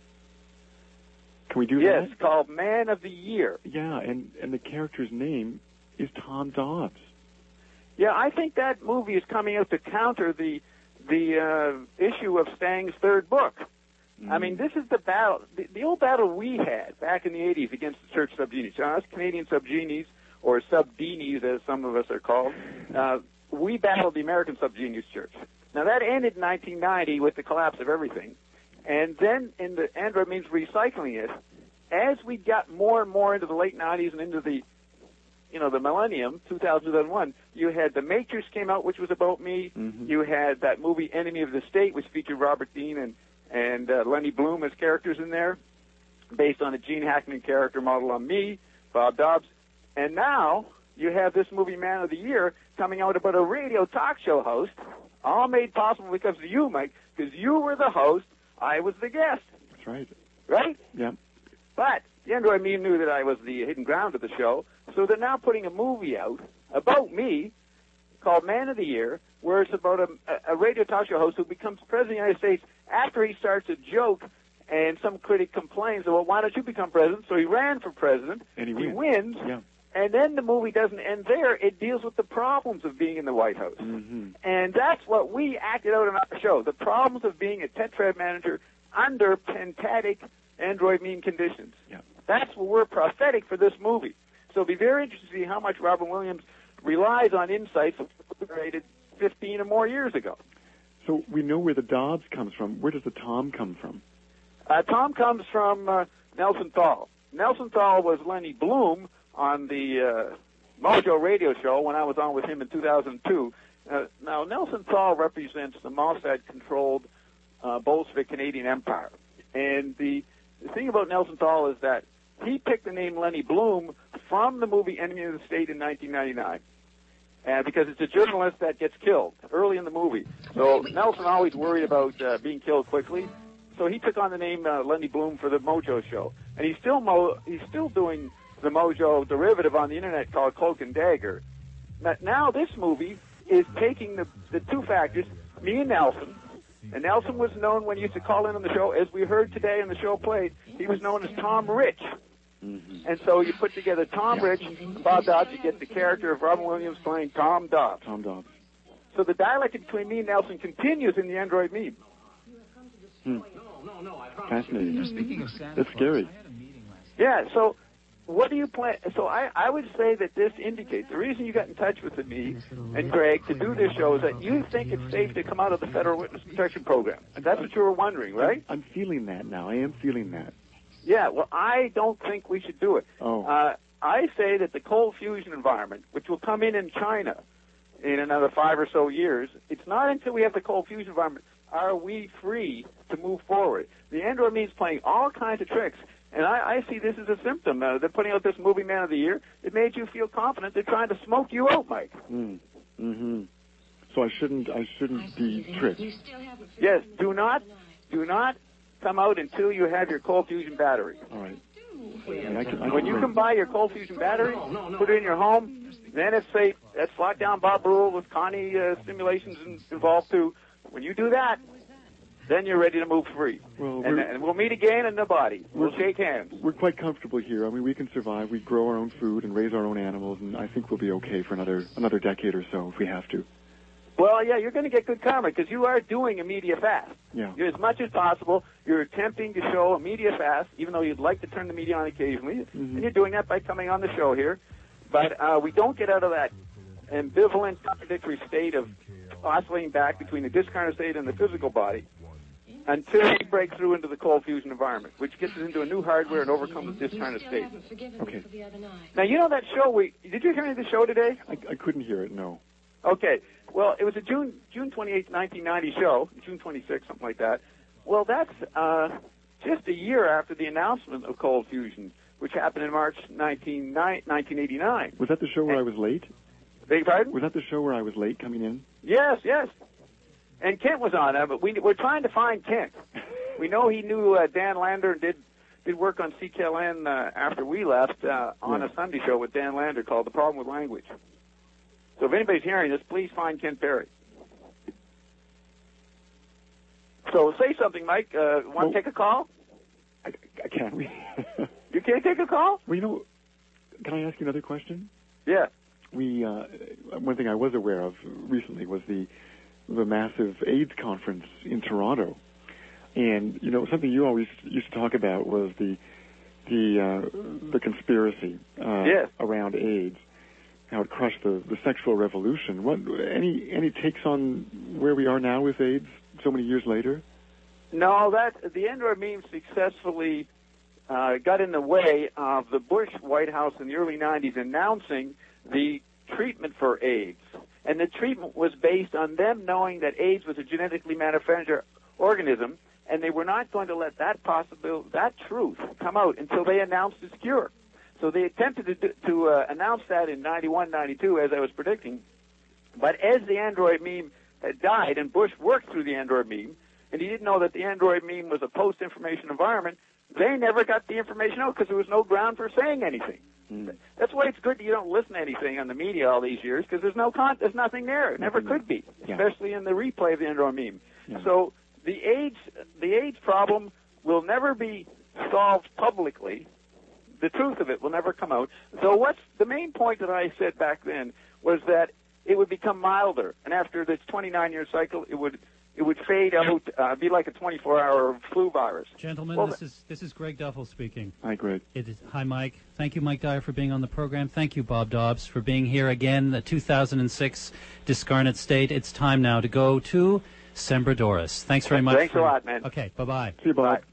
Can we do yes, that? Yes, called Man of the Year. Yeah, and, and the character's name is Tom Dobbs. Yeah, I think that movie is coming out to counter the the uh, issue of Stang's third book. Mm. I mean, this is the battle, the, the old battle we had back in the eighties against the church subgenies. Us Canadian subgenies, or subdenies as some of us are called, uh, we battled the American subgenius church. Now, that ended in nineteen ninety with the collapse of everything. And then in the Android memes recycling it, as we got more and more into the late nineties and into the, you know, the millennium, two thousand, two thousand one, you had The Matrix came out, which was about me. Mm-hmm. You had that movie Enemy of the State, which featured Robert Dean and, and uh, Lenny Bloom as characters in there, based on a Gene Hackman character model on me, Bob Dobbs. And now you have this movie Man of the Year coming out about a radio talk show host, all made possible because of you, Mike, because you were the host, I was the guest. That's right. Right? Yeah. But the Android meme knew that I was the hidden ground of the show, so they're now putting a movie out about me called Man of the Year, where it's about a, a radio talk show host who becomes president of the United States after he starts a joke, and some critic complains, well, why don't you become president? So he ran for president. And he, he wins. wins. Yeah. And then the movie doesn't end there. It deals with the problems of being in the White House. Mm-hmm. And that's what we acted out on our show, the problems of being a tetrad manager under pentatic Android meme conditions. Yeah. That's what we're prophetic for this movie. So it'll be very interesting to see how much Robin Williams relies on insights that were created fifteen or more years ago. So we know where the Dobbs comes from. Where does the Tom come from? Uh, Tom comes from uh, Nelson Thal. Nelson Thal was Lenny Bloom on the uh, Mojo radio show when I was on with him in two thousand two. Uh, now, Nelson Thal represents the Mossad-controlled uh, Bolshevik Canadian Empire. And the, the thing about Nelson Thal is that he picked the name Lenny Bloom from the movie Enemy of the State in nineteen ninety-nine. Uh, because it's a journalist that gets killed early in the movie. So Nelson always worried about uh, being killed quickly. So he took on the name uh, Lenny Bloom for the Mojo show. And he's still mo- he's still doing the Mojo derivative on the internet called Cloak and Dagger. But now this movie is taking the, the two factors, me and Nelson. And Nelson was known when he used to call in on the show, as we heard today in the show played, he was known as Tom Rich. Mm-hmm. And so you put together Tom Rich and Bob Dobbs, you get the character of Robin Williams playing Tom Dobbs. Tom Dobbs. So the dialectic between me and Nelson continues in the Android meme. Hmm. Fascinating. That's scary. Yeah, so what do you plan? So I, I would say that this indicates, the reason you got in touch with me and Greg to do this show is that you think it's safe to come out of the Federal Witness Protection Program. And that's what you were wondering, right? I'm feeling that now. I am feeling that. Yeah, well, I don't think we should do it. Oh. Uh, I say that the cold fusion environment, which will come in in China in another five or so years, it's not until we have the cold fusion environment are we free to move forward. The Android means playing all kinds of tricks, and I, I see this as a symptom. Uh, they're putting out this movie Man of the Year. It made you feel confident. They're trying to smoke you out, Mike. Mm. Mm-hmm. So I shouldn't, I shouldn't be tricked. Yes, do not, do not come out until you have your cold fusion battery. All right. I can, I when you can buy your cold fusion battery, put it in your home, then it's safe. That's Lockdown Bob Rule with Connie uh, simulations involved too. When you do that, then you're ready to move free. Well, and, and we'll meet again in the body. We'll shake hands. We're quite comfortable here. I mean, we can survive. We grow our own food and raise our own animals, and I think we'll be okay for another another decade or so if we have to. Well, yeah, you're going to get good karma because you are doing a media fast. Yeah. You're, as much as possible, you're attempting to show a media fast, even though you'd like to turn the media on occasionally, mm-hmm. and you're doing that by coming on the show here. But uh, we don't get out of that ambivalent, contradictory state of oscillating back between the discarnate state and the physical body until we break through into the cold fusion environment, which gets us into a new hardware and overcomes the discarnate state. Okay. Now, you know that show we... Did you hear any of the show today? I, I couldn't hear it, no. Okay. Well, it was a June June twenty-eighth, nineteen ninety show, June twenty-sixth, something like that. Well, that's uh, just a year after the announcement of cold fusion. which happened in March nineteen eighty-nine. Was that the show where I was late? Beg your pardon? Was that the show where I was late coming in? Yes, yes. And Kent was on, uh, but we, we're trying to find Kent. We know he knew uh, Dan Lander and did did work on C K L N uh, after we left uh, on Yeah. a Sunday show with Dan Lander called The Problem with Language. So if anybody's hearing this, please find Kent Perry. So say something, Mike. Uh, want Well- to take a call? I, I can't. We, You can't take a call? well, you know, can I ask you another question? Yeah. We uh, one thing I was aware of recently was the the massive AIDS conference in Toronto, and you know something you always used to talk about was the the uh, the conspiracy uh, Yes. around AIDS, how it crushed the, the sexual revolution. What any any takes on where we are now with AIDS so many years later? No, that the Android meme successfully uh, got in the way of the Bush White House in the early nineties announcing the treatment for AIDS. And the treatment was based on them knowing that AIDS was a genetically manufactured organism, and they were not going to let that possibility, that truth come out until they announced its cure. So they attempted to, do, to uh, announce that in ninety-one, ninety-two, as I was predicting. But as the Android meme had died, and Bush worked through the Android meme, and he didn't know that the Android meme was a post-information environment, they never got the information out because there was no ground for saying anything. Mm. That's why it's good that you don't listen to anything on the media all these years, because there's no con- there's nothing there. It never could be, Yeah. especially in the replay of the Android meme. Yeah. So the AIDS the AIDS problem will never be solved publicly. The truth of it will never come out. So what's the main point that I said back then was that it would become milder, and after this twenty-nine year cycle, it would it would fade out, uh, be like a twenty-four hour flu virus. Gentlemen, Well, this is this is Greg Duffel speaking. Hi, Greg. It is, hi, Mike. Thank you, Mike Dyer, for being on the program. Thank you, Bob Dobbs, for being here again. The two thousand six Discarnate State. It's time now to go to Sembra Doris. Thanks very much. Thanks for, a lot, man. Okay, bye-bye. See you, Bob.